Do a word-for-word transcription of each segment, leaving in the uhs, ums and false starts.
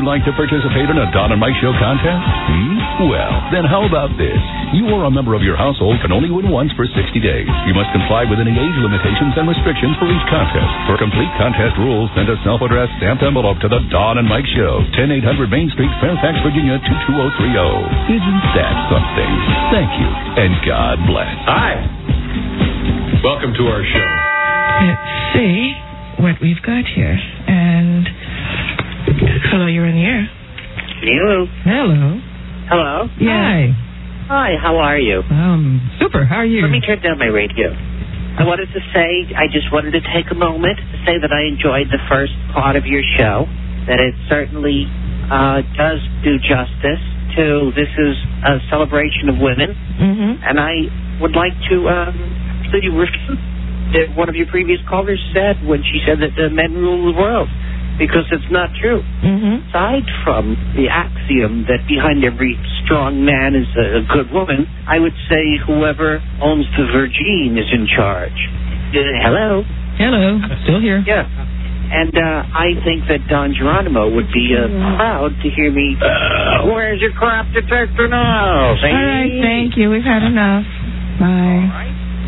you like to participate in a Don and Mike Show contest? Hmm? Well, then how about this? You or a member of your household can only win once for sixty days. You must comply with any age limitations and restrictions for each contest. For complete contest rules, send a self-addressed stamped envelope to the Don and Mike Show, ten eight hundred Main Street, Fairfax, Virginia, two two zero three zero. Isn't that something? Thank you, and God bless. Hi. Welcome to our show. Let's see what we've got here. And hello, you're in the air. Hello. Hello. Hello. Yeah. Hi, how are you? Um, super. How are you? Let me turn down my radio. I wanted to say, I just wanted to take a moment to say that I enjoyed the first part of your show, that it certainly uh, does do justice to, this is a celebration of women, mm-hmm. and I would like to um, you refute that one of your previous callers said when she said that the men rule the world, because it's not true. Mm-hmm. Aside from the axiom that behind every strong man is a, a good woman, I would say whoever owns the Virgin is in charge. Uh, hello? Hello. Still here. Yeah. And uh, I think that Don Geronimo would be uh, proud to hear me, uh, where's your crap detector now? See? All right, thank you. We've had enough. Bye. All right.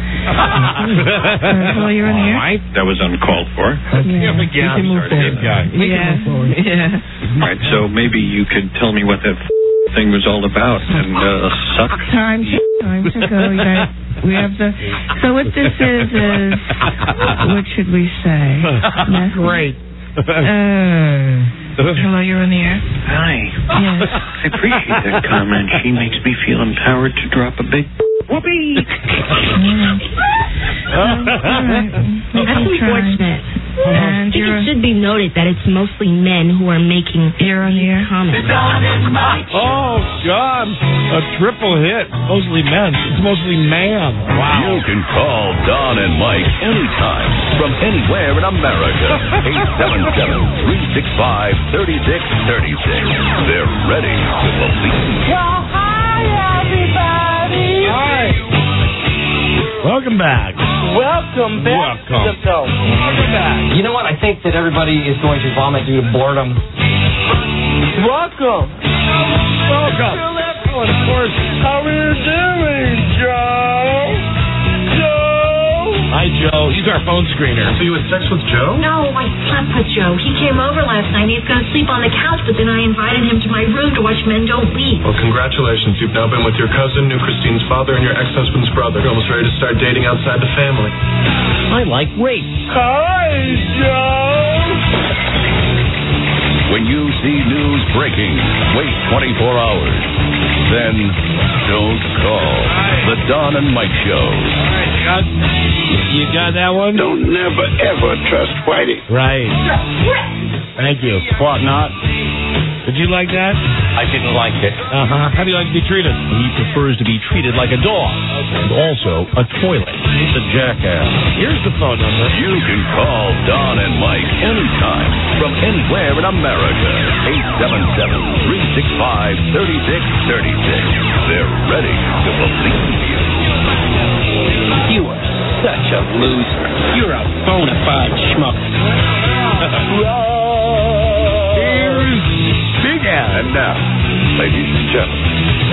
uh, hello, you're in the air? All right, that was uncalled for. Yeah, we can move forward. We can move forward. Yeah. All right, so maybe you could tell me what that f- thing was all about and uh, suck. Time, time to go. You guys, we have the. So what this is is, what should we say? Great. Uh, hello, you're in the air. Hi. Yes. I appreciate that comment. She makes me feel empowered to drop a big whoopee. All right. That's unfortunate. And I think you're it should be noted that it's mostly men who are making you're on the air. comments. Oh, God. A triple hit. Mostly men. It's mostly man. Wow. You can call Don and Mike anytime from anywhere in America. eight seven seven, three six five, three six three six. They're ready to believe. Well, hi, everybody. Hi. Welcome back. Welcome back Welcome. to the show. Welcome back. You know what? I think that everybody is going to vomit due to boredom. Welcome. Welcome. Oh, of course. How are you doing, Joe? Joe? Hi, Joe. He's our phone screener. So you had sex with Joe? No, I slept with Joe. He came over last night. He's going to sleep on the couch, but then I invited him to my room to watch Men Don't Leave. Well, congratulations. You've now been with your cousin, new Christine's father, and your ex-husband's brother. You're almost ready to start dating outside the family. I like rape. Hi, Joe. When you see news breaking, wait twenty-four hours. Then don't call. The Don and Mike Show. All right, you got, you got that one? Don't never, ever trust Whitey. Right. Thank you. What not? Did you like that? I didn't like it. Uh-huh. How do you like to be treated? He prefers to be treated like a dog. And also a toilet. He's a jackass. Here's the phone number. You can call Don and Mike anytime from anywhere in America. eight seven seven, three six five, three six three six. They're ready to believe you. You are such a loser. You're a bona fide schmuck. Here's Big Al. And now, ladies and gentlemen,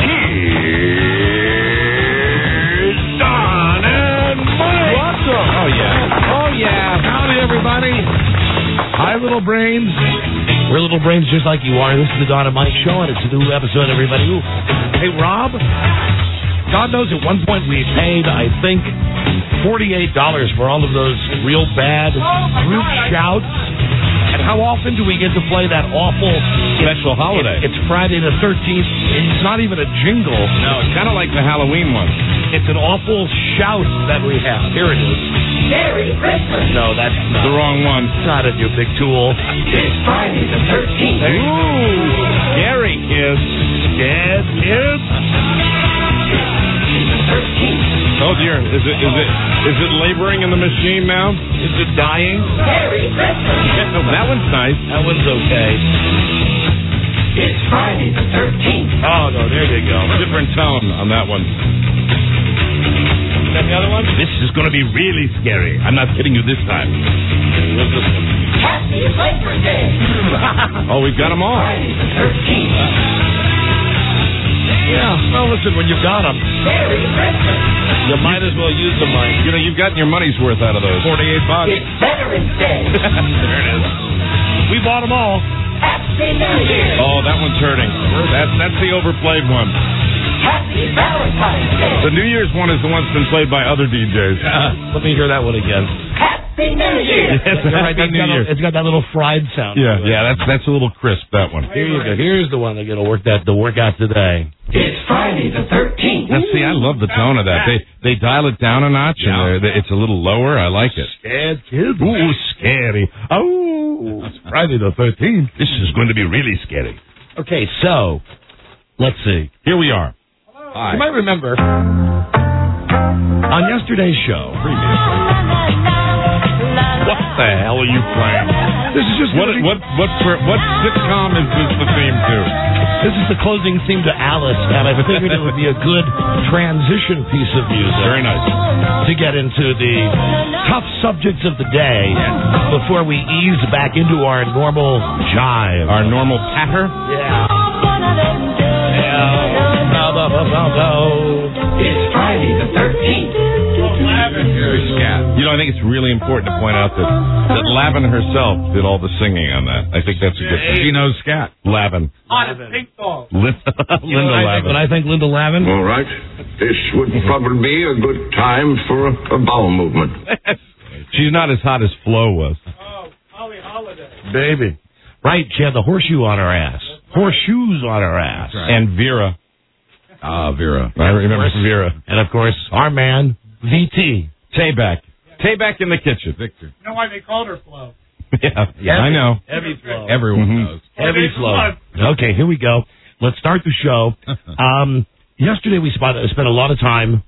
here's Don and Mike. Welcome. Oh, yeah. Oh, yeah. Howdy, everybody. Hi, little brains. We're little brains just like you are. This is the Don and Mike Show, and it's a new episode, everybody. Ooh. Hey, Rob, God knows at one point we paid, I think, forty-eight dollars for all of those real bad group shouts. And how often do we get to play that awful special holiday? It's Friday the thirteenth. It's not even a jingle. No, it's kind of like the Halloween one. It's an awful shout that we have. Here it is. Merry Christmas. No, that's not. The wrong one. Got it, you big tool. It's Friday the thirteenth. Ooh, scary kids. Scared kids. Oh dear, is it is it is it laboring in the machine now? Is it dying? Merry Christmas. Oh, that one's nice. That one's okay. It's Friday the thirteenth. Oh no, there you go. Different tone on that one. got the other one? This is going to be really scary. I'm not kidding you this time. Happy Labor Day. Oh, we've got them all. Friday the thirteenth. Yeah. Well, listen, when you've got them, Merry Christmas. you might as well use the money. You know, you've gotten your money's worth out of those. forty-eight bucks. It's Veterans Day. There it is. We bought them all. Happy New Year. Oh, that one's hurting. That's, that's the overplayed one. Happy Valentine's Day. The New Year's one is the one that's been played by other D Js. Uh, let me hear that one again. Happy New Year. Yes, You're right, Happy it's New got a- Year. It's got that little fried sound. Yeah, to it. yeah, that's that's a little crisp, that one. Here you go. Here's the one that's going to work that the workout today. It's Friday the thirteenth. Now, see, I love the tone of that. They they dial it down a notch, and they're- they- it's a little lower. I like it. Scared kids. Ooh, scary. Oh, It's Friday the thirteenth. this is going to be really scary. Okay, so let's see. Here we are. You might remember on yesterday's show, previously. What the hell are you playing? This is just What gonna be- what what for, what sitcom is this the theme to? This is the closing theme to Alice, and I figured it would be a good transition piece of music. Very nice. To get into the tough subjects of the day before we ease back into our normal jive. Our normal patter. Yeah. Yeah. It's Friday the thirteenth. You know, I think it's really important to point out that, that Lavin herself did all the singing on that. I think that's a good thing. She knows scat. Lavin. On pink dog. Linda, You know Linda what I think, Lavin. but I think Linda Lavin. All right. This would probably be a good time for a, a bowel movement. She's not as hot as Flo was. Baby. Right, she had the horseshoe on her ass. Horseshoes on her ass. And Vera. Ah, Vera. I remember course. Vera. And of course, our man, V T. Tayback. Tayback in the kitchen. Victor. You know why they called her Flo? Yeah, yeah, I know. Heavy flow. Everyone Mhm. knows. Heavy flow. Okay, here we go. Let's start the show. Um, yesterday we spent, spent a lot of time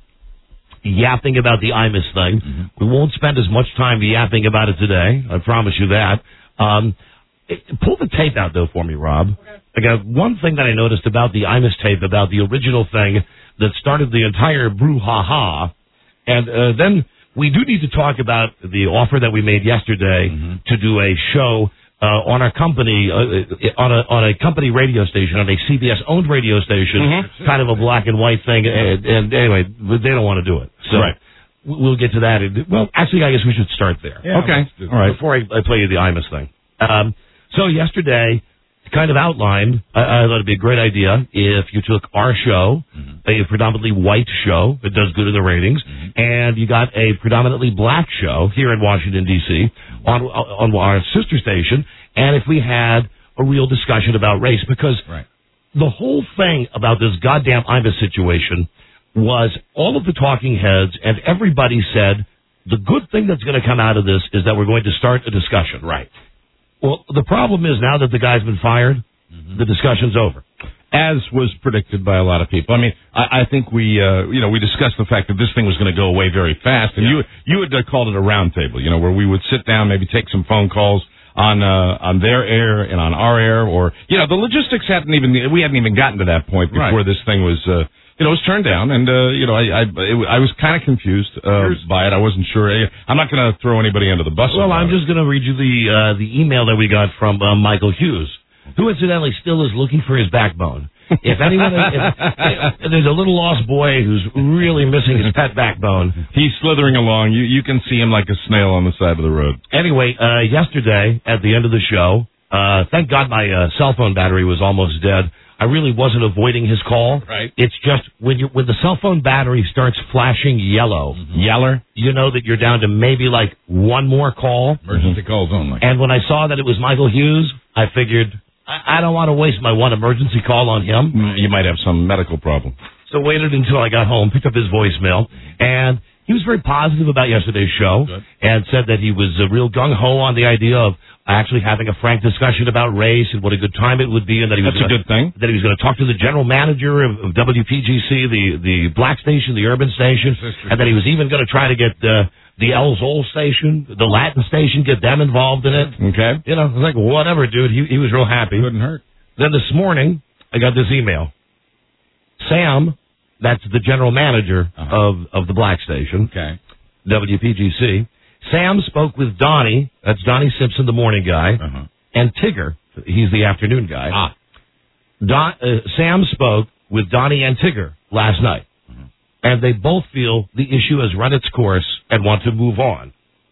yapping about the I M S thing. Mm-hmm. We won't spend as much time yapping about it today. I promise you that. Um, it, pull the tape out, though, for me, Rob. Okay. I got one thing that I noticed about the I M S tape, about the original thing that started the entire brouhaha. And uh, then we do need to talk about the offer that we made yesterday mm-hmm. to do a show uh, on our company, uh, on a on a company radio station, on a C B S owned radio station, mm-hmm. kind of a black and white thing. And, and anyway, they don't want to do it. So right. we'll get to that. Well, actually, I guess we should start there. Yeah, okay. All right. Before I, I play you the I M S thing. Um, so yesterday, kind of outlined, I, I thought it'd be a great idea if you took our show, mm-hmm. a predominantly white show that does good in the ratings, mm-hmm. and you got a predominantly black show here in Washington, D C, on, on our sister station, and if we had a real discussion about race, because right. the whole thing about this goddamn I M S situation was all of the talking heads and everybody said, the good thing that's going to come out of this is that we're going to start a discussion. Right. Well, the problem is now that the guy's been fired, mm-hmm. the discussion's over. As was predicted by a lot of people. I mean, I, I think we, uh, you know, we discussed the fact that this thing was going to go away very fast, and yeah. you, you had uh, called it a roundtable, you know, where we would sit down, maybe take some phone calls on, uh, on their air and on our air, or, you know, the logistics hadn't even, we hadn't even gotten to that point before right. this thing was, uh, you know, it was turned down, and, uh, you know, I, I, it, I was kind of confused, uh, by it. I wasn't sure. I'm not going to throw anybody under the bus. Well, I'm it. just going to read you the, uh, the email that we got from, uh, Michael Hughes, who incidentally still is looking for his backbone. If anyone, if, if, there's a little lost boy who's really missing his pet backbone. He's slithering along. You, you can see him like a snail on the side of the road. Anyway, uh, yesterday at the end of the show, uh, thank God my, uh, cell phone battery was almost dead. I really wasn't avoiding his call. Right. It's just when you when the cell phone battery starts flashing yellow, mm-hmm. yeller, you know that you're down to maybe like one more call. Emergency mm-hmm. calls only. And when I saw that it was Michael Hughes, I figured I, I don't want to waste my one emergency call on him. You might have some medical problem. So waited until I got home, picked up his voicemail, and he was very positive about yesterday's show. Good. And said that he was uh, real gung-ho on the idea of actually having a frank discussion about race and what a good time it would be, and that he was That's gonna, a good thing. That he was going to talk to the general manager of, of W P G C, the the black station, the urban station, and that he was even going to try to get uh, the El Zol station, the Latin station, get them involved in it. Okay. You know, I was like, whatever, dude. He he was real happy. Couldn't hurt. Then this morning, I got this email. Sam, That's the general manager Uh-huh. of, of the black station, Okay. W P G C. Sam spoke with Donnie, that's Donnie Simpson, the morning guy, Uh-huh. and Tigger, he's the afternoon guy. Ah. Don, uh, Sam spoke with Donnie and Tigger last night, Mhm. and they both feel the issue has run its course and want to move on.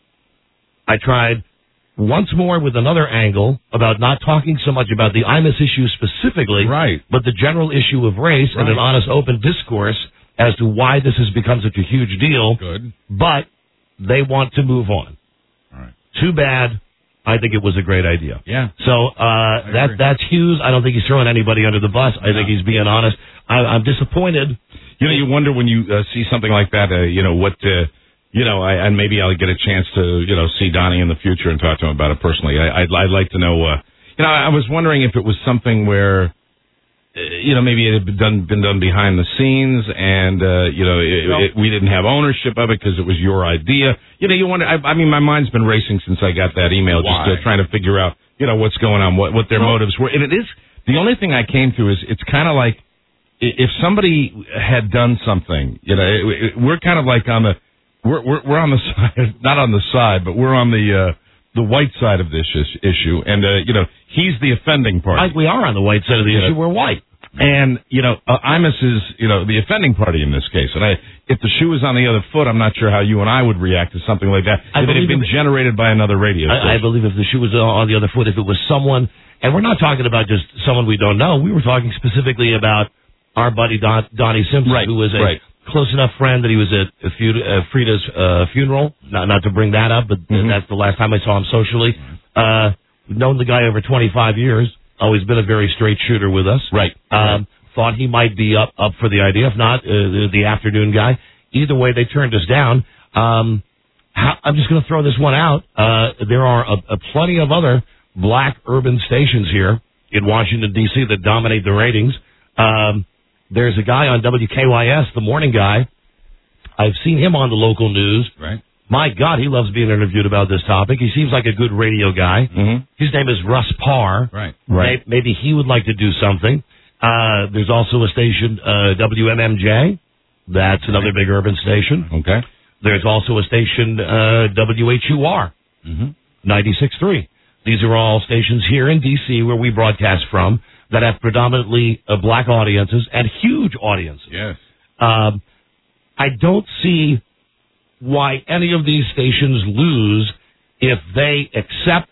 I tried once more with another angle about not talking so much about the Imus issue specifically, Right. but the general issue of race and an Right. honest, open discourse as to why this has become such a huge deal. Good. But they want to move on. All right. Too bad. I think it was a great idea. Yeah. So uh, agree. that that's Hughes. I don't think he's throwing anybody under the bus. I No. think he's being honest. I, I'm disappointed. You know, you wonder when you uh, see something like that, uh, you know, what, uh, you know, I, and maybe I'll get a chance to, you know, see Donnie in the future and talk to him about it personally. I, I'd, I'd like to know, uh, you know, I was wondering if it was something where, uh, you know, maybe it had been done, been done behind the scenes and, uh, you know, it, No. it, we didn't have ownership of it because it was your idea. You know, you wonder, I, I mean, my mind's been racing since I got that email, Why? just uh, trying to figure out, you know, what's going on, what, what their Well- motives were. And it is, the only thing I came to is it's kind of like, if somebody had done something, you know, it, it, we're kind of like on the, we're, we're we're on the side, not on the side, but we're on the uh, the white side of this is, issue, and uh, you know, he's the offending party. Like we are on the white side of the Yeah. issue. We're white. And you know, uh, Imus is you know the offending party in this case. And I, if the shoe was on the other foot, I'm not sure how you and I would react to something like that. I if it had believe been if- generated by another radio I, I station. believe if the shoe was on the other foot, if it was someone, and we're not talking about just someone we don't know. We were talking specifically about our buddy Don, Donnie Simpson, Right, who was a right. close enough friend that he was at a feud, uh, Frida's uh, funeral. Not not to bring that up, but Mhm. that's the last time I saw him socially. Uh, known the guy over twenty-five years. Always been a very straight shooter with us. Right. Um, thought he might be up up for the idea. If not, uh, the, the afternoon guy. Either way, they turned us down. Um, how, I'm just going to throw this one out. Uh, there are a, a plenty of other black urban stations here in Washington, D C that dominate the ratings. Um, there's a guy on W K Y S, the morning guy. I've seen him on the local news. Right. My God, he loves being interviewed about this topic. He seems like a good radio guy. Mm-hmm. His name is Russ Parr. Right. May- Maybe he would like to do something. Uh, there's also a station, uh, W M M J. That's another big urban station. Okay. There's also a station, uh, W H U R, Mm-hmm. ninety-six point three. These are all stations here in D C where we broadcast from that have predominantly uh, black audiences and huge audiences. Yes. Um, I don't see why any of these stations lose if they accept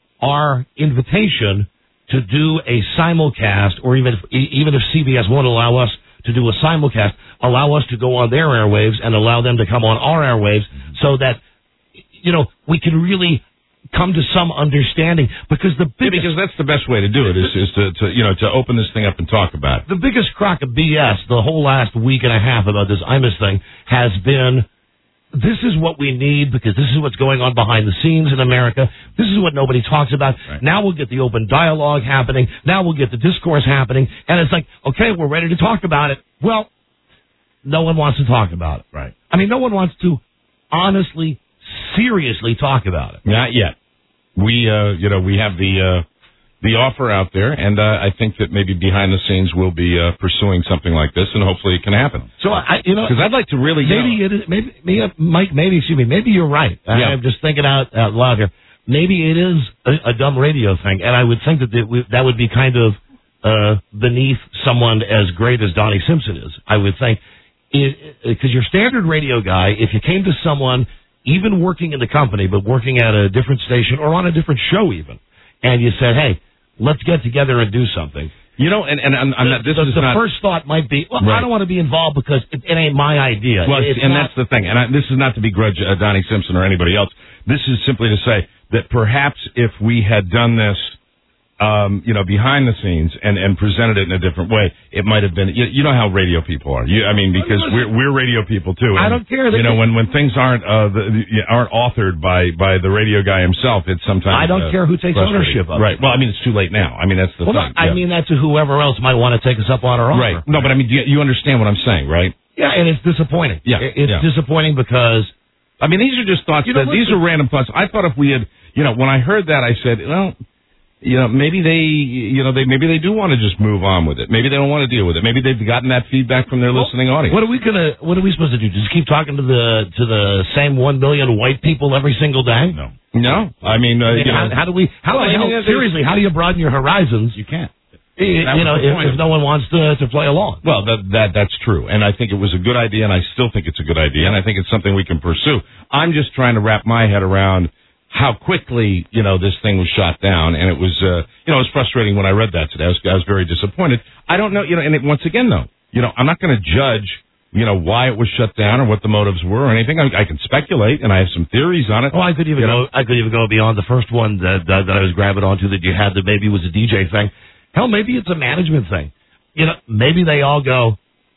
our invitation to do a simulcast, or even if, e- even if C B S won't allow us to do a simulcast, allow us to go on their airwaves and allow them to come on our airwaves, so that, you know, we can really come to some understanding. Because the Yeah, biggest because that's the best way to do it is, is to, to you know to open this thing up and talk about it. the biggest crock of B S the whole last week and a half about this Imus thing has been, this is what we need because this is what's going on behind the scenes in America. This is what nobody talks about. Right. Now we'll get the open dialogue happening. Now we'll get the discourse happening. And it's like, okay, we're ready to talk about it. Well, no one wants to talk about it. Right. I mean, no one wants to honestly, seriously talk about it. Not yet. We, uh, you know, we have the uh, the offer out there, and uh, I think that maybe behind the scenes we'll be uh, pursuing something like this, and hopefully it can happen. So I, you know, Because I'd like to really, you maybe know, it is, maybe, maybe, Mike, maybe, excuse me, maybe you're right. Yeah. I'm just thinking out, out loud here. Maybe it is a, a dumb radio thing, and I would think that it, would- that would be kind of uh, beneath someone as great as Donnie Simpson is. I would think, because your standard radio guy, if you came to someone, even working in the company, but working at a different station or on a different show even, and you said, hey, let's get together and do something. you know, and and I'm, I'm not, this the, is the not. first thought might be, well, Right. I don't want to be involved because it, it ain't my idea. Well, It's and not- that's the thing. And I, this is not to begrudge uh, Donnie Simpson or anybody else. This is simply to say that perhaps if we had done this, um, you know, behind the scenes and, and presented it in a different way, it might have been. You, you know how radio people are. You, I mean, because we're we're radio people too. I and, don't care. You know, when when things aren't uh, the, the- aren't authored by by the radio guy himself, it's sometimes. I don't uh, care who takes frustrating. ownership of it. Right. Well, I mean, it's too late now. I mean, that's the Well, no, thing. I Yeah. mean that to whoever else might want to take us up on our offer. Right. No, but I mean, you, you understand what I'm saying, right? Yeah, and it's disappointing. Yeah, It- It's yeah. disappointing because I mean, these are just thoughts. You know that, what? these are random thoughts. I thought if we had, you know, when I heard that, I said, well, you know, maybe they, you know, they maybe they do want to just move on with it. Maybe they don't want to deal with it. Maybe they've gotten that feedback from their well, listening audience. What are we gonna? What are we supposed to do? Just keep talking to the to the same one million white people every single day? No, no. I mean, uh, I mean you how, know, how do we? How well, do we? I mean, Seriously, how do you broaden your horizons? You can't. You, you know, if, if no one wants to to play along. Well, that that that's true, and I think it was a good idea, and I still think it's a good idea, and I think it's something we can pursue. I'm just trying to wrap my head around how quickly, you know, this thing was shot down, and it was, uh, you know, it was frustrating when I read that today. I was, I was very disappointed. I don't know, you know, and it, once again, though, you know, I'm not going to judge, you know, why it was shut down or what the motives were or anything. I, I can speculate, and I have some theories on it. Oh, I could even you go. know? I could even go beyond the first one that, that that I was grabbing onto that you had that maybe was a D J thing. Hell, maybe it's a management thing. You know, maybe they all go,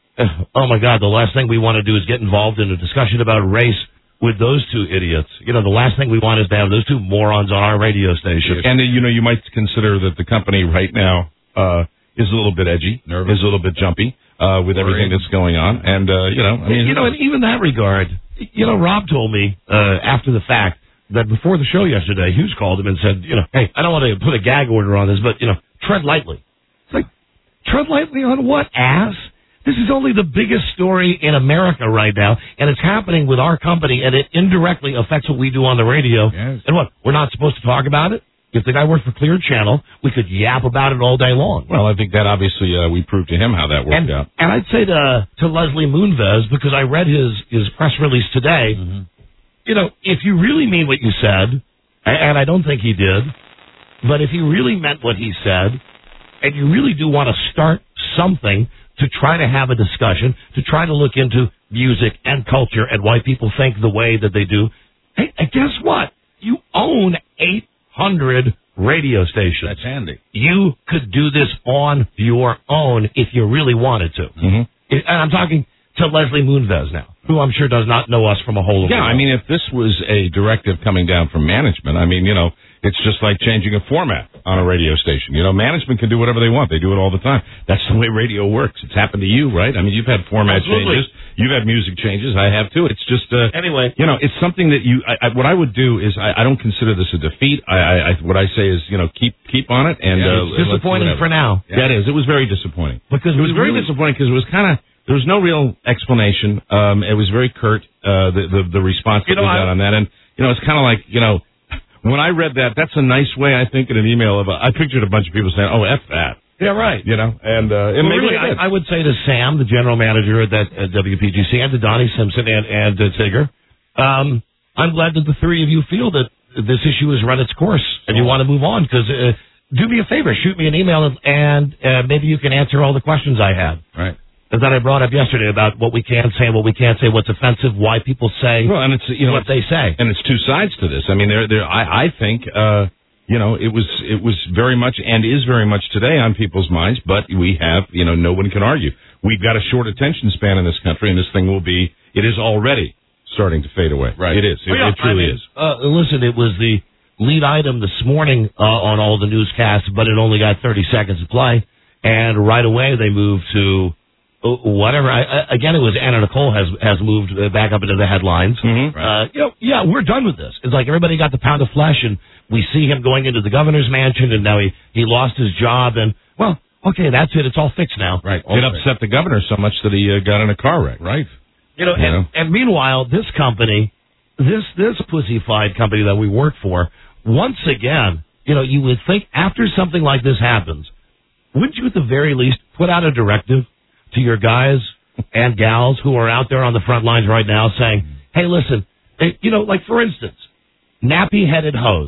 oh my God, the last thing we want to do is get involved in a discussion about race with those two idiots. You know, the last thing we want is to have those two morons on our radio station. And, uh, you know, you might consider that the company right now uh, is a little bit edgy, Nervous. is a little bit jumpy uh, with Worried. everything that's going on. And, uh, you know, I mean, you know, in even that regard, you know, Rob told me uh, after the fact that before the show yesterday, Hughes called him and said, you know, hey, I don't want to put a gag order on this, but, you know, tread lightly. It's like, tread lightly on what, ass? This is only the biggest story in America right now, and it's happening with our company, and it indirectly affects what we do on the radio. Yes. And what, we're not supposed to talk about it? If the guy worked for Clear Channel, we could yap about it all day long. Well, I think that obviously uh, we proved to him how that worked and, out. And I'd say to, to Leslie Moonves, because I read his, his press release today, mm-hmm. you know, if you really mean what you said, and I don't think he did, but if he really meant what he said, and you really do want to start something to try to have a discussion, to try to look into music and culture and why people think the way that they do. Hey, and guess what? You own eight hundred radio stations. That's handy. You could do this on your own if you really wanted to. Mm-hmm. And I'm talking to Leslie Moonves now, who I'm sure does not know us from a hole of Yeah, I mean, if this was a directive coming down from management, I mean, you know, it's just like changing a format on a radio station. You know, management can do whatever they want. They do it all the time. That's the way radio works. It's happened to you, right? I mean, you've had format Absolutely. changes. You've had music changes. I have, too. It's just, uh, anyway, you know, it's something that you, I, I, what I would do is, I, I don't consider this a defeat. I, I, I, what I say is, you know, keep, keep on it. And, yeah, uh, it's disappointing for now. Yeah. That is. It was very disappointing. Because it was very really disappointing because it was kind of, there was no real explanation. Um, it was very curt, uh, the, the, the response that you know, we got I, on that. And, you know, it's kind of like, you know, when I read that, that's a nice way, I think, in an email of, a, I pictured a bunch of people saying, oh, F that. Yeah, right. You know, and, uh, and well, maybe really, I, I, I would say to Sam, the general manager at that at W P G C, and to Donnie Simpson and, and uh, Tigger, um, I'm glad that the three of you feel that this issue has run its course and you want to move on, because, uh, do me a favor, shoot me an email and, uh, maybe you can answer all the questions I had. Right. That I brought up yesterday about what we can say and what we can't say, what's offensive, why people say well, and it's, you know, what they say. And it's two sides to this. I mean, there, there, I, I think, uh, you know, it was, it was very much and is very much today on people's minds, but we have, you know, no one can argue. We've got a short attention span in this country, and this thing will be, it is already starting to fade away. Right. It is. It, oh, yeah. it truly I mean, is. Uh, listen, it was the lead item this morning uh, on all the newscasts, but it only got thirty seconds to play, and right away they moved to whatever. I, I, again, it was Anna Nicole has has moved back up into the headlines. Mm-hmm. Uh, you know, yeah, we're done with this. It's like everybody got the pound of flesh, and we see him going into the governor's mansion, and now he he lost his job, and well, okay, that's it. It's all fixed now. Right. It upset the governor so much that he uh, got in a car wreck. Right. You know, you and, know, and meanwhile, this company, this this pussyfied company that we work for, once again, you know, you would think after something like this happens, wouldn't you at the very least put out a directive to your guys and gals who are out there on the front lines right now saying, hey, listen, you know, like, for instance, nappy-headed hose.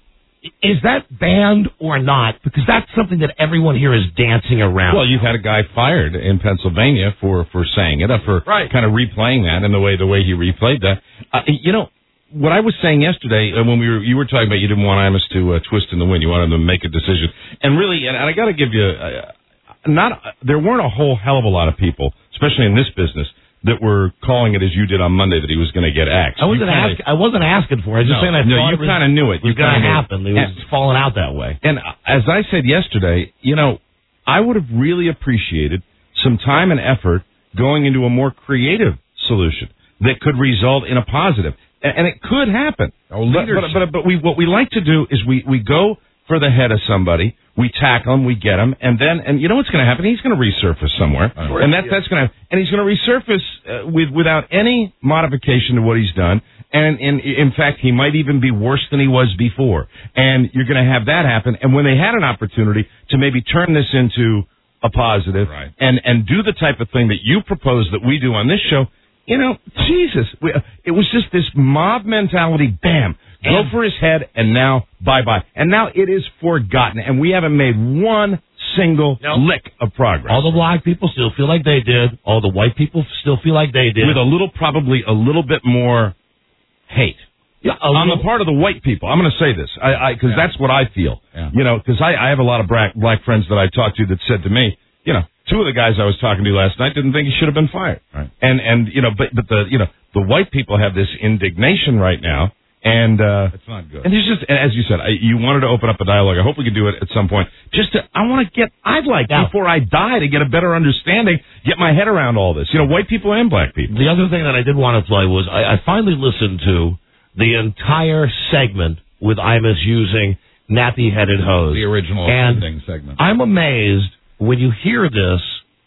Is that banned or not? Because that's something that everyone here is dancing around. Well, you've had a guy fired in Pennsylvania for, for saying it, or for right. kind of replaying that and the way the way he replayed that. Uh, you know, what I was saying yesterday uh, when we were, you were talking about you didn't want Imus to uh, twist in the wind. You wanted them to make a decision. And really, and, and I got to give you, uh, not there weren't a whole hell of a lot of people, especially in this business, that were calling it as you did on Monday that he was going to get axed. I wasn't kinda, ask, I wasn't asking for it. I was just no, saying I no, thought you kind of knew it. It was going to happen. It was and, falling out that way. And as I said yesterday, you know, I would have really appreciated some time and effort going into a more creative solution that could result in a positive. And, and it could happen. Oh, but, but, but, but we, what we like to do is we, we go for the head of somebody. We tackle him, we get him, and then, and you know what's going to happen? He's going to resurface somewhere, Right. and that, that's going to, and he's going to resurface uh, with without any modification to what he's done. And in, in fact, he might even be worse than he was before. And you're going to have that happen. And when they had an opportunity to maybe turn this into a positive Right. and, and do the type of thing that you propose that we do on this show, you know, Jesus, we, it was just this mob mentality, bam, go for his head, and now bye-bye. And now it is forgotten, and we haven't made one single Nope. lick of progress. All the black people still feel like they did. All the white people still feel like they did. With a little, probably a little bit more hate. Yeah, a on little- the part of the white people. I'm going to say this, I because Yeah. that's what I feel. Yeah. You know, because I, I have a lot of black, black friends that I talked to that said to me, you know, two of the guys I was talking to last night didn't think he should have been fired. Right. And and you know, but but the you know the white people have this indignation right now, and uh, It's not good. and there's just, as you said, I, you wanted to open up a dialogue. I hope we can do it at some point. Just to, I want to get, I'd like Now- before I die to get a better understanding, get my head around all this. You know, white people and black people. The other thing that I did want to play was I, I finally listened to the entire segment with Imus using nappy-headed hose. The original And ending segment. I'm amazed when you hear this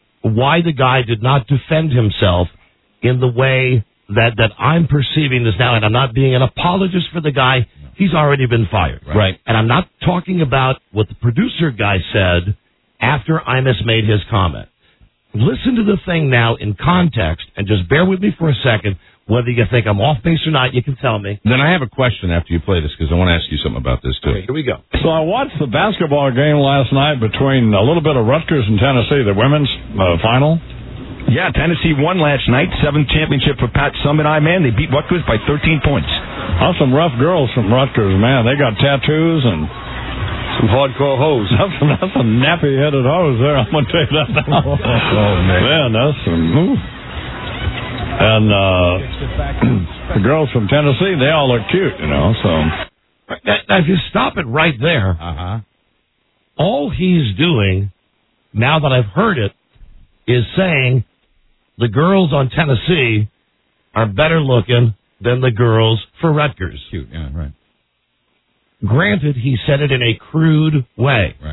why the guy did not defend himself in the way that, that I'm perceiving this now. And I'm not being an apologist for the guy. He's already been fired. Right. Right. And I'm not talking about what the producer guy said after Imus made his comment. Listen to the thing now in context and just bear with me for a second. Whether you think I'm off base or not, you can tell me. Then I have a question after you play this because I want to ask you something about this too. Here we go. So I watched the basketball game last night between a little bit of Rutgers and Tennessee, the women's uh, final. Yeah, Tennessee won last night. Seventh championship for Pat Sum and I, man. They beat Rutgers by thirteen points. That's some rough girls from Rutgers, man. They got tattoos and some hardcore hoes. That's, that's a nappy-headed hose there. I'm going to tell you that now. Oh, man. Man, that's some... Ooh. And uh, the girls from Tennessee, they all look cute, you know, so... Now, if you stop it right there, Uh-huh. all he's doing, now that I've heard it, is saying the girls on Tennessee are better looking than the girls for Rutgers. Cute, yeah, right. Granted, he said it in a crude way. Right.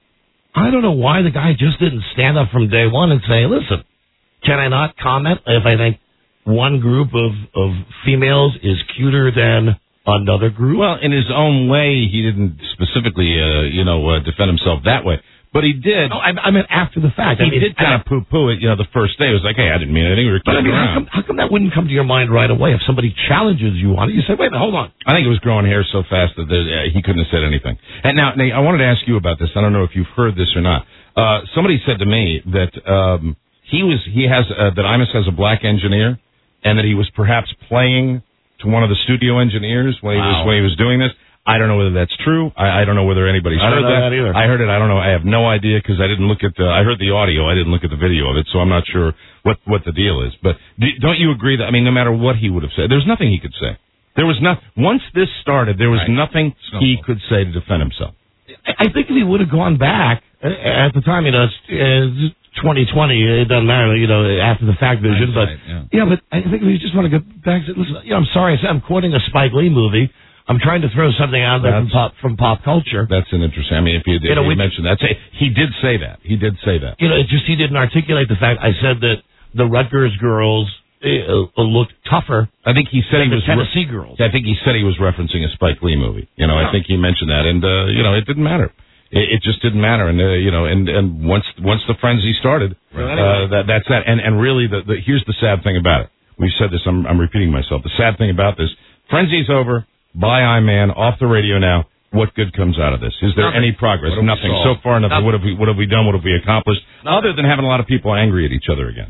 I don't know why the guy just didn't stand up from day one and say, listen, can I not comment if I think one group of, of females is cuter than another group? Well, in his own way, he didn't specifically, uh, you know, uh, defend himself that way. But he did. No, I, I mean after the fact. He I mean, did kind of poo-poo it, you know, the first day. It was like, hey, I didn't mean anything. We were But I kidding mean, how around. come, how come that wouldn't come to your mind right away? If somebody challenges you on it, you say, wait a minute, hold on. I think it was growing hair so fast that there, uh, he couldn't have said anything. And now, Nate, I wanted to ask you about this. I don't know if you've heard this or not. Uh, somebody said to me that um, he was he has uh, that Imus has a black engineer, and that he was perhaps playing to one of the studio engineers when he was Wow. when he was doing this. I don't know whether that's true. I, I don't know whether anybody's I don't heard know that. that either. I heard it. I don't know. I have no idea because I didn't look at the. I heard the audio. I didn't look at the video of it, so I'm not sure what what the deal is. But do, don't you agree that I mean, no matter what he would have said, there's nothing he could say. There was not. Once this started, there was Right. nothing he could say to defend himself. I I think if he would have gone back uh, at the time, you know, it's, uh, twenty twenty, it doesn't matter, you know, after the fact vision, but Hindsight, yeah. yeah, but I think if you just want to go back and say, listen, you know, I'm sorry, I said I'm quoting a Spike Lee movie. I'm trying to throw something out there from pop, from pop culture. That's an interesting. I mean, if you, if You know, you we- mentioned that, say, he did say that. He did say that. You know, it just he didn't articulate the fact. I said that the Rutgers girls uh, looked tougher. I think he said he than was the Tennessee girls. I think he said he was referencing a Spike Lee movie. You know, I Yeah. think he mentioned that, and uh, you know, it didn't matter. It, it just didn't matter, and uh, you know, and and once once the frenzy started, Right. uh, that that's that. And and really, the, the here's the sad thing about it. We've said this. I'm I'm repeating myself. The sad thing about this, frenzy's over. Bye, I Man, off the radio now. What good comes out of this? Is there Nothing. any progress? What have we Nothing. solved? So far, nothing. Nothing. What have we What have we done? What have we accomplished? Other than having a lot of people angry at each other again.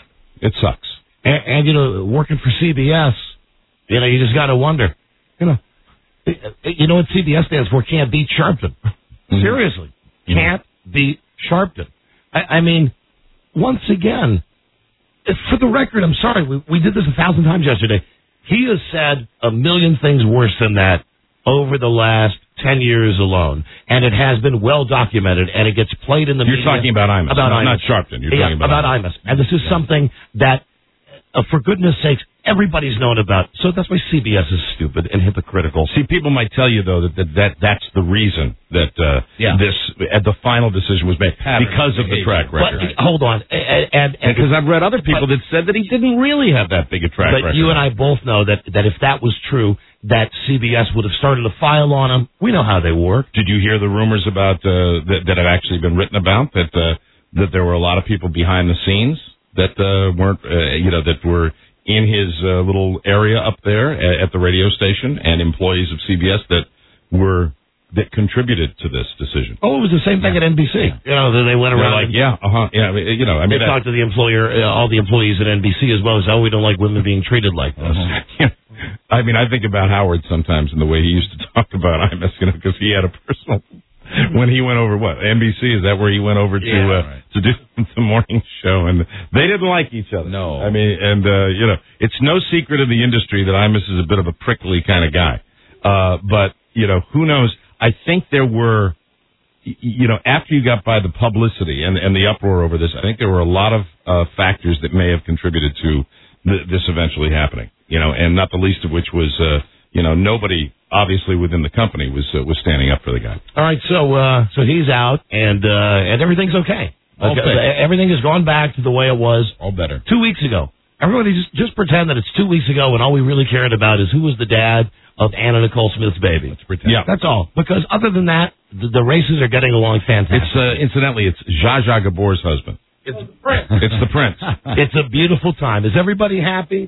It sucks. And, and you know, working for C B S, you know, you just got to wonder, you know, you know what C B S stands for? Can't beat Sharpton. Mhm. Seriously, Mhm. can't beat Sharpton. I, I mean, once again, for the record, I'm sorry, we, we did this a thousand times yesterday. He has said a million things worse than that over the last ten years alone, and it has been well documented, and it gets played in the You're media. talking about Imus, about not, Imus. not Sharpton. You're yeah, talking about, Imus. And this is something that, uh, for goodness sakes, everybody's known about. So that's why C B S is stupid and hypocritical. See, people might tell you though that that, that that's the reason that uh, Yeah. this uh, the final decision was made because of the track But record. uh, hold on, and and Because I've read other people but- that said that he didn't really have that big a track But record. you and I both know that that if that was true, that C B S would have started a file on him. We know how they work. Did you hear the rumors about uh, that, that have actually been written about that uh, that there were a lot of people behind the scenes that uh, weren't uh, you know that were in his uh, little area up there at, at the radio station and employees of C B S that were that contributed to this decision? Oh, it was the same thing at N B C. You know, they went They're around like, and- yeah, uh huh, yeah, I mean, you know, I they mean, that- talked to the employer, uh, all the employees at N B C as well as, oh, we don't like women being treated like this. I mean, I think about Howard sometimes and the way he used to talk about Imus, you know, because he had a personal. When he went over what N B C, is that where he went over to Yeah, uh, right. to do the morning show, and they didn't like each other. No. I mean, and uh, you know, it's no secret in the industry that Imus is a bit of a prickly kind of guy. Uh, but you know, who knows? I think there were, y- you know, after you got by the publicity and and the uproar over this, I think there were a lot of uh, factors that may have contributed to th- this eventually happening. You know, and not the least of which was, uh, you know, nobody obviously within the company was uh, was standing up for the guy. All right, so uh, so he's out, and uh, and everything's okay. All Okay, fixed. everything has gone back to the way it was All better. two weeks ago. Everybody just just pretend that it's two weeks ago, and all we really cared about is who was the dad of Anna Nicole Smith's baby. Let's pretend. Yeah. That's all. Because other than that, the, the races are getting along fantastic. It's uh, incidentally, it's Zsa Zsa Gabor's husband. It's the prince. It's the prince. It's a beautiful time. Is everybody happy?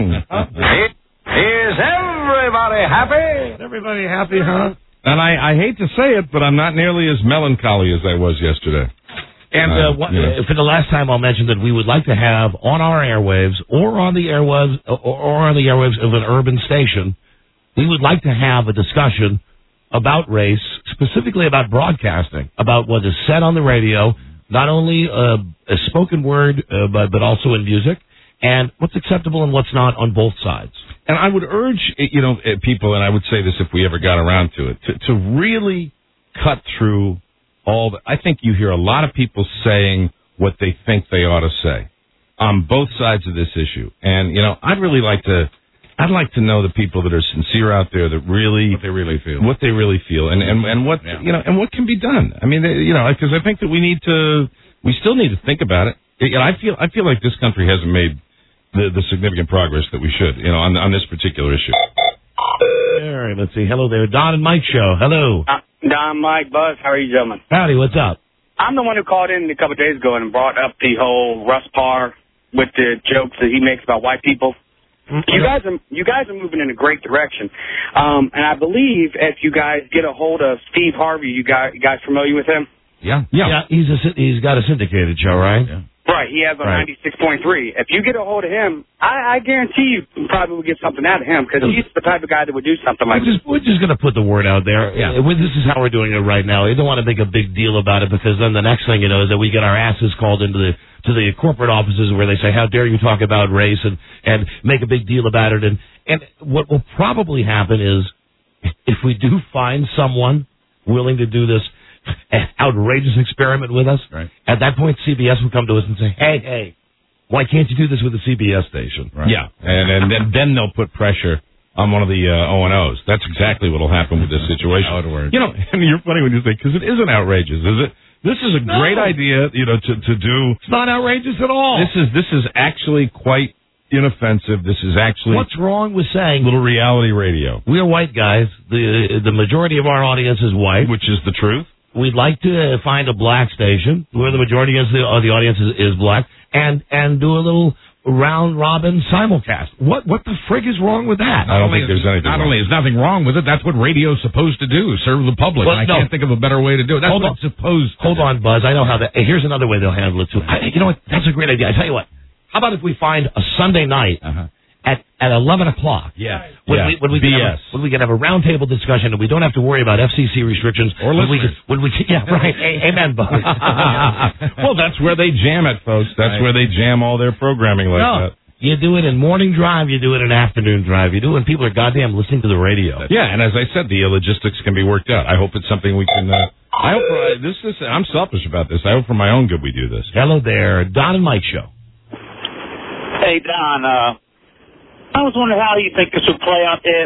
Is everybody happy? Is everybody happy, huh? And I, I hate to say it, but I'm not nearly as melancholy as I was yesterday. And uh, Uh, what, yeah. uh, for the last time, I'll mention that we would like to have on our airwaves or on the airwaves or, or on the airwaves of an urban station, we would like to have a discussion about race, specifically about broadcasting, about what is said on the radio, not only uh, a spoken word, uh, but but also in music, and what's acceptable and what's not on both sides. And I would urge, you know, uh, people, and I would say this if we ever got around to it, to, to really cut through all the, I think you hear a lot of people saying what they think they ought to say on both sides of this issue. And, you know, I'd really like to, I'd like to know the people that are sincere out there that really, What they really feel. what they really feel and, and, and what, Yeah. you know, and what can be done. I mean, they, you know, because I think that we need to, we still need to think about it. You know, I feel, I feel like this country hasn't made the, the significant progress that we should, you know, on, on this particular issue. All right, let's see. Hello there, Don and Mike show. Hello. Uh, Don, Mike, Buzz, how are you gentlemen? Howdy, what's up? I'm the one who called in a couple of days ago and brought up the whole Russ Parr with the jokes that he makes about white people. You guys are you guys are moving in a great direction, um, and I believe if you guys get a hold of Steve Harvey, you guys you guys familiar with him? Yeah. Yeah. Yeah, he's a, he's got a syndicated show, right? Yeah. Right, he has a Right. ninety-six point three. If you get a hold of him, I, I guarantee you probably will get something out of him because he's the type of guy that would do something like We're just, we're just going to put the word out there. Yeah. Uh, we- This is how we're doing it right now. We don't want to make a big deal about it because then the next thing you know is that we get our asses called into the to the corporate offices where they say, "How dare you talk about race?" and and make a big deal about it. And and what will probably happen is if we do find someone willing to do this outrageous experiment with us, Right. at that point C B S will come to us and say, "Hey, hey, why can't you do this with the C B S station?" Right. Yeah, and, and then, then they'll put pressure on one of the uh, O and O's. That's exactly what will happen with this situation. How it works. You know, and you're funny when you say, because it isn't outrageous, is it? This is a No. great idea, you know, to, to do. It's not outrageous at all. This is this is actually quite inoffensive. This is actually What's wrong with saying little reality radio, we're white guys? The the majority of our audience is white. which is the truth. We'd like to find a black station where the majority of the, of the audience is, is black, and and do a little round robin simulcast. What what the frig is wrong with that? I don't think there's anything Not wrong. only is nothing wrong with it, that's what radio's supposed to do, serve the public. Well, and I no. can't think of a better way to do it. That's Hold what on. it's supposed to Hold do. on, Buzz. I know how that. Here's another way they'll handle it too. I, you know what? That's a great idea. I tell you what. How about if we find a Sunday night Uh-huh. at at eleven o'clock? Yeah. When Yeah. we when we can B have, S. a- when we can have a roundtable discussion and we don't have to worry about F C C restrictions Or when we listeners. can, when we can, yeah right A- amen Buzz. Well, that's where they jam it, folks. That's Right. where they jam all their programming like No, that. you do it in morning drive, you do it in afternoon drive, you do it when people are goddamn listening to the radio. Yeah, and as I said, the uh, logistics can be worked out. I hope it's something we can. Uh, I hope uh, this is. I'm selfish about this. I hope for my own good we do this. Hello there, Don and Mike show. Hey, Don, uh, I was wondering how you think this would play out if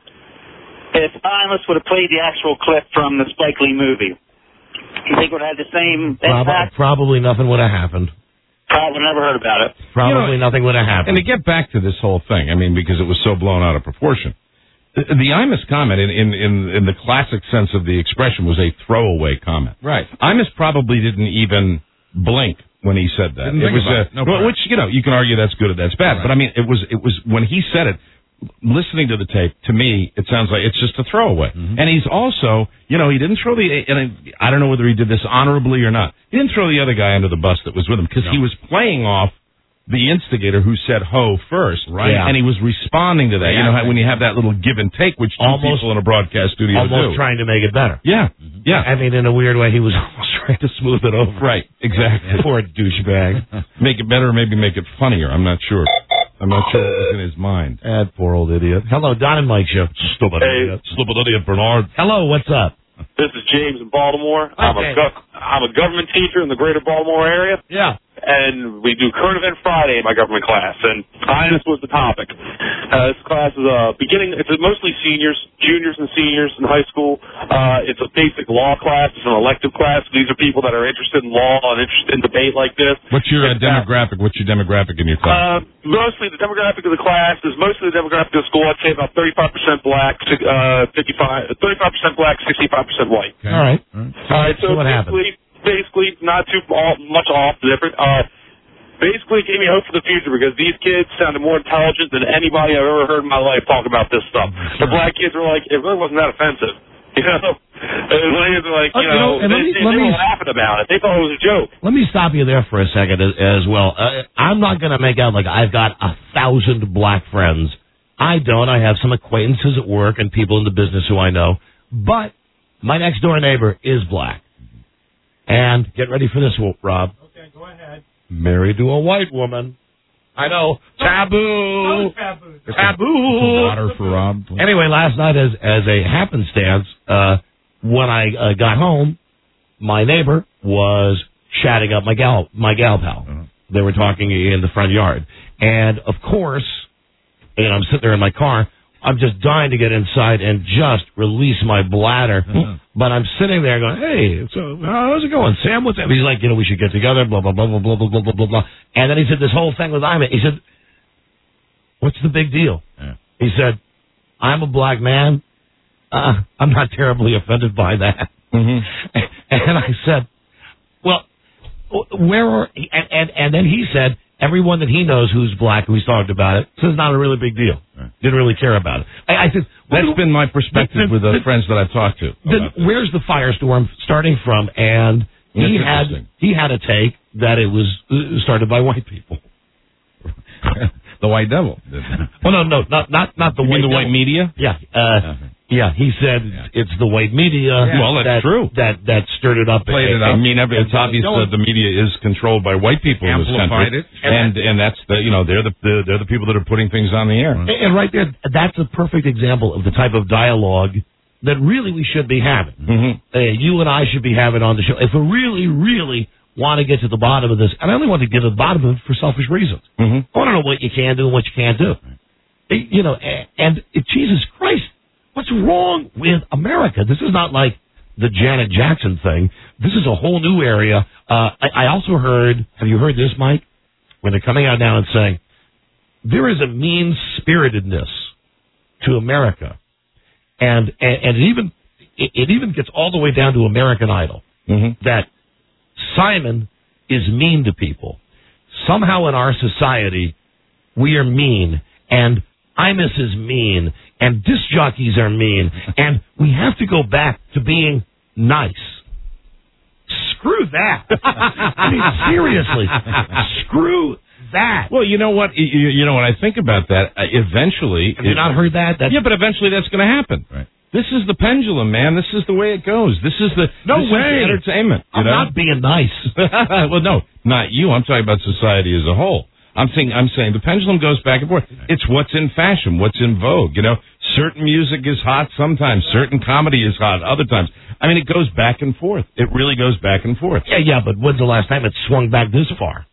if Imus would have played the actual clip from the Spike Lee movie. You think it would have had the same Prob- impact? Probably nothing would have happened. Probably never heard about it. Probably You know, nothing would have happened. And to get back to this whole thing, I mean, because it was so blown out of proportion, the, the Imus comment, in, in, in, in the classic sense of the expression, was a throwaway comment. Right. Imus probably didn't even blink when he said that. Didn't it think was, about uh, it. No well, problem. which, you know, you can argue that's good or that's bad, Right. but I mean, it was, it was, when he said it, listening to the tape, to me, it sounds like it's just a throwaway. Mm-hmm. And he's also, you know, he didn't throw the, and I, I don't know whether he did this honorably or not, he didn't throw the other guy under the bus that was with him, because No. he was playing off the instigator who said ho first, Right. Yeah. and he was responding to that. You know, how, when you have that little give and take, which two Almost- people in a broadcast studio Almost do. trying to make it better. Yeah, yeah. I mean, in a weird way, he was almost trying to smooth it over. Right, exactly. Poor douchebag. Make it better, or maybe make it funnier. I'm not sure. I'm not sure what was in his mind. That poor old idiot. Hello, Don and Mike show. Stupid Hey. idiot. Stupid idiot, Bernard. Hello, what's up? This is James in Baltimore. I'm a Okay. go- I'm a government teacher in the greater Baltimore area, Yeah. and we do current event Friday in my government class, and Imus was the topic. Uh, this class is uh, beginning, it's mostly seniors, juniors and seniors in high school. Uh, it's a basic law class. It's an elective class. These are people that are interested in law and interested in debate like this. What's your uh, It's, uh, demographic? What's your demographic in your class? Uh, mostly the demographic of the class is mostly the demographic of the school. I'd say about thirty-five percent black, uh, fifty-five, thirty-five percent black, sixty-five percent white. Okay. All right. All right, so what happened? basically, basically, not too all, much off different. Uh, basically, it gave me hope for the future because these kids sounded more intelligent than anybody I've ever heard in my life talk about this stuff. The black kids were like, it really wasn't that offensive. You know, it was like, Uh, you you know, know, and let they, me- they, let they me- were laughing about it. They thought it was a joke. Let me stop you there for a second as, as well. Uh, I'm not going to make out like I've got a thousand black friends. I don't. I have some acquaintances at work and people in the business who I know. But my next door neighbor is black. And get ready for this, Rob. Okay, go ahead. Married to a white woman. I know. Taboo. taboo. Taboo. Water for Rob. Anyway, last night, as as a happenstance, uh, when I uh, got home, my neighbor was chatting up my gal my gal pal. Uh-huh. They were talking in the front yard, and of course, and I'm sitting there in my car. I'm just dying to get inside and just release my bladder. Uh-huh. But I'm sitting there going, hey, so how's it going, Sam? What's up? He's like, you know, we should get together, blah, blah, blah, blah, blah, blah, blah, blah, blah, blah. And then he said this whole thing with Imus. He said, what's the big deal? Yeah. He said, I'm a black man. Uh, I'm not terribly offended by that. Mm-hmm. And I said, well, where are, and, and, and then he said, everyone that he knows who's black, who's talked about it, says it's not a really big deal. Right. Didn't really care about it. I, I said, That's been my perspective then- with the then- friends that I've talked to. Then about this. where's the firestorm starting from? And he That's had interesting. he had a take that it was uh, started by white people. The White Devil. Well, no, no, not not not the You white mean the devil. white media? Yeah, uh, yeah. He said it's the white media. Yeah. Well, that's that, true. That that stirred it up. Played it up. I mean, every, it's obvious No, that the media is controlled by white people in this Amplified country, it. and and that's the you know they're the, the they're the people that are putting things on the air. And, and right there, that's a perfect example of the type of dialogue that really we should be having. Mm-hmm. Uh, you and I should be having on the show if we really, really want to get to the bottom of this. And I only want to get to the bottom of it for selfish reasons. Mm-hmm. I want to know what you can do and what you can't do. Uh, You know, and, and uh, Jesus Christ, what's wrong with America? This is not like the Janet Jackson thing. This is a whole new area. Uh, I, I also heard, have you heard this, Mike? When they're coming out now and saying, there is a mean-spiritedness to America. And, and, and it even, it, it even gets all the way down to American Idol. Mm-hmm. That Simon is mean to people. Somehow in our society, we are mean, and Imus is mean, and disc jockeys are mean, and we have to go back to being nice. Screw that. I mean, seriously. Screw that. Well, you know what? You, you know what I think about that. Uh, eventually, Have you not heard that? That's, yeah, but eventually that's going to happen. Right. This is the pendulum, man. This is the way it goes. This is the No this way. is the entertainment. You I'm know? not being nice. Well, no, not you. I'm talking about society as a whole. I'm saying I'm saying the pendulum goes back and forth. It's what's in fashion, what's in vogue. You know, certain music is hot sometimes, certain comedy is hot other times. I mean, it goes back and forth. It really goes back and forth. Yeah, yeah, but when's the last time it swung back this far?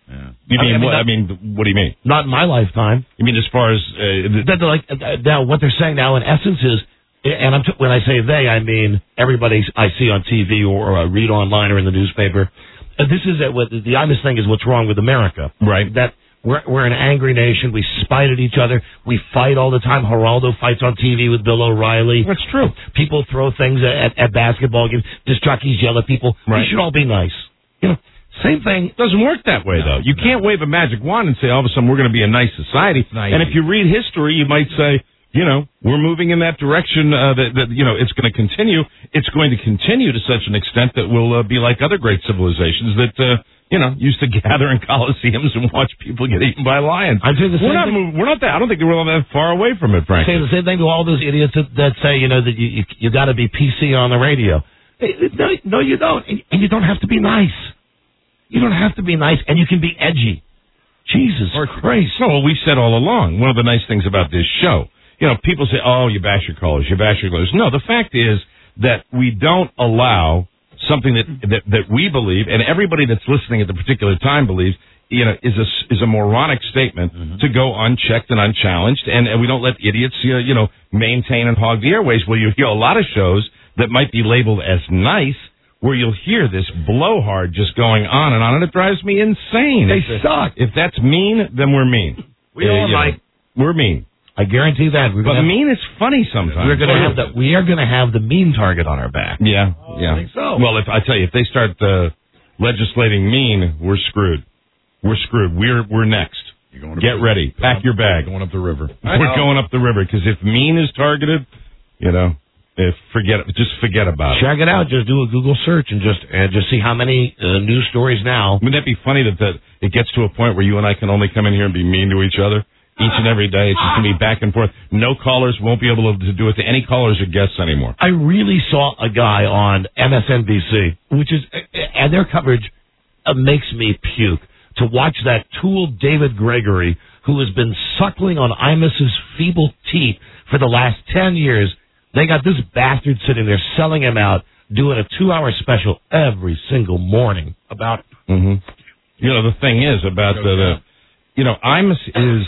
You I mean, mean, what? that- I mean, what do you mean? Not in my lifetime. You mean as far as uh, the, That they're like uh, now, what they're saying now, in essence, is, and I'm t- when I say they, I mean everybody I see on T V or, or I read online or in the newspaper. Uh, this is uh, what the Imus thing is. What's wrong with America? Right. That we're we're an angry nation. We spite at each other. We fight all the time. Geraldo fights on T V with Bill O'Reilly. That's true. People throw things at, at basketball games. Disc jockeys yell at people. Right. We should all be nice. You know, same thing. It doesn't work that way, though. You can't wave a magic wand and say all of a sudden we're going to be a nice society. And if you read history, you might say, you know, we're moving in that direction. Uh, that, that you know, it's going to continue. It's going to continue to such an extent that we'll uh, be like other great civilizations that uh, you know used to gather in coliseums and watch people get eaten by lions. I'm saying the we're same not. thing. Move, we're not that. I don't think we're that far away from it, frankly. Say the same thing to all those idiots that, that say, you know, that you you, you got to be P C on the radio. Hey, No, no, you don't, and, and you don't have to be nice. You don't have to be nice, and you can be edgy. Jesus Christ! No, well, we said all along. One of the nice things about this show, you know, people say, "Oh, you bash your callers, you bash your callers." No, the fact is that we don't allow something that that, that we believe, and everybody that's listening at the particular time believes, you know, is a is a moronic statement Mm-hmm. to go unchecked and unchallenged, and, and we don't let idiots, you know, you know, maintain and hog the airways. Well, you hear a lot of shows that might be labeled as nice, where you'll hear this blowhard just going on and on, and it drives me insane. They if, suck. If that's mean, then we're mean. We Uh, all you know, like- We're mean. I guarantee that. We're But gonna have, mean is funny sometimes. we're going to have the we are going to have the mean target on our back. Yeah, yeah. I think so. Well, if I tell you, if they start uh, legislating mean, we're screwed. We're screwed. We're we're next. You're going to Get ready. Pack your bag. Going up the river. We're going up the river because if mean is targeted, you know, if forget just forget about it. Check it out. Just do a Google search and just uh, just see how many uh, news stories now. Wouldn't that be funny that, that it gets to a point where you and I can only come in here and be mean to each other each and every day? It's just going to be back and forth. No callers won't be able to do it to any callers or guests anymore. I really saw a guy on M S N B C, which is, and their coverage uh, makes me puke, to watch that tool David Gregory, who has been suckling on Imus's feeble teeth for the last ten years. They got this bastard sitting there selling him out, doing a two-hour special every single morning about... Mm-hmm. You know, the thing is about the, the you know, Imus is...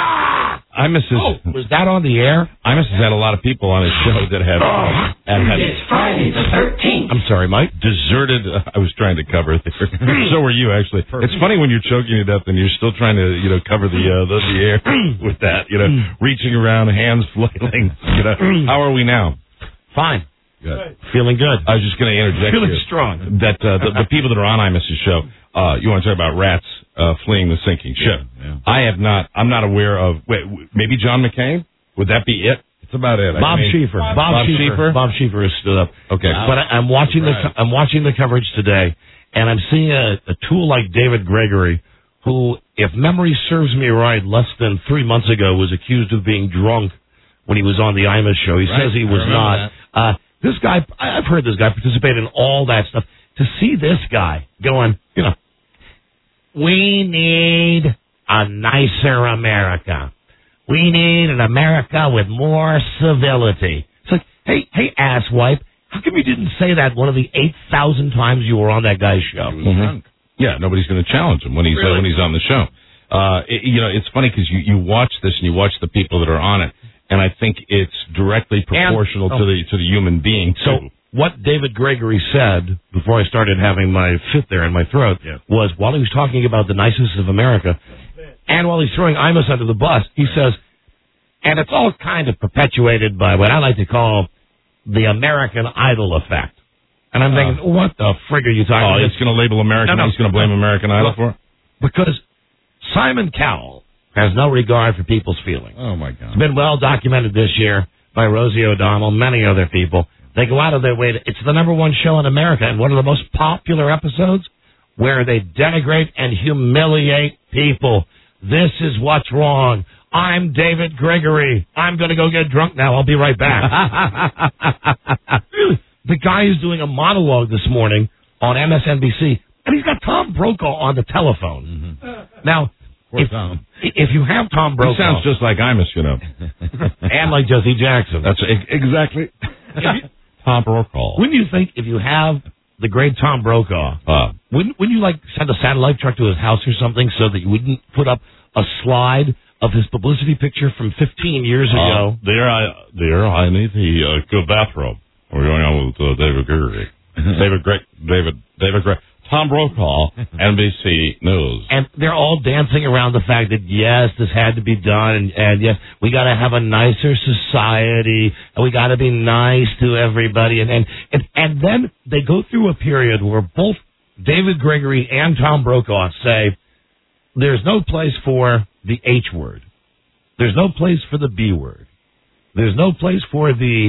Imus is... Oh, was that on the air? Imus has had a lot of people on his show that have... have had, It's Friday the thirteenth. I'm sorry, Mike. deserted... Uh, I was trying to cover it there. So were you, actually. It's funny when you're choking to death and you're still trying to, you know, cover the uh, the, the air with that, you know, reaching around, hands flailing. You know, how are we now? Fine. Good. Feeling good. I was just going to interject Feeling here strong. that uh, the, the people that are on Imus's show, uh, you want to talk about rats uh, fleeing the sinking ship. Yeah, yeah. I have not, I'm not aware of, wait, w- maybe John McCain? Would that be it? It's about it. Bob I mean, Schieffer. Bob, Bob Schieffer. Schieffer? Bob Schieffer has stood up. Okay. But I, I'm watching the Right. I'm watching the coverage today, and I'm seeing a, a tool like David Gregory, who, if memory serves me right, less than three months ago was accused of being drunk when he was on the Imus show. He Right. says he I was remember not. Uh, this guy, I've heard this guy participate in all that stuff. To see this guy going, you know, we need a nicer America. We need an America with more civility. It's like, hey, hey, asswipe, how come you didn't say that one of the eight thousand times you were on that guy's show? Mhm. Yeah, nobody's going to challenge him when he's uh, Really? when he's on the show. Uh, it, you know, it's funny because you, you watch this and you watch the people that are on it, and I think it's directly proportional And- to the to the human being. So too. what David Gregory said before I started having my fit there in my throat Yeah. was, while he was talking about the niceness of America, and while he's throwing Imus under the bus, he says, and it's all kind of perpetuated by what I like to call the American Idol effect. And I'm thinking, what the frig are you talking oh, about? it's going to label American. No, no. He's going to blame American Idol for it. Because Simon Cowell has no regard for people's feelings. Oh, my God. It's been well documented this year by Rosie O'Donnell, many other people. They go out of their way to, it's the number one show in America, and one of the most popular episodes where they denigrate and humiliate people. This is what's wrong. I'm David Gregory. I'm going to go get drunk now. I'll be right back. Really, the guy is doing a monologue this morning on M S N B C, and he's got Tom Brokaw on the telephone. Mm-hmm. Now, if, if you have Tom Brokaw... He sounds just like Imus, you know. and like Jesse Jackson. That's e- exactly. Tom Brokaw. Wouldn't you think if you have the great Tom Brokaw, Uh, wouldn't, wouldn't you like send a satellite truck to his house or something so that you wouldn't put up a slide of his publicity picture from fifteen years ago? Uh, there, I, there, I need the uh, good bathrobe. We're going on with uh, David Gregory. David Greg, David, David Greg, Tom Brokaw, N B C News. And they're all dancing around the fact that, yes, this had to be done, and, and yes, we got to have a nicer society, and we got to be nice to everybody. And, and, and, and then they go through a period where both David Gregory and Tom Brokaw say, there's no place for the H word. There's no place for the B word. There's no place for the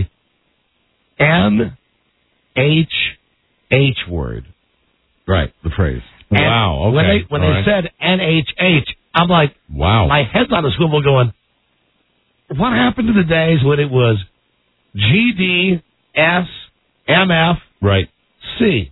N H H word. Right, the phrase. And wow, okay. When they, when All they right. said N H H, I'm like, wow. My head's on a swivel going, what happened to the days when it was G D S M F right. C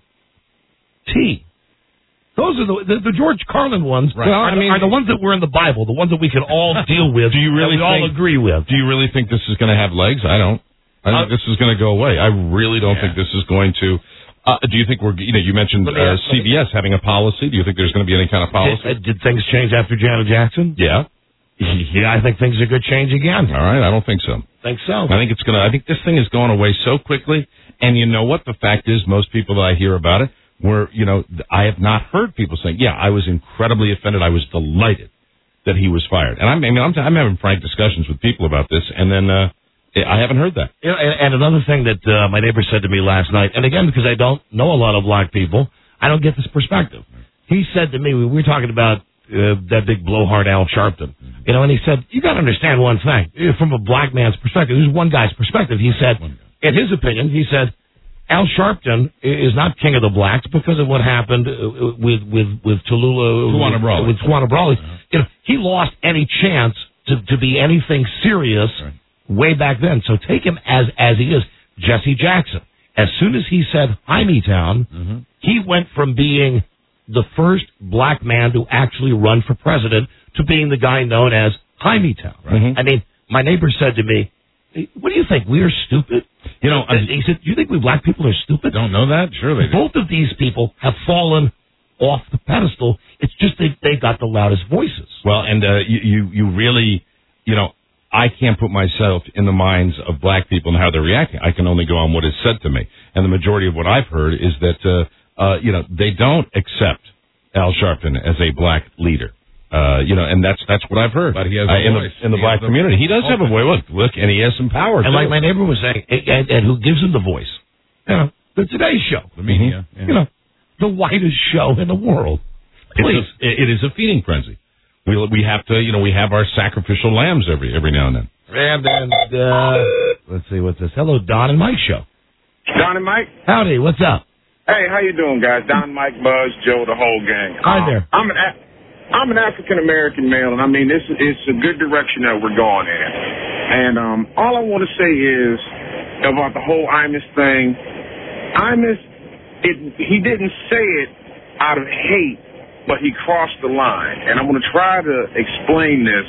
T? Those are the, the, the George Carlin ones. Right. Well, Are, I the, mean, are the ones that were in the Bible, the ones that we can all deal with. Do you really that we all think, agree with? Do you really think this is going to have legs? I don't. I think uh, this is going to go away. I really don't yeah. think this is going to. Uh, do you think we're? You know, you mentioned uh, C B S having a policy. Do you think there's going to be any kind of policy? Did, did things change after Janet Jackson? Yeah. Yeah, I think things are going to change again. All right, I don't think so. Think so? I think it's going to. I think this thing is going away so quickly. And you know what? The fact is, most people that I hear about it were, you know, I have not heard people saying, "Yeah, I was incredibly offended. I was delighted that he was fired." And I'm, I mean, I'm, I'm having frank discussions with people about this, and then. uh I haven't heard that. And, and another thing that uh, my neighbor said to me last night, and again, because I don't know a lot of black people, I don't get this perspective. He said to me, we were talking about uh, that big blowhard Al Sharpton, you know, and he said, you got to understand one thing. From a black man's perspective, this is one guy's perspective. He said, in his opinion, he said, Al Sharpton is not king of the blacks because of what happened with with with Tallulah, Tawana Brawley. with Tawana Brawley. Uh-huh. You know, he lost any chance to to be anything serious. Right. Way back then. So take him as as he is. Jesse Jackson. As soon as he said Hymietown, mm-hmm. he went from being the first black man to actually run for president to being the guy known as Hymietown. Right? Mm-hmm. I mean, my neighbor said to me, what do you think? We are stupid? You know, he said, do you think we black people are stupid? Don't know that? Sure they do. Both of these people have fallen off the pedestal. It's just they, they got the loudest voices. Well, and uh, you, you, you really, you know, I can't put myself in the minds of black people and how they're reacting. I can only go on what is said to me. And the majority of what I've heard is that, uh, uh, you know, they don't accept Al Sharpton as a black leader. Uh, you know, and that's that's what I've heard. But he has a uh, in voice. the, in the he black community. He does have a voice. Look, look, and he has some power, And too. like my neighbor was saying, and, and who gives him the voice? You know, the Today Show. The media. Mm-hmm. Yeah. You know, the whitest show in the world. Please. It's a, it is a feeding frenzy. We we have to, you know, we have our sacrificial lambs every every now and then. And then, uh, let's see, what's this? Hello, Don and Mike show. Don and Mike? Howdy, what's up? Hey, how you doing, guys? Don, Mike, Buzz, Joe, the whole gang. Hi um, there. I'm an I'm an African-American male, and I mean, this is a good direction that we're going in. And um, all I want to say is about the whole Imus thing, Imus, it, he didn't say it out of hate, but he crossed the line. And I'm going to try to explain this.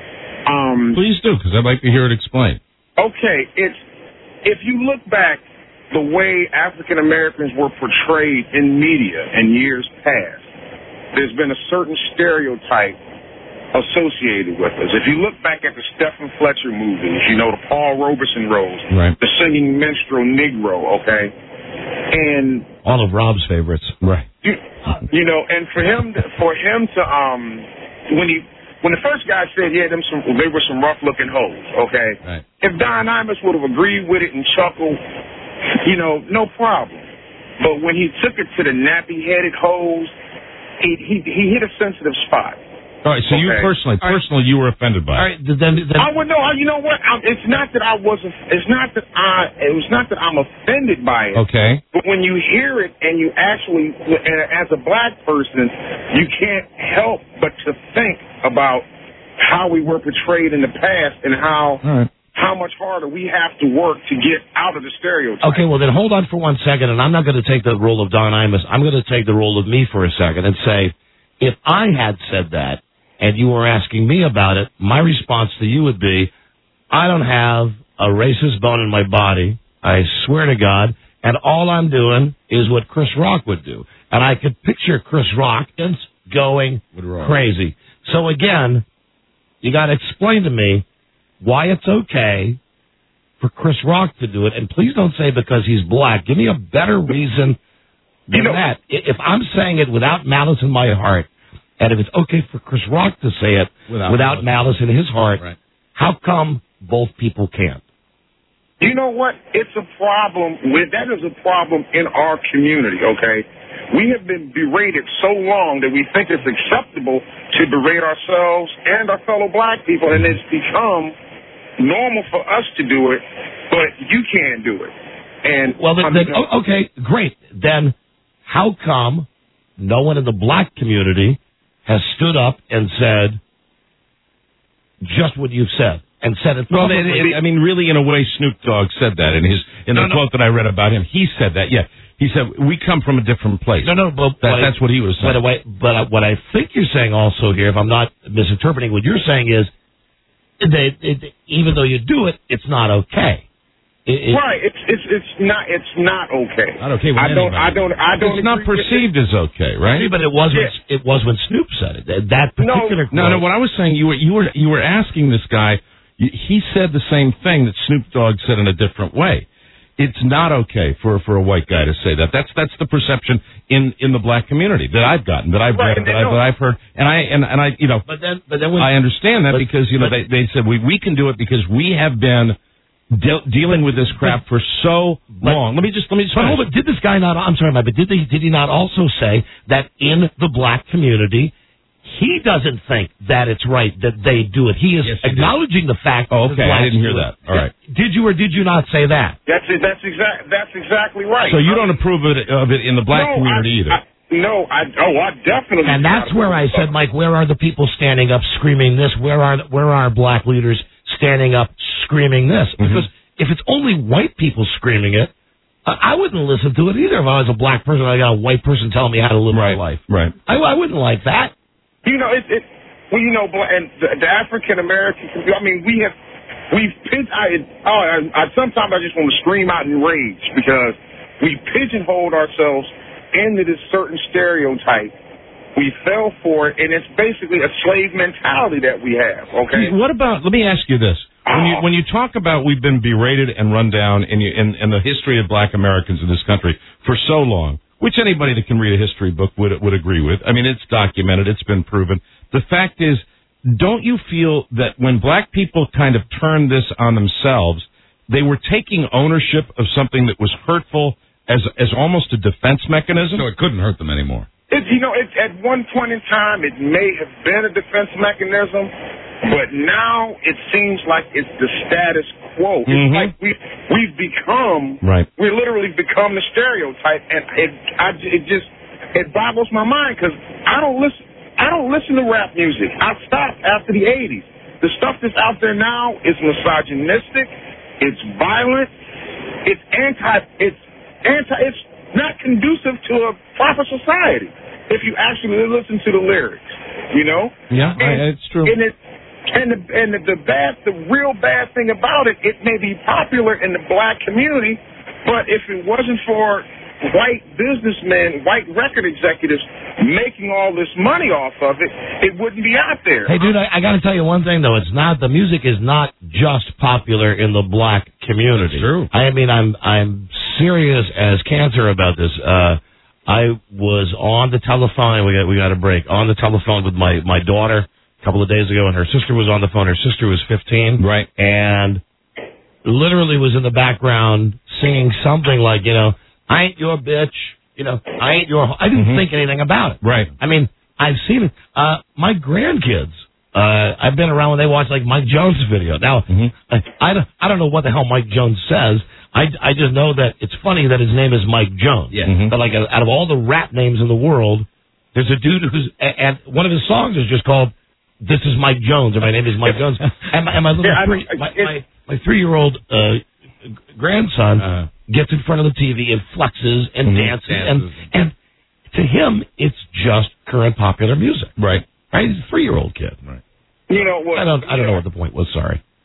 Um, Please do, because I'd like to hear it explained. Okay, it's if you look back the way African Americans were portrayed in media in years past, there's been a certain stereotype associated with us. If you look back at the Stephen Fletcher movies, you know, the Paul Robeson roles, right. the singing minstrel Negro, okay, and all of Rob's favorites, right? You, you know, and for him, to, for him to um, when he. When the first guy said, yeah, them some, they were some rough-looking hoes, okay? Right. If Don Imus would have agreed with it and chuckled, you know, no problem. But when he took it to the nappy-headed hoes, he, he, he hit a sensitive spot. All right, so okay. you personally, personally, you were offended by it. All right, then, then, I would know. You know what? I'm, it's not that I wasn't. It's not that I. It was not that I'm offended by it. Okay. But when you hear it and you actually, as a black person, you can't help but to think about how we were portrayed in the past and how right. how much harder we have to work to get out of the stereotype. Okay, well then hold on for one second, and I'm not going to take the role of Don Imus. I'm going to take the role of me for a second and say, if I had said that, and you were asking me about it, my response to you would be, I don't have a racist bone in my body, I swear to God, and all I'm doing is what Chris Rock would do. And I could picture Chris Rock going crazy. So again, you got to explain to me why it's okay for Chris Rock to do it. And please don't say because he's black. Give me a better reason than you know, that. If I'm saying it without malice in my heart, and if it's okay for Chris Rock to say it without, without malice in his heart, right. How come both people can't? You know what? It's a problem with that is a problem in our community, okay? We have been berated so long that we think it's acceptable to berate ourselves and our fellow black people, and it's become normal for us to do it, but you can't do it. And well, then, then, okay, great. Then how come no one in the black community has stood up and said just what you've said? And said it. Well, it, it, I mean, really, in a way, Snoop Dogg said that in his in the no, quote no. that I read about him. He said that. Yeah, he said we come from a different place. No, no, but that, that's what he was saying. By the way, but what I think you're saying also here, if I'm not misinterpreting what you're saying, is that it, even though you do it, it's not okay. It, it, right? It's it's it's not it's not okay. Not okay. With I don't anybody. I don't I don't. It's not perceived as okay, right? See, but it was yeah. when, it was when Snoop said it. That particular no, no, no. What I was saying, you were you were you were asking this guy. He said the same thing that Snoop Dogg said in a different way. It's not okay for for a white guy to say that. That's that's the perception in, in the black community that I've gotten, that I've right, read, that, I, that I've heard, and I and, and I you know. But then, but then when, I understand that but, because you know but, they they said we we can do it because we have been de- dealing with this crap for so long. Let me just let me just. But hold on, did this guy not? I'm sorry, Mike, but did he did he not also say that in the black community? He doesn't think that it's right that they do it. He is yes, he acknowleding did. the fact. Oh, okay, that I didn't hear that. All right. Did you or did you not say that? That's it. That's exact. That's exactly right. So you don't approve of it, of it in the black no, community I, either. I, no, I. Oh, I definitely. And that's where I said, Mike, where are the people standing up screaming this? Where are where are black leaders standing up screaming this? Mm-hmm. Because if it's only white people screaming it, I wouldn't listen to it either. If I was a black person, I got a white person telling me how to live right, my life. Right. I, I wouldn't like that. You know, it. it well, you know, and the, the African American. I mean, we have we've pigeon. I, oh, I, I sometimes I just want to scream out in rage because we pigeonholed ourselves into this certain stereotype. We fell for it, and it's basically a slave mentality that we have. Okay. What about? Let me ask you this: when you when you talk about we've been berated and run down in, you, in in the history of black Americans in this country for so long, which anybody that can read a history book would would agree with. I mean, it's documented, it's been proven. The fact is, don't you feel that when black people kind of turned this on themselves, they were taking ownership of something that was hurtful as as almost a defense mechanism? So it couldn't hurt them anymore. It, you know, it, at one point in time, it may have been a defense mechanism, but now it seems like it's the status quo. It's mm-hmm. like we we've become right. We literally become the stereotype, and it I, it just it boggles my mind because I don't listen. I don't listen to rap music. I stopped after the eighties. The stuff that's out there now is misogynistic. It's violent. It's anti. It's anti. It's not conducive to a proper society if you actually listen to the lyrics. You know. Yeah, and, it's true. And it, and the and the, the bad, the real bad thing about it, it may be popular in the black community, but if it wasn't for white businessmen, white record executives making all this money off of it, it wouldn't be out there. Hey, dude, I, I got to tell you one thing, though. It's not, the music is not just popular in the black community. That's true. I mean, I'm, I'm serious as cancer about this. Uh, I was on the telephone, we got, we got a break, on the telephone with my, my daughter a couple of days ago, and her sister was on the phone. Her sister was fifteen. Right. And literally was in the background singing something like, you know, I ain't your bitch, you know, I ain't your... I didn't mm-hmm. think anything about it. Right. I mean, I've seen it. Uh, my grandkids, uh, I've been around when they watch, like, Mike Jones' video. Now, mm-hmm. I, I, don't, I don't know what the hell Mike Jones says. I, I just know that it's funny that his name is Mike Jones. Yeah. Mm-hmm. But, like, out of all the rap names in the world, there's a dude who's... And one of his songs is just called This Is Mike Jones, or My Name is Mike Jones. And my, and my little... Yeah, I mean, three, my, my, my three-year-old uh, grandson... Uh, gets in front of the T V and flexes and mm-hmm. dances, dances. And, and to him, it's just current popular music. Right. Right? He's a three-year-old kid. Right. You know what? I don't, I don't know what the point was, sorry.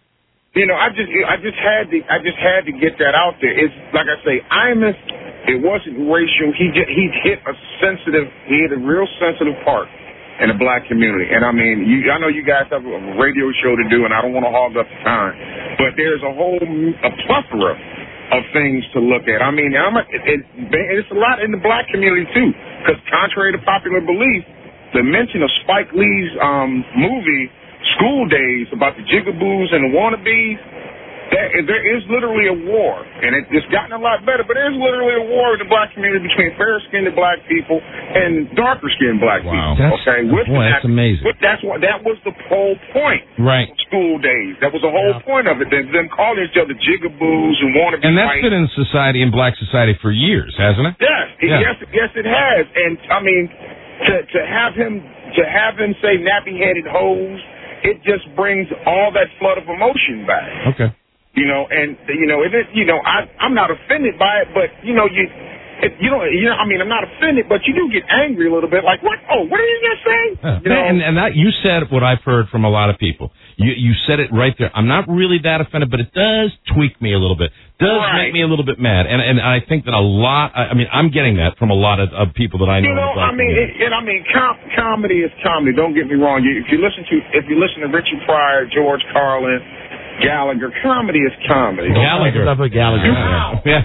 you know, I just I just had to I just had to get that out there. It's like I say, Imus. It wasn't racial. He just, he hit a sensitive. He hit a real sensitive part in the black community. And I mean, you, I know you guys have a radio show to do, and I don't want to hog up the time, but there's a whole a plethora of things to look at. I mean, I'm a, it, it, it's a lot in the black community too, because contrary to popular belief, the mention of Spike Lee's um, movie School Days about the jigaboos and the wannabes, there, there is literally a war, and it, it's gotten a lot better, but there's literally a war in the black community between fair-skinned black people and darker-skinned black wow. people. That's, okay, with boy, that, that's amazing. But that's what that was the whole point. Right. Of School Days. That was the whole yeah. point of it. Them, them calling each other jigaboos and wannabes. And that's white. been in society, in black society, for years, hasn't it? Yes, yeah. yes, yes, it has. And I mean, to to have him to have him say nappy-headed hoes. It just brings all that flood of emotion back. Okay. You know, and you know, and it, you know, I I'm not offended by it, but you know, you, it, you know, you know, I mean, I'm not offended, but you do get angry a little bit. Like, what? Oh, what did you just say? Yeah. You know? And and that you said what I've heard from a lot of people. You you said it right there. I'm not really that offended, but it does tweak me a little bit. Does right. make me a little bit mad, and and I think that a lot. I mean, I'm getting that from a lot of, of people that I know. You know, I mean, it, and I mean, com- comedy is comedy. Don't get me wrong. You, if you listen to if you listen to Richie Pryor, George Carlin, Gallagher, comedy is comedy. Gallagher, stuff with Gallagher. Wow. Yeah.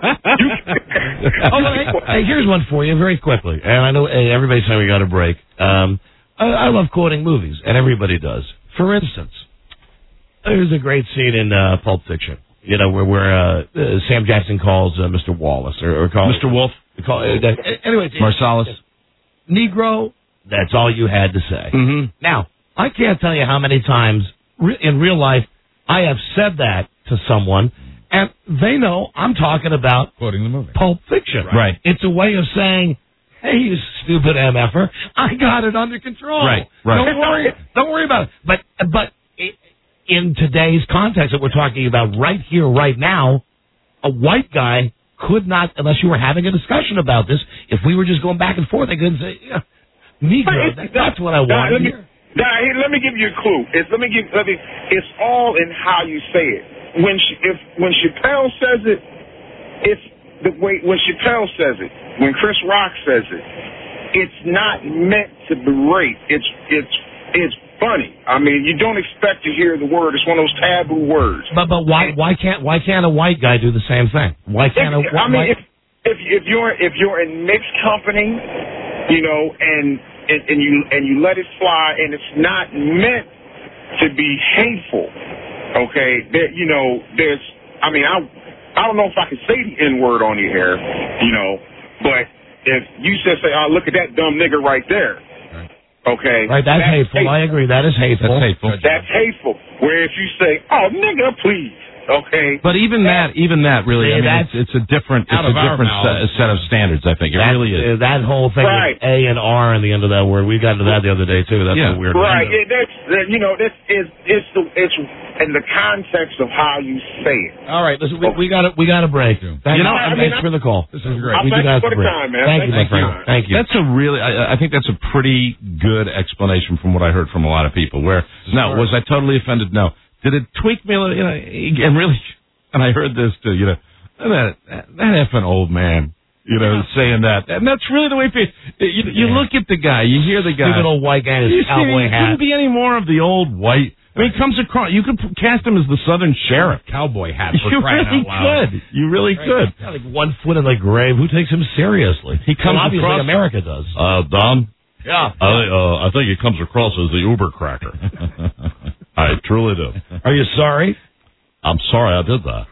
oh, well, hey, hey, here's one for you, very quickly. And I know hey, everybody's saying we got a break. Um, I, I love quoting movies, and everybody does. For instance, there's a great scene in uh, Pulp Fiction. You know, where, where uh, uh, Sam Jackson calls uh, Mister Wallace, or, or calls Mister Wolf. Call, uh, uh, anyway, Marsalis. Negro, that's all you had to say. Mm-hmm. Now, I can't tell you how many times re- in real life I have said that to someone, and they know I'm talking about quoting the movie. Pulp Fiction. Right. right. It's a way of saying, hey, you stupid M F-er, I got it under control. Right, right. Don't worry, don't worry about it. But, but it, in today's context that we're talking about right here, right now, a white guy could not, unless you were having a discussion about this, if we were just going back and forth, they couldn't say, yeah, Negro, that, that's what I want to hear. Nah, here, let me give you a clue. It's let me give. Let me. It's all in how you say it. When she, if when Chappelle says it, it's the way when Chappelle says it. When Chris Rock says it, it's not meant to berate. It's it's it's funny. I mean, you don't expect to hear the word. It's one of those taboo words. But but why why can't why can't a white guy do the same thing? Why can't if, a I mean white... if if if you're if you're in mixed company, you know, and. And, and you and you let it fly, and it's not meant to be hateful. Okay, there, you know, there's. I mean, I I don't know if I can say the N word on the air, you know, but if you just say, "Oh, look at that dumb nigger right there," okay, right, that's, that's hateful. hateful. I agree, that is hateful. That's hateful. That's hateful. Where if you say, "Oh, nigga, please." Okay, but even that, even that, really, See, I mean, it's, it's a different, it's a different set, set of standards. I think it that, really is. Uh, that whole thing right. with A and R on the end of that word, we got into that the other day too. That's yeah. a weird. Right, yeah, that's that, you know, that's it's it's the it's in the context of how you say it. All right, listen, we, we got to we got to break. Thank you know, I I mean, thanks I, for the call. This is great. We thank you for the break. time, man. Thank, thank you, my friend. you. Thank you. That's a really, I, I think that's a pretty good explanation from what I heard from a lot of people. Where no, was I totally offended? No. Did it tweak me a little? You know, and really. And I heard this too, you know, that that, that effing old man, you know, yeah. saying that, and that's really the way it feels. You, you yeah. look at the guy, you hear the guy, stupid old white guy in his cowboy hat. Couldn't be any more of the old white. I mean, he comes across. You could cast him as the Southern sheriff, cowboy hat. For you crying really out loud. could. You really right. could. Got like one foot in the grave. Who takes him seriously? He comes well, obviously across. America does. Uh, Don. Yeah. I, uh, I think he comes across as the Uber cracker. I truly do. Are you sorry? I'm sorry I did that.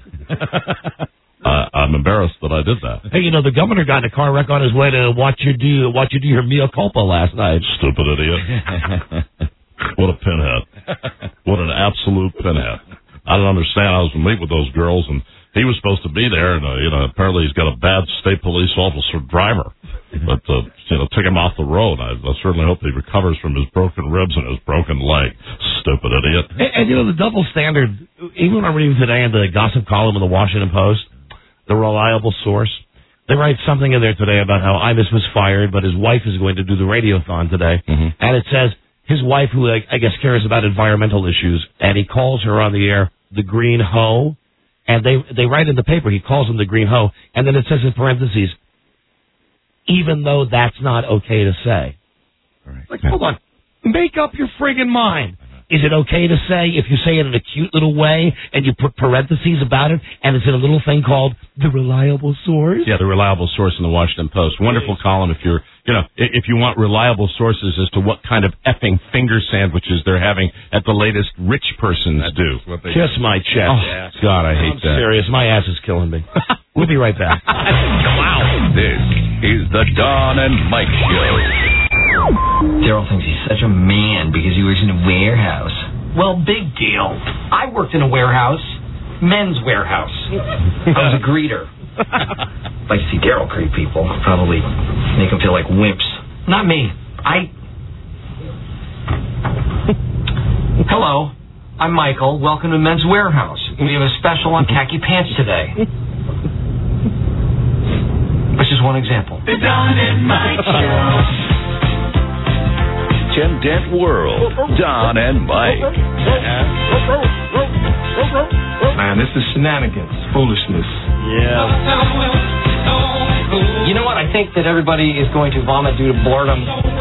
uh, I'm embarrassed that I did that. Hey, you know, the governor got in a car wreck on his way to watch you do watch you do your mea culpa last night. Stupid idiot. What a pinhead. What an absolute pinhead. I don't understand. I was to meet with those girls, and he was supposed to be there, and, uh, you know, apparently he's got a bad state police officer driver. But, uh, you know, took him off the road. I, I certainly hope he recovers from his broken ribs and his broken leg. Stupid idiot. And, and you know, the double standard, even when I'm reading today in the gossip column of the Washington Post, the reliable source, they write something in there today about how Imus was fired, but his wife is going to do the radiothon today. Mm-hmm. And it says his wife, who I, I guess cares about environmental issues, and he calls her on the air the green hoe, and they they write in the paper, he calls him the green hoe, and then it says in parentheses, even though that's not okay to say. Right. Like, hold on. Make up your friggin' mind. Is it okay to say, if you say it in a cute little way, and you put parentheses about it, and it's in a little thing called the reliable source? Yeah, the reliable source in the Washington Post. Wonderful column if you're, you know, if you want reliable sources as to what kind of effing finger sandwiches they're having at the latest rich persons do. Kiss my chest. Oh, God, I hate I'm that. serious. My ass is killing me. We'll be right back. Wow. This is the Don and Mike Show. Daryl thinks he's such a man because he works in a warehouse. Well, big deal. I worked in a warehouse. Men's warehouse. I was a greeter. Like to see Daryl greet people. Probably make them feel like wimps. Not me. I... Hello. I'm Michael. Welcome to Men's Warehouse. We have a special on khaki pants today. That's just one example. The Don and Mike Show. Tim Dent World. Don and Mike. Man, this is shenanigans, foolishness. Yeah. You know what? I think that everybody is going to vomit due to boredom.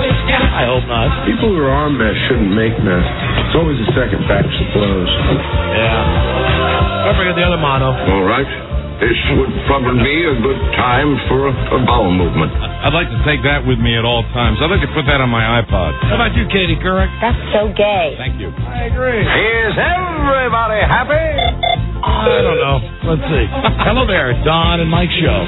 I hope not. People who are on meth shouldn't make meth. It's always a second batch that blows. Yeah. Don't forget the other motto. All right. This would probably be a good time for a, a bowel movement. I'd like to take that with me at all times. I'd like to put that on my iPod. How about you, Katie Couric? That's so gay. Thank you. I agree. Is everybody happy? I don't know. Let's see. Hello there, Don and Mike Show.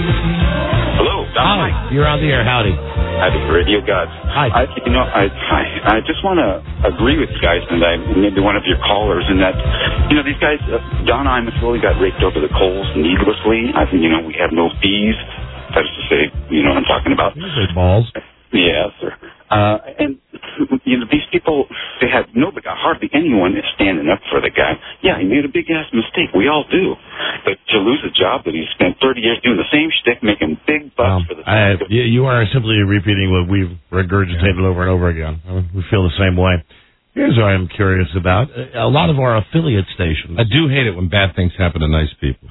Hello, Don. Hi. You're on the air. Howdy. Howdy, radio gods. Hi. I, you know, I, I, I just want to agree with you guys, and I, maybe one of your callers, in that, you know, these guys, uh, Don Imus really got raked over the coals needlessly. I think, you know, we have no fees. That is to say, you know what I'm talking about. Big balls. Yes, sir. Uh, and, you know, these people, they have nobody, hardly anyone is standing up for the guy. Yeah, he made a big-ass mistake. We all do. But to lose a job that he spent thirty years doing the same shtick, making big bucks Um, for the I, you are simply repeating what we've regurgitated over and over again. I mean, we feel the same way. Here's what I'm curious about. A lot of our affiliate stations. I do hate it when bad things happen to nice people.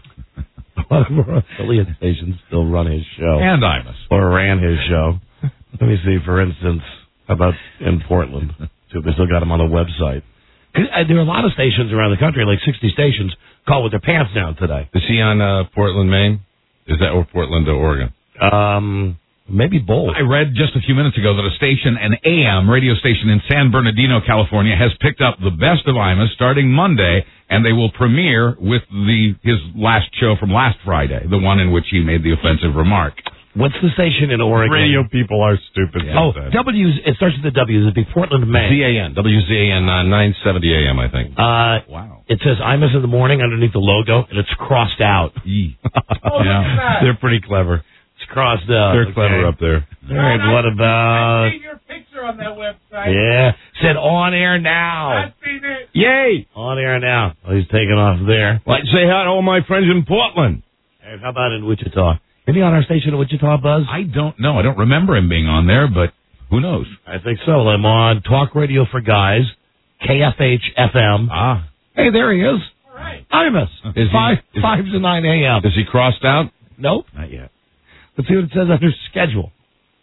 A lot of our affiliate stations still run his show. And Imus. Or ran his show. Let me see, for instance, how about in Portland? Too, they still got him on the website. There are a lot of stations around the country, like sixty stations, call with their pants down today. Is he on uh, Portland, Maine? Is that or Portland or Oregon? Um, maybe both. I read just a few minutes ago that a station, an A M radio station in San Bernardino, California, has picked up the best of Imus starting Monday, and they will premiere with the his last show from last Friday, the one in which he made the offensive remark. What's the station in Oregon? Radio people are stupid. Yeah. Oh, W's. It starts with the W's. It'd be Portland, Maine. Z A N. W Z A N, uh, nine seventy A M, I think. Uh, wow. It says Imus in the morning underneath the logo, and it's crossed out. E. Oh, yeah. They're pretty clever. It's crossed out. They're okay. clever up there. All right, what about... I've seen your picture on that website. Yeah. Said on air now. I've seen it. Yay! On air now. Oh, he's taking off there. Like, say hi to all my friends in Portland. Hey, how about in Wichita? Is he on our station in Wichita, Buzz? I don't know. I don't remember him being on there, but who knows? I think so. I'm on Talk Radio for Guys, K F H F M. Ah. Hey, there he is. All right. Imus. Is five, he, is, five to nine A M. Is he crossed out? Nope. Not yet. Let's see what it says under schedule.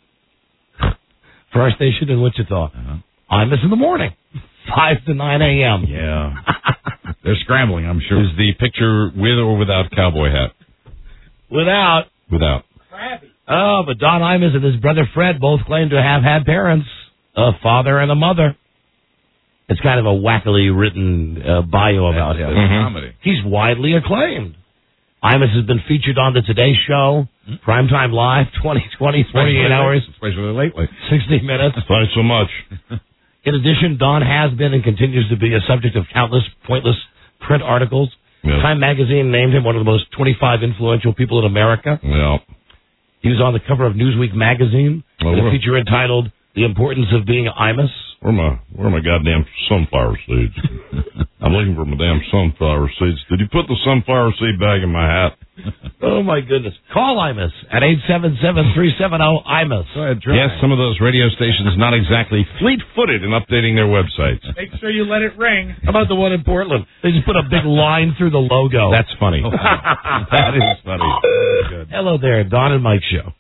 For our station in Wichita. Uh-huh. Imus in the morning, five to nine A M. Yeah. They're scrambling, I'm sure. Is the picture with or without cowboy hat? Without. Without. Crabby. Oh, but Don Imus and his brother Fred both claim to have had parents, a father and a mother. It's kind of a wackily written uh, bio about him. Mm-hmm. Comedy. He's widely acclaimed. Imus has been featured on the Today Show, mm-hmm. Primetime Live, twenty twenty, forty-eight hours, especially lately, sixty minutes. Thanks so much. In addition, Don has been and continues to be a subject of countless pointless print articles. Yeah. Time magazine named him one of the most twenty-five influential people in America. Yeah. He was on the cover of Newsweek magazine Well, with a we're- feature entitled The importance of being Imus? Where are my, where are my goddamn sunflower seeds? I'm looking for my damn sunflower seeds. Did you put the sunflower seed bag in my hat? Oh, my goodness. Call Imus at eight seven seven, three seven zero, I M U S. Go ahead, try. Yes, some of those radio stations not exactly fleet-footed in updating their websites. Make sure you let it ring. How about the one in Portland? They just put a big line through the logo. That's funny. That is funny. Good. Hello there, Don and Mike Show.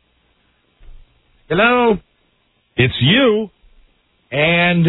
Hello. It's you. And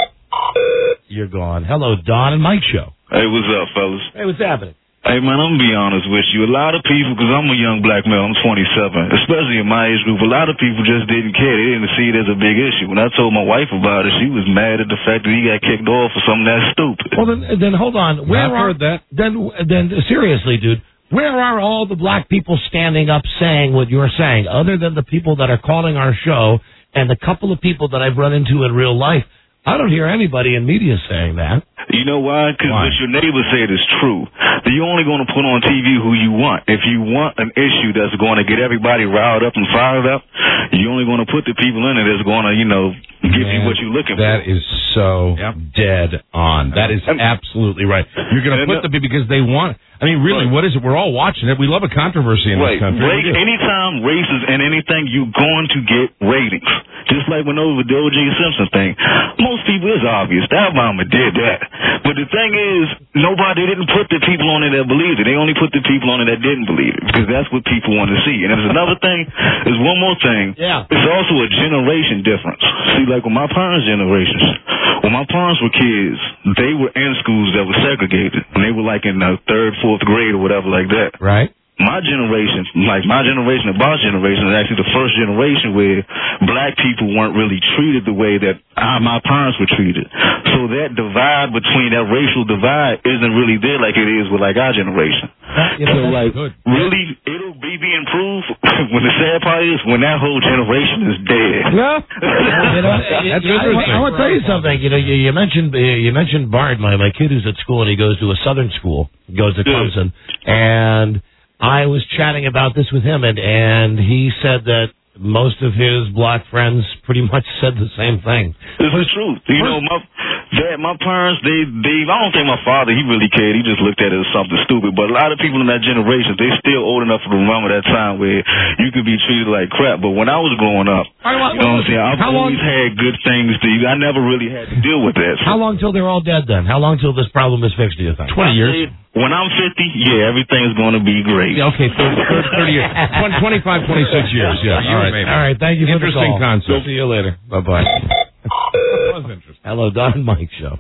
you're gone. Hello, Don and Mike Show. Hey, what's up, fellas? Hey, what's happening? Hey, man, I'm going to be honest with you. A lot of people, because I'm a young black male, I'm twenty-seven, especially in my age group, a lot of people just didn't care. They didn't see it as a big issue. When I told my wife about it, she was mad at the fact that he got kicked off for something that stupid. Well, then, then hold on. Where I've are, heard that. Then, then seriously, dude, where are all the black people standing up saying what you're saying, other than the people that are calling our show and the couple of people that I've run into in real life? I don't hear anybody in media saying that. You know why? Because what your neighbor said is true. You're only going to put on T V who you want. If you want an issue that's going to get everybody riled up and fired up, you're only going to put the people in it that's going to, you know, give Man, you what you're looking that for. That is so yep. dead on. That is absolutely right. You're going to put the people because they want. I mean, really, right. what is it? We're all watching it. We love a controversy in right. this country. Right. Anytime race is in anything, you're going to get ratings. Just like when over the O J Simpson thing. Most people, it's obvious. That mama did that. But the thing is, nobody didn't put the people on it that believed it. They only put the people on it that didn't believe it. Because that's what people want to see. And there's another thing. There's one more thing. Yeah. It's also a generation difference. See, like with my parents' generations, when my parents were kids, they were in schools that were segregated. And they were like in the third, fourth grade or whatever like that. Right. My generation, like my generation, the boss generation, is actually the first generation where black people weren't really treated the way that uh, my parents were treated. So that divide between that racial divide isn't really there like it is with like our generation. You know, so like good. really, it'll be be improved when the sad part is when that whole generation is dead. No, you know, that's interesting. I, I want to tell you something. You know, you, you mentioned you mentioned Bard, my my kid who's at school and he goes to a Southern school, he goes to Clemson, and I was chatting about this with him, and, and he said that most of his black friends pretty much said the same thing. It's the truth. You know, my dad, my parents, they, they, I don't think my father, he really cared. He just looked at it as something stupid. But a lot of people in that generation, they still old enough to remember that time where you could be treated like crap. But when I was growing up, you know what I'm saying, I've always had good things to you. I never really had to deal with that. So. How long till they're all dead then? How long till this problem is fixed, do you think? twenty years. When I'm fifty, yeah, everything's going to be great. Yeah, okay, thirty, thirty years. twenty-five, twenty-six years, yeah. All right. All right, thank you for the call. Interesting concept. We'll see you later. Bye-bye. That was interesting. Hello, Don and Mike Show.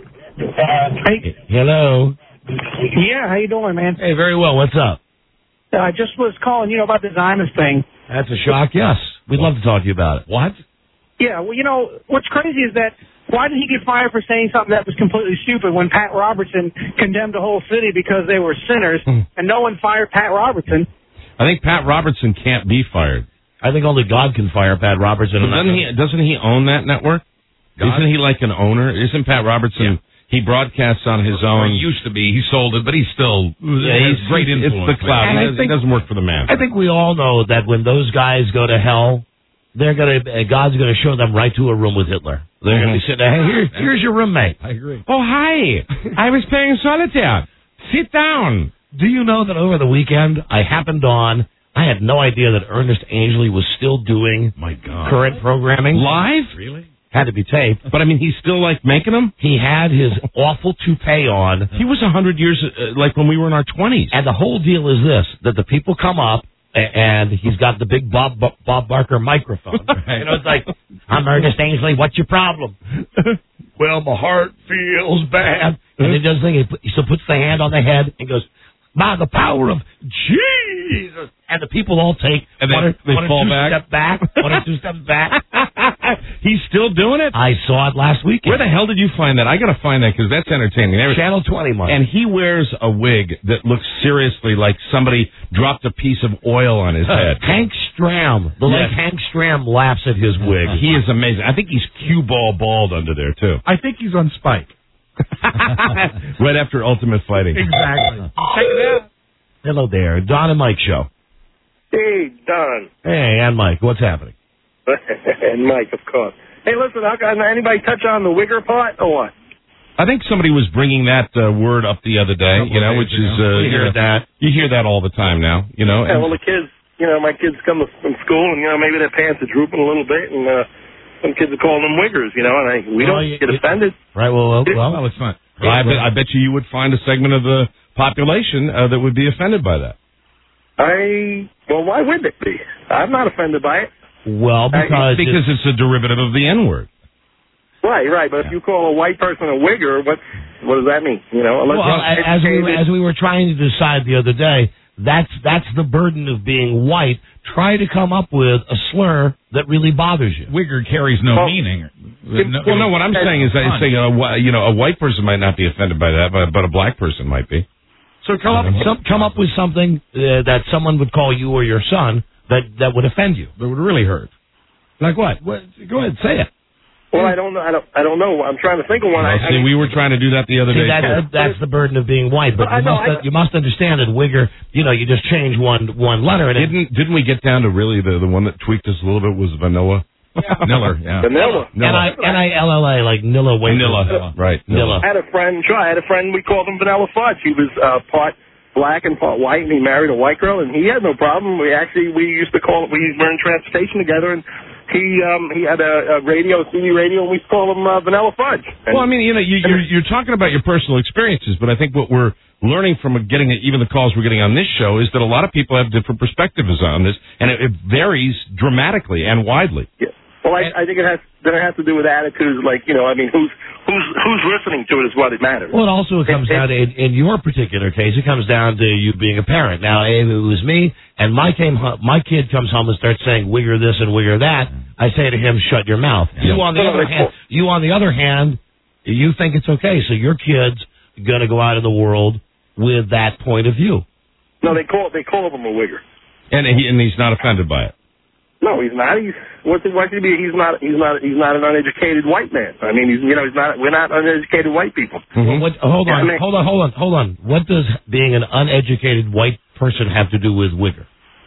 Hey. Hello. Yeah, how you doing, man? Hey, very well. What's up? I uh, just was calling, you know, about this Imus thing. That's a shock, yes. We'd love to talk to you about it. What? Yeah, well, you know, what's crazy is that why did he get fired for saying something that was completely stupid when Pat Robertson condemned the whole city because they were sinners, and no one fired Pat Robertson? I think Pat Robertson can't be fired. I think only God can fire Pat Robertson. But doesn't he, doesn't he own that network? God? Isn't he like an owner? Isn't Pat Robertson... Yeah. He broadcasts on his own. Or he used to be. He sold it, but he's still yeah, he's great influence. It's the cloud. He, think, he doesn't work for the man. I think we all know that when those guys go to hell, they're gonna God's gonna show them right to a room with Hitler. They're mm-hmm. gonna be sitting there. Hey, here, here's your roommate. I agree. Oh, hi. I was playing solitaire. Sit down. Do you know that over the weekend I happened on? I had no idea that Ernest Angley was still doing My God. current programming live. Really? Had to be taped. But, I mean, he's still, like, making them? He had his awful toupee on. He was one hundred years, uh, like, when we were in our twenties. And the whole deal is this, that the people come up, and he's got the big Bob Bob Barker microphone. Right. You know, it's like, I'm Ernest Angley, what's your problem? Well, my heart feels bad. And he does the thing, he still puts the hand on the head and goes, by the power of Jesus. And the people all take and one, or, they one fall or two back. steps back, one or two steps back. He's still doing it? I saw it last weekend. Where the hell did you find that? I got to find that because that's entertaining. Channel twenty, Mark. And he wears a wig that looks seriously like somebody dropped a piece of oil on his head. Hank Stram. The yes. late Hank Stram laughs at his wig. He is amazing. I think he's cue ball bald under there, too. I think he's on Spike. Right after Ultimate Fighting. Exactly. Check it out. Hello there. Don and Mike Show. Hey, Don. Hey, and Mike. What's happening? And Mike, of course. Hey, listen, how can anybody touch on the wigger part or what? I think somebody was bringing that uh, word up the other day, you know, which is uh, We hear you know, that. You hear that all the time now, you know. Yeah, and- well, the kids, you know, my kids come to, from school, and, you know, maybe their pants are drooping a little bit, and uh, some kids are calling them wiggers, you know, and I, we Well, don't you- get you- offended. Right, well, well, Well, it's not. Well, I, bet, I bet you you would find a segment of the population uh, that would be offended by that. I, well, why would it be? I'm not offended by it. well, because because it's a derivative of the N-word. Right, right, but if you call a white person a wigger, what, what does that mean? You know, unless well, you're as we educated- as we were trying to decide the other day, that's that's the burden of being white. Try to come up with a slur that really bothers you. Wigger carries no Well, meaning. Well, no, what I'm saying is, I say, uh, wh- you know, a white person might not be offended by that, but, but a black person might be. So come up some, come up with something uh, that someone would call you or your son that that would offend you. That would really hurt. Like what? what? Go ahead, say it. Well, I don't know. I don't. I don't know. I'm trying to think of one. Well, I, see, I, we were trying to do that the other See, day. that, too. that's the burden of being white. But I you know, must I- you must understand that wigger. You know, you just change one one letter and it, Didn't didn't we get down to really the the one that tweaked us a little bit was vanilla? Niller, yeah. vanilla. N I N I L L A like Nilla wafer. Vanilla, right? Nilla. I had a friend. Sure, I had a friend. We called him Vanilla Fudge. He was uh, part black and part white, and he married a white girl, and he had no problem. We actually we used to call. We were in transportation together, and he um he had a, a radio, C B radio, and we used to call him uh, Vanilla Fudge. And, Well, I mean, you know, you, you're you're talking about your personal experiences, but I think what we're learning from getting even the calls we're getting on this show is that a lot of people have different perspectives on this, and it, it varies dramatically and widely. yeah. Well, I, I think it has then it has to do with attitudes. Like, you know, I mean, who's who's who's listening to it is what it matters. Well, it also comes It- down to, in, in your particular case, it comes down to you being a parent. Now, if it was me, and my came ho- my kid comes home and starts saying wigger this and wigger that, I say to him, shut your mouth. Yeah. You on the No, other it's hand, you on the other hand, you think it's okay, so your kid's gonna go out in the world with that point of view. No, they call they call him a wigger. And he, and he's not offended by it. No, he's not. He's what's it? Why should he be? He's not. He's not. He's not an uneducated white man. I mean, he's you know, he's not. We're not uneducated white people. Well, what, hold Yeah, on, I mean- hold on, hold on, hold on. What does being an uneducated white person have to do with wigger?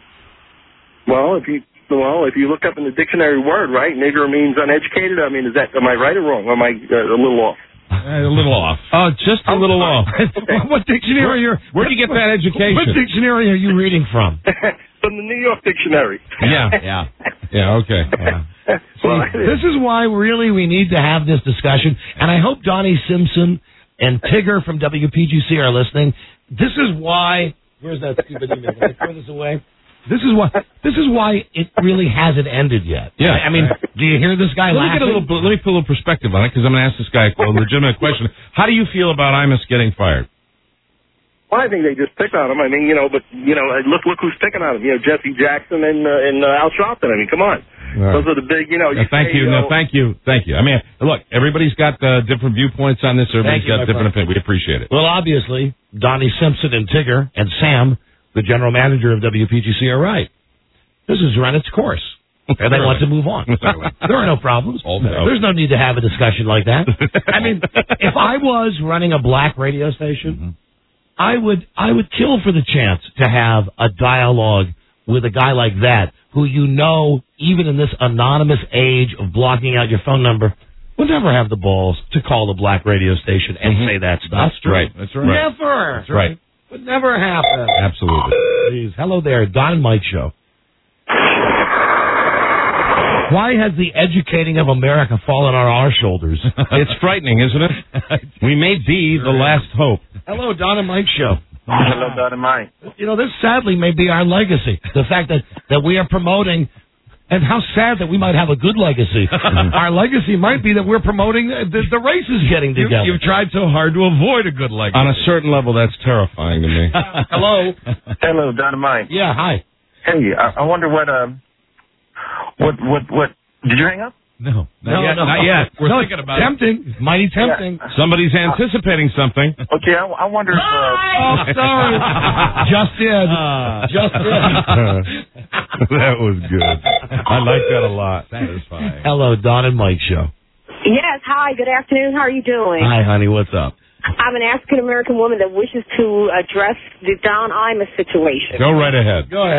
Well, if you well, if you look up in the dictionary word, right, nigger means uneducated. I mean, is that am I right or wrong? Or am I uh, a little off? Uh, a little off. Oh, just a little off. What dictionary are Where'd you get that education? What dictionary are you reading from? From the New York Dictionary. Yeah, yeah, yeah. Okay. Yeah. Well, This is why really we need to have this discussion, and I hope Donnie Simpson and Tigger from W P G C are listening. This is why. Where's that stupid email? Can I throw this away? This is why. This is why it really hasn't ended yet. Yeah. I, I mean, do you hear this guy Let me laughing? get a little. Let me put a little perspective on it because I'm going to ask this guy a legitimate question. How do you feel about Imus getting fired? Well, I think they just pick on him. I mean, you know, but you know, look look who's picking on him. You know, Jesse Jackson and uh, and uh, Al Sharpton. I mean, come on. Right. Those are the big. You know. Uh, thank say, you. know, No, thank you. Thank you. I mean, look, everybody's got uh, different viewpoints on this. Everybody's Thank you, got my different friend. opinions. We appreciate it. Well, obviously, Donnie Simpson and Tigger and Sam, the general manager of W P G C, are right. This has run its course. And they want to move on. There are no problems. Oh, no. There's no need to have a discussion like that. I mean, if I was running a black radio station, Mm-hmm. I would I would kill for the chance to have a dialogue with a guy like that, who you know, even in this anonymous age of blocking out your phone number, would never have the balls to call a black radio station and Mhm. say that stuff. That's right. That's right. Never. That's right. Would never happen. Absolutely. Jeez. Hello there, Don and Mike Show. Why has the educating of America fallen on our shoulders? It's frightening, isn't it? We may be the last hope. Hello, Don and Mike Show. Hello, Don and Mike. You know, this sadly may be our legacy. The fact that, that we are promoting, and how sad that we might have a good legacy. Our legacy might be that we're promoting the, the races getting You, together. you've tried so hard to avoid a good legacy. On a certain level, that's terrifying to me. Hello. Hello, Don and Mike. Yeah, hi. Hey, I, I wonder what um, what what what? Did you hang up? No, not No, yet. no. Not yet. We're No, thinking about tempting. it. Mighty tempting. Somebody's anticipating something. Okay, I, I wonder if. Uh, Oh, sorry. Just did. Just did. That was good. I like that a lot. Satisfying. Hello, Don and Mike Show. Yes, hi, good afternoon. How are you doing? Hi, honey. What's up? I'm an African-American woman that wishes to address the Don Imus situation. Go right ahead. Go ahead.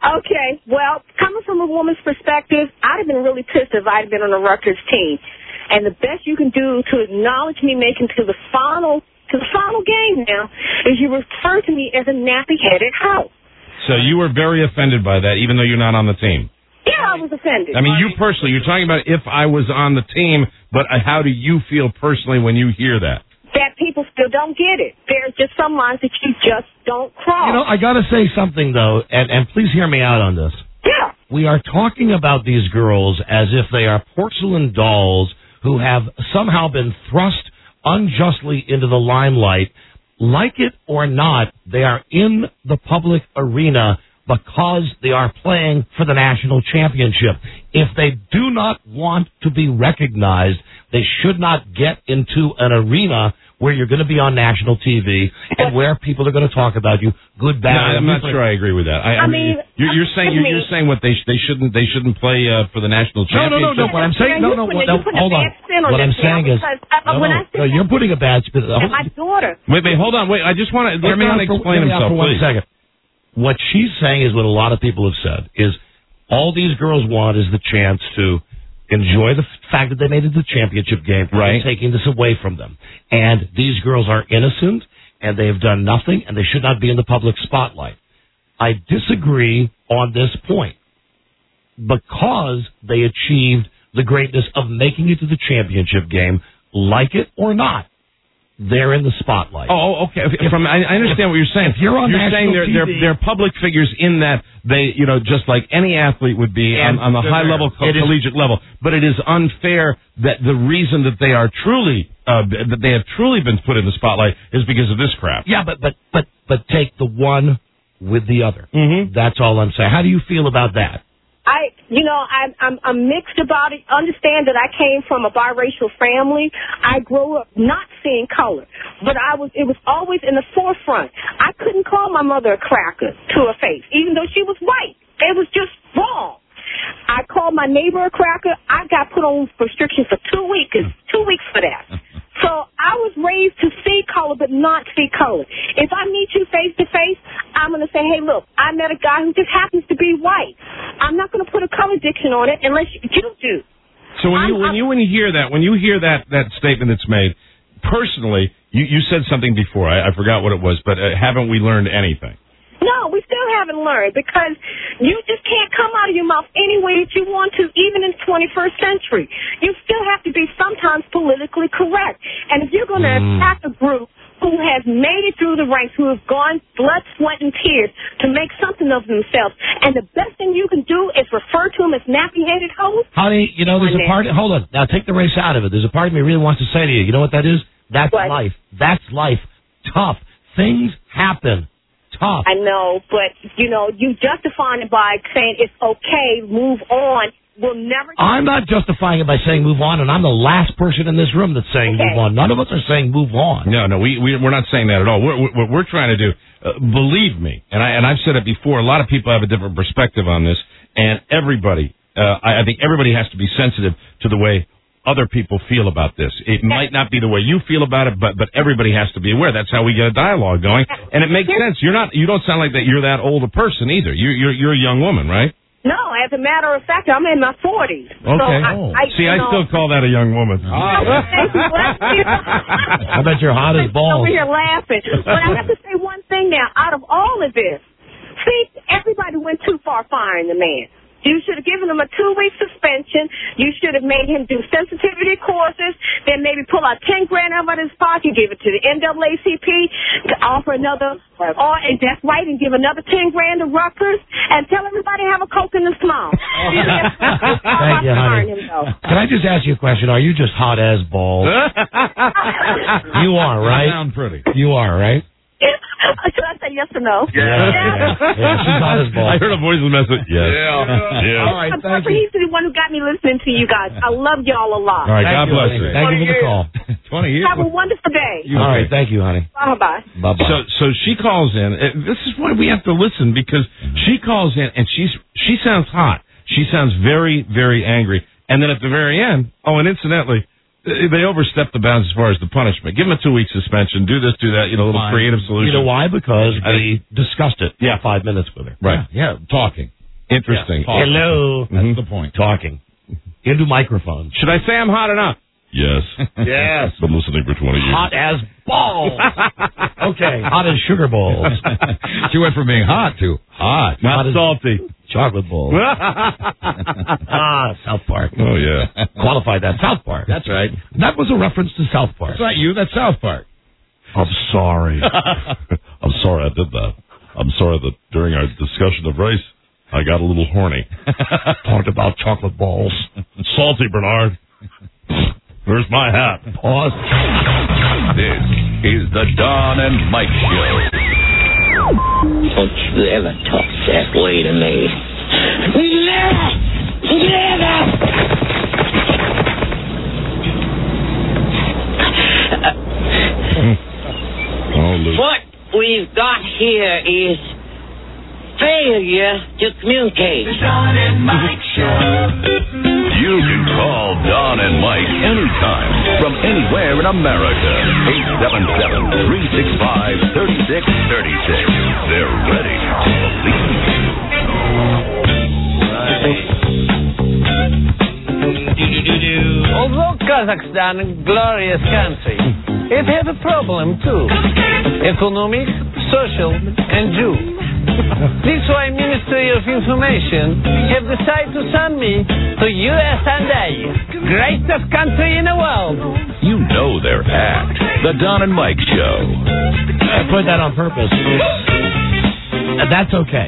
Okay, well, coming from a woman's perspective, I'd have been really pissed if I'd been on the Rutgers team. And the best you can do to acknowledge me making to the final to the final game now is you refer to me as a nappy-headed hoe. So you were very offended by that, even though you're not on the team. Yeah, I was offended. I mean, you personally, you're talking about if I was on the team, but how do you feel personally when you hear that? That people still don't get it. There's just some lines that you just don't cross. You know, I got to say something, though, and, and please hear me out on this. Yeah. We are talking about these girls as if they are porcelain dolls who have somehow been thrust unjustly into the limelight. Like it or not, they are in the public arena because they are playing for the national championship. If they do not want to be recognized, they should not get into an arena where you're going to be on national T V and where people are going to talk about you, good, bad. No, I'm not sure I agree with that. I, I, I mean, mean you're, you're saying you're, you're saying what they sh- they shouldn't they shouldn't play uh, for the national championship. No, no, no, no. What I'm saying, no, no, no. Hold on. What I'm saying is, no, no, no, you're putting a bad spin. And my daughter. Wait, wait, hold on. Wait, I just want to let me explain himself, for please. One second. What she's saying is what a lot of people have said is all these girls want is the chance to enjoy the fact that they made it to the championship game, right? And taking this away from them. And these girls are innocent, and they have done nothing, and they should not be in the public spotlight. I disagree on this point because they achieved the greatness of making it to the championship game, like it or not. They're in the spotlight. Oh, okay. If, From I, I understand if, what you're saying. If you're on you're saying they're, they're they're public figures in that they, you know, just like any athlete would be on, on the high there. level co- collegiate level. But it is unfair that the reason that they are truly uh, that they have truly been put in the spotlight is because of this crap. Yeah, but but but but take the one with the other. Mm-hmm. That's all I'm saying. How do you feel about that? I, you know, I'm, I'm, I'm mixed about it. Understand that I came from a biracial family. I grew up not seeing color, but I was, it was always in the forefront. I couldn't call my mother a cracker to her face, even though she was white. It was just wrong. I called my neighbor a cracker. I got put on restrictions for two weeks, two weeks for that. So I was raised to see color, but not see color. If I meet you face to face, I'm going to say, hey, look, I met a guy who just happens to be white. I'm not going to put a color diction on it unless you do. So when you, when you when you hear that, when you hear that, that statement that's made, personally, you, you said something before. I, I forgot what it was, but uh, haven't we learned anything? No, we still haven't learned because you just can't come out of your mouth any way that you want to, even in the twenty-first century. You still have to be sometimes politically correct. And if you're going to mm. attack a group who has made it through the ranks, who have gone blood, sweat, and tears to make something of themselves, and the best thing you can do is refer to them as nappy-headed hoes. Honey, you know, there's a part, hold on, now take the race out of it. There's a part of me really wants to say to you, you know what that is? That's what? life. That's life. Tough. Things happen. Tough. I know, but, you know, you justifying it by saying it's okay, move on. We'll never... I'm not justifying it by saying move on, and I'm the last person in this room that's saying okay. move on. None of us are saying move on. No, no, we, we, we're not saying that at all. We're, we're, what we're trying to do, uh, believe me, and, I, and I've said it before, a lot of people have a different perspective on this, and everybody, uh, I, I think everybody has to be sensitive to the way other people feel about this. It might not be the way you feel about it, but but everybody has to be aware. That's how we get a dialogue going, and it makes sense. You're not, you don't sound like that. You're that old a person either. You're you're, you're a young woman, right? No, as a matter of fact, I'm in my forties. Okay. So I, I, See, I know, still call that a young woman. I bet you're hot as balls. Over here laughing, but I have to say one thing now. Out of all of this, see, everybody went too far firing the man. You should have given him a two-week suspension. You should have made him do sensitivity courses, then maybe pull out ten grand out of his pocket, give it to the N double A C P, to offer another, or and that's right, and give another ten grand to Rutgers, and tell everybody to have a Coke in the small. Thank you, honey. Can I just ask you a question? Are you just hot as balls? You are, right? You sound pretty. You are, right? Should I say yes or no? Yeah. Yeah, yeah she's hot as balls. I heard a voice message. Yes. Yeah. yeah. All right, thank you. He's the one who got me listening to you guys. I love y'all a lot. All right, God bless you. Thank you for the call. twenty years. Have a wonderful day. All right, thank you, honey. Bye-bye. Bye-bye. So, so she calls in. This is why we have to listen, because she calls in and she's she sounds hot. She sounds very, very angry. And then at the very end, oh, and incidentally, they overstepped the bounds as far as the punishment. Give them a two-week suspension. Do this, do that. You know, a little Fine. creative solution. You know why? Because we discussed it. Yeah, five minutes with her. Right. Yeah, yeah talking. Interesting. Yeah. Hello. That's the point. Talking. Into microphones. Should I say I'm hot enough? Yes. Yes. Been listening for twenty years. Hot as balls. Okay. Hot as sugar balls. She went from being hot to hot. Not Hot as salty. chocolate balls. Ah, South Park. Oh, yeah. Qualified that. South Park. That's right. That was a reference to South Park. That's not you. That's South Park. I'm sorry. I'm sorry I did that. I'm sorry that during our discussion of race, I got a little horny. Talked about chocolate balls. Salty, Bernard. Where's my hat? Pause. This is the Don and Mike Show. Don't you ever talk that way to me. Never! Never! Oh, Luke. What we've got here is failure to communicate. The Don and Mike Show. You can call Don and Mike anytime from anywhere in America. eight seven seven, three six five, three six three six. They're ready to believe you. Although Kazakhstan is a glorious country, it has a problem too. Economic, social, and Jew. This why Ministry of Information have decided to send me to U S A, greatest country in the world. You know their act. The Don and Mike Show. I put that on purpose. Uh, That's okay.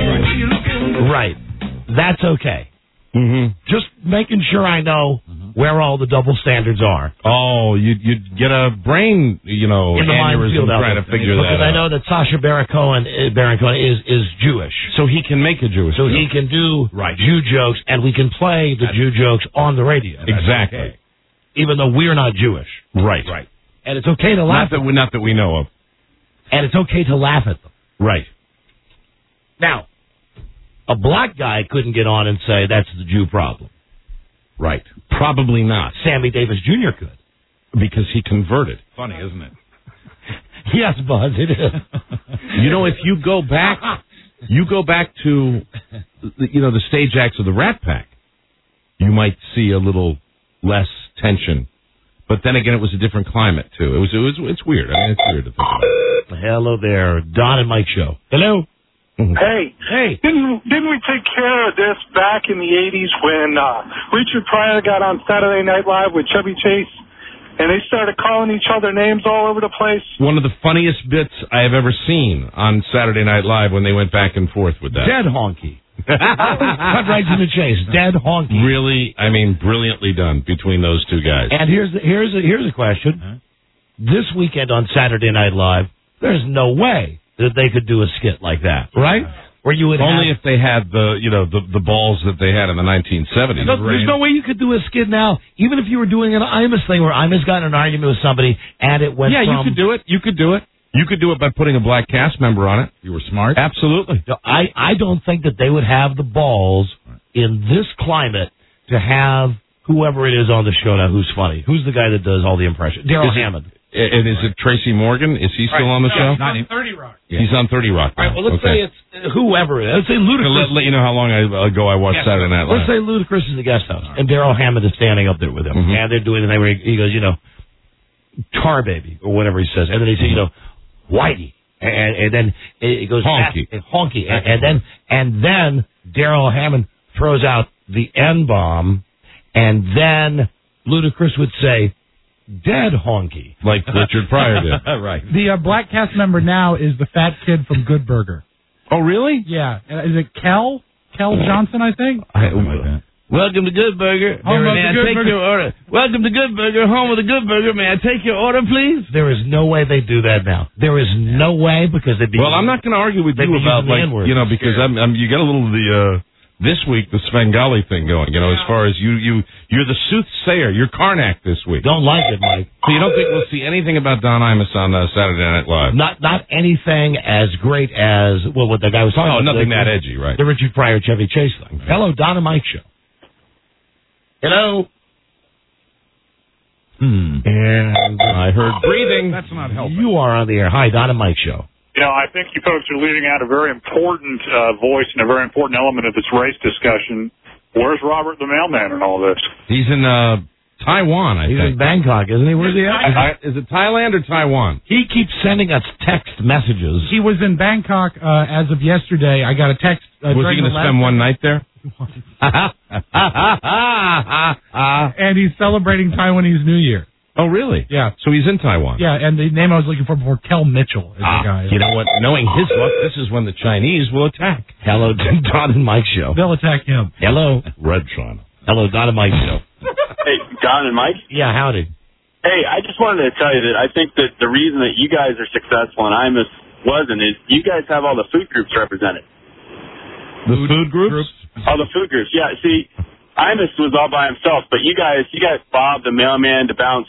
Right. That's okay. Mm-hmm. Just making sure I know where all the double standards are. Oh, you'd, you'd get a brain, you know, In the aneurysm minefield out trying there. to figure because that I out. know that Sacha Baron Cohen, uh, Baron Cohen is, is Jewish. So he can make a Jewish So joke. he can do Right. Jew jokes, and we can play the Jew jokes on the radio. Exactly. Even though we're not Jewish. Right. Right. And it's okay to laugh Not that we, not that we know of. And it's okay to laugh at them. Right. Now, a black guy couldn't get on and say that's the Jew problem. Right. Probably not. Sammy Davis Junior could. Because he converted. Funny, isn't it? Yes, Buzz, it is. You know, if you go back, you go back to, the, you know, the stage acts of the Rat Pack, you might see a little less tension. But then again, it was a different climate too. It was, it was, it's weird. I mean, it's weird to think about. Hello there, Don and Mike Show. Hello. Hey, hey! Didn't didn't we take care of this back in the eighties when uh, Richard Pryor got on Saturday Night Live with Chevy Chase, and they started calling each other names all over the place? One of the funniest bits I have ever seen on Saturday Night Live when they went back and forth with that. Dead honky. Cut right to the chase. Dead honky. Really, I mean, brilliantly done between those two guys. And here's the, here's a, here's a question. Huh? This weekend on Saturday Night Live, there's no way that they could do a skit like that, right? Where you would only have, if they had the, you know, the the balls that they had in the nineteen seventies. No, there's no way you could do a skit now, even if you were doing an Imus thing where Imus got in an argument with somebody and it went Yeah, from... you could do it. You could do it. You could do it by putting a black cast member on it. You were smart. Absolutely. No, I, I don't think that they would have the balls in this climate to have whoever it is on the show now who's funny. Who's the guy that does all the impressions? Daryl Is it- Hammond. And is it Tracy Morgan? Is he still Right. on the No, show? he's on thirty Rock. Yeah. He's on thirty Rock. All right, well, let's say Okay. it's uh, whoever it is. Let's say I'll Ludacris. let, let you know how long I, ago I watched Yes. Saturday Night Live. Let's say Ludacris is the guest host, and Daryl Hammond is standing up there with him, Mhm. and they're doing the thing where he, he goes, you know, tar baby, or whatever he says, and then he says, you know, whitey, and, and then it goes Honky. fast, and honky, and, and then and then Daryl Hammond throws out the N bomb, and then Ludacris would say, dead honky, like Richard Pryor did. Right. The uh, black cast member now is the fat kid from Good Burger. Oh, really? Yeah. Uh, Is it Kel? Kel Johnson, I think? I, Welcome to Good Burger. Home of May the I Good take Burger. your order? Welcome to Good Burger, home of the Good Burger. May I take your order, please? There is no way they do that now. There is no way because they'd be. Well, I'm not going to argue with they'd you be about, using the like, N-word. you know, because I'm, I'm, you got a little of the, uh, this week, the Svengali thing going, you know, as far as you, you, you're the soothsayer. You're Karnak this week. Don't like it, Mike. So you don't think we'll see anything about Don Imus on uh, Saturday Night Live? Not not anything as great as well what the guy was talking Oh, about. nothing the, that edgy, right? The Richard Pryor Chevy Chase thing. Hello, Don and Mike Show. Hello. Hmm. And I heard breathing. That's not helping. you are on the air. Hi, Don and Mike Show. you know, I think you folks are leaving out a very important uh, voice and a very important element of this race discussion. Where's Robert the mailman in all this? He's in uh, Taiwan, I He's think. in Bangkok, isn't he? Where's he at? Is it, is it Thailand or Taiwan? He keeps sending us text messages. He was in Bangkok uh, as of yesterday. I got a text. Uh, Was he going to spend one night there? And he's celebrating Taiwanese New Year. Oh, really? Yeah. So he's in Taiwan. Yeah, and the name I was looking for before, Kel Mitchell is Ah, the guy. you know what? Knowing his luck, this is when the Chinese will attack. Hello, Don and Mike Show. They'll attack him. Hello. Red China. Hello, Don and Mike Show. Hey, Don and Mike? Yeah, howdy. Hey, I just wanted to tell you that I think that the reason that you guys are successful and I M S wasn't is you guys have all the food groups represented. The food groups? All the food groups, yeah. See, Imus was all by himself, but you guys, you got Bob the mailman to bounce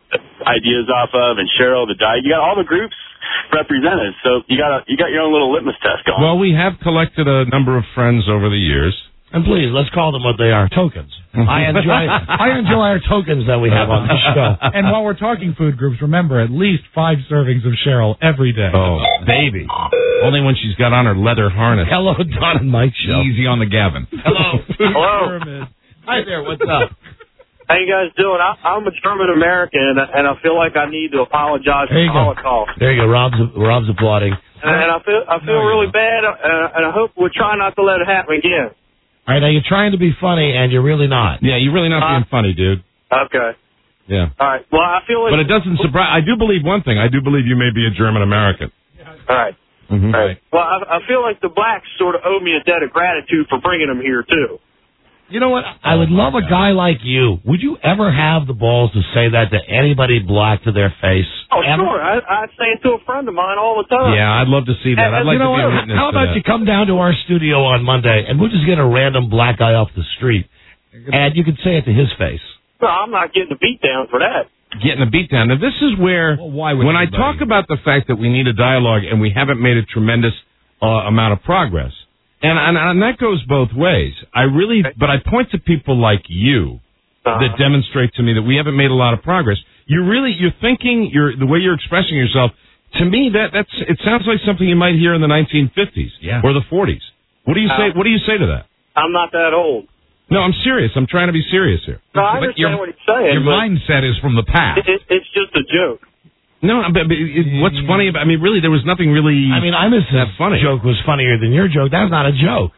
ideas off of, and Cheryl the diet. You got all the groups represented, so you got a, you got your own little litmus test going. Well, we have collected a number of friends over the years. And please, let's call them what they are, tokens. I enjoy I enjoy our tokens that we have on this show. And while we're talking food groups, remember, at least five servings of Cheryl every day. Oh, baby. Only when she's got on her leather harness. Hello, Don and Mike Show. Easy on the Gavin. Hello. Hello. Hi there, what's up? How you guys doing? I, I'm a German American, and, and I feel like I need to apologize for There you the go. Holocaust. There you go. Rob's Rob's applauding. And, and I feel I feel really bad, uh, and I hope we'll try not to let it happen again. All right, now you're trying to be funny, and you're really not. Yeah, you're really not Uh, being funny, dude. Okay. Yeah. All right. Well, I feel like. But it doesn't surprise. I do believe one thing. I do believe you may be a German American. All right. Mm-hmm. All right. Well, I, I feel like the blacks sort of owe me a debt of gratitude for bringing them here too. You know what? I would love a guy like you. Would you ever have the balls to say that to anybody black to their face? Oh, Ever? sure. I, I say it to a friend of mine all the time. Yeah, I'd love to see that. I'd And- like you to know be a what? witness How to about that. you come down to our studio on Monday, and we'll just get a random black guy off the street, and you can say it to his face. No, I'm not getting a beat down for that. Getting a beat down. Now, this is where, why would when I anybody- talk about the fact that we need a dialogue and we haven't made a tremendous uh, amount of progress, and, and and that goes both ways. I really, but I point to people like you Uh-huh. that demonstrate to me that we haven't made a lot of progress. You're really, you're thinking, you're the way you're expressing yourself. To me, that that's it sounds like something you might hear in the nineteen fifties Yeah. or the forties. What do you say? Uh, What do you say to that? I'm not that old. No, I'm serious. I'm trying to be serious here. No, I But understand your- what he's saying. Your but mindset is from the past. it, it, it's just a joke. No, but, but it, what's funny about? I mean, really, there was nothing really. I mean, I miss that funny. joke was funnier than your joke. That's not a joke.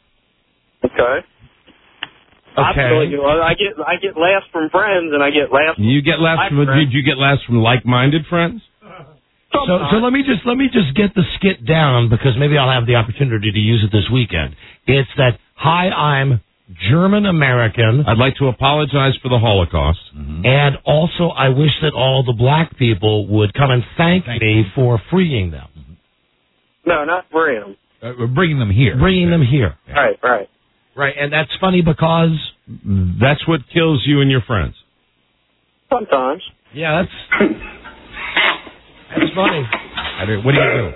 Okay. I Okay. feel like, you know, I get I get laughs from friends, and I get laughs. You get laughs from from? Did you get laughs from like-minded friends? So, so let me just let me just get the skit down, because maybe I'll have the opportunity to use it this weekend. It's that, hi, I'm German American, I'd like to apologize for the Holocaust. and also I wish that all the black people would come and thank, me for freeing them, No, not for him. Uh, we're bringing them here. bringing them here. Right, right. Right, and that's funny because That's what kills you and your friends. Sometimes. yeah, that's that's funny. I do- What do you do?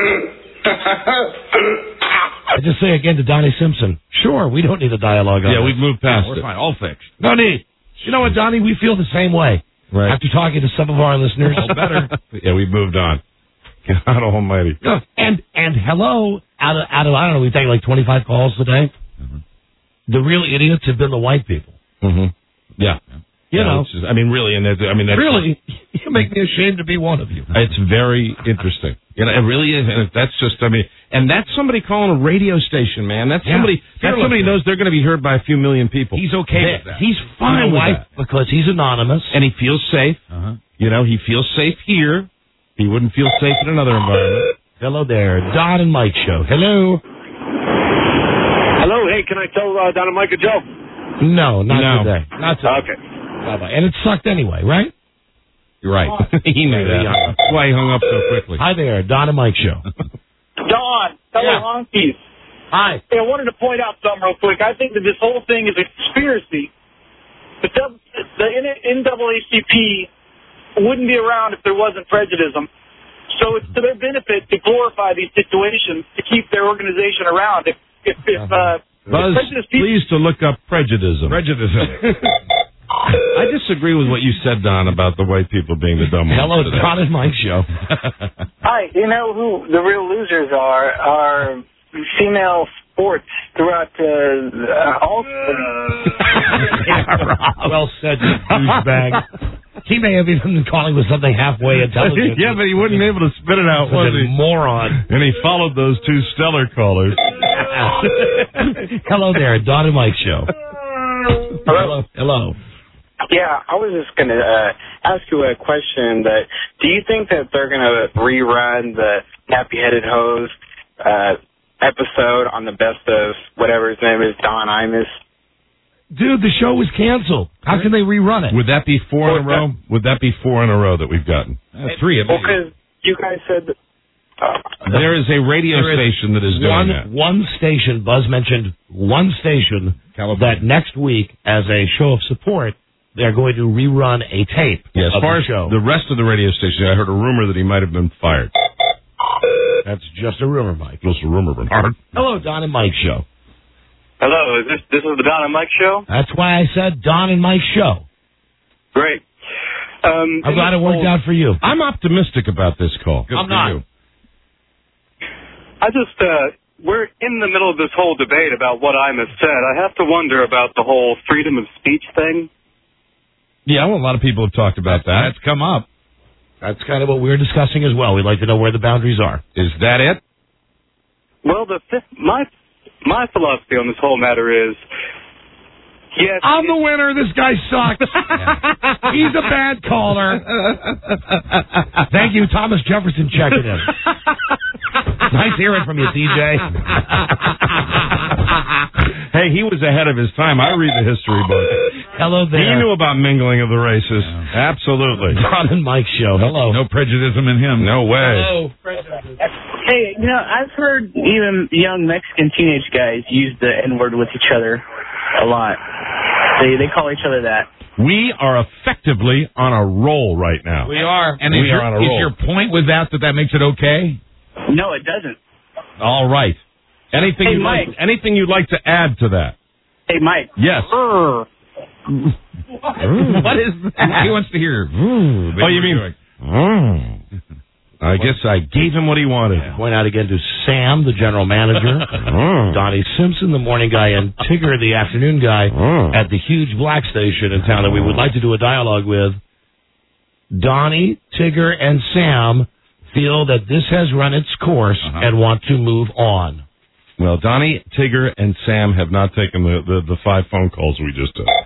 I just say again to Donnie Simpson, sure, we don't need a dialogue on Yeah, this. we've moved past We're it. fine. All fixed. No need. You know what, Donnie? We feel the same way. Right. After talking to some of our listeners. Oh, better. Yeah, we've moved on. God almighty. Yeah, and and hello, out of out of I don't know, we take like twenty-five calls today. Mm-hmm. The real idiots have been the white people. Mm-hmm. Yeah. You Yeah, know, it's just- I mean, really, and that's, I mean, that's really, you make me ashamed to be one of you. It's very interesting. You know, it really is, and that's just, I mean, and that's somebody calling a radio station, man. That's Yeah. somebody. That's somebody who knows they're going to be heard by a few million people. He's okay That- with that. He's fine You know with why? that because he's anonymous. And he feels safe. Uh-huh. You know, he feels safe here. He wouldn't feel safe in another environment. Hello there, Don and Mike Show. Hello. Hello, hey, can I tell uh, Don and Mike a joke? No, not No. today. Not today. Okay. Bye bye. And it sucked anyway, right? You're right. he knew that. That's why he hung up so quickly. Hi there, Don and Mike Show. Don, fellow Yeah. honkies. Hi. Hey, I wanted to point out something real quick. I think that this whole thing is a conspiracy. The, W- the N double A C P wouldn't be around if there wasn't prejudice. So it's to their benefit to glorify these situations to keep their organization around. If, if, if, uh, Buzz, if prejudice people... please to look up prejudice. Prejudice. I disagree with what you said, Don, about the white people being the dumb ones. Hello, it's Don and Mike show. Hi, you know who the real losers are? Are female sports throughout uh, uh, all yeah, well said, you douchebag. He may have even been calling with something halfway intelligent. Yeah, but he wasn't able to spit it out, was he? Moron. And he followed those two stellar callers. Hello there, Don and Mike show. Hello. Hello. Yeah, I was just going to uh, ask you a question. That do you think that they're going to rerun the Nappy-Headed Hose uh, episode on the best of whatever his name is, Don Imus? Dude, the show was canceled. How can they rerun it? Would that be four in a row? Would that be four in a row that we've gotten? Uh, three of Well, because you guys said that, uh, there is a radio There is station that is doing one, that. One station, Buzz mentioned one station that next week, as a show of support, they're going to rerun a tape Yeah, as of far the as show. the rest of the radio station, I heard a rumor that he might have been fired. That's just a rumor, Mike. Just a rumor, Bernard. Hello, Don and Mike show. Hello, is this this is the Don and Mike show? That's why I said Don and Mike show. Great. Um, I'm glad it worked out for you. I'm optimistic about this call. Good I'm for not. You. I just, uh, we're in the middle of this whole debate about what Imus said. I have to wonder about the whole freedom of speech thing. Yeah, well, a lot of people have talked about that. That's come up. That's kind of what we're discussing as well. We'd like to know where the boundaries are. Is that it? Well, the my my philosophy on this whole matter is, yes, I'm the winner. This guy sucks. He's a bad caller. Thank you, Thomas Jefferson, checking in. Nice hearing from you, C J. Hey, he was ahead of his time. I read the history book. Hello there. He knew about mingling of the races. Yeah. Absolutely. Don and Mike show. Hello. No prejudice in him. No way. Hello. Hey, you know, I've heard even young Mexican teenage guys use the N-word with each other a lot. They they call each other that. We are effectively on a roll right now. We are. And we is, are your, on a is roll. your point with that that that makes it okay? No, it doesn't. All right. Anything Hey, you'd like? Mike. Anything you'd like to add to that? Hey, Mike. Yes. Uh, What is that? He wants to hear. Mm. Oh, you mean? Mm. I guess I gave him what he wanted. Point out again to Sam, the general manager, Donnie Simpson, the morning guy, and Tigger, the afternoon guy, at the huge black station in town that we would like to do a dialogue with. Donnie, Tigger, and Sam feel that this has run its course Uh-huh. and want to move on. Well, Donnie, Tigger, and Sam have not taken the, the, the five phone calls we just took.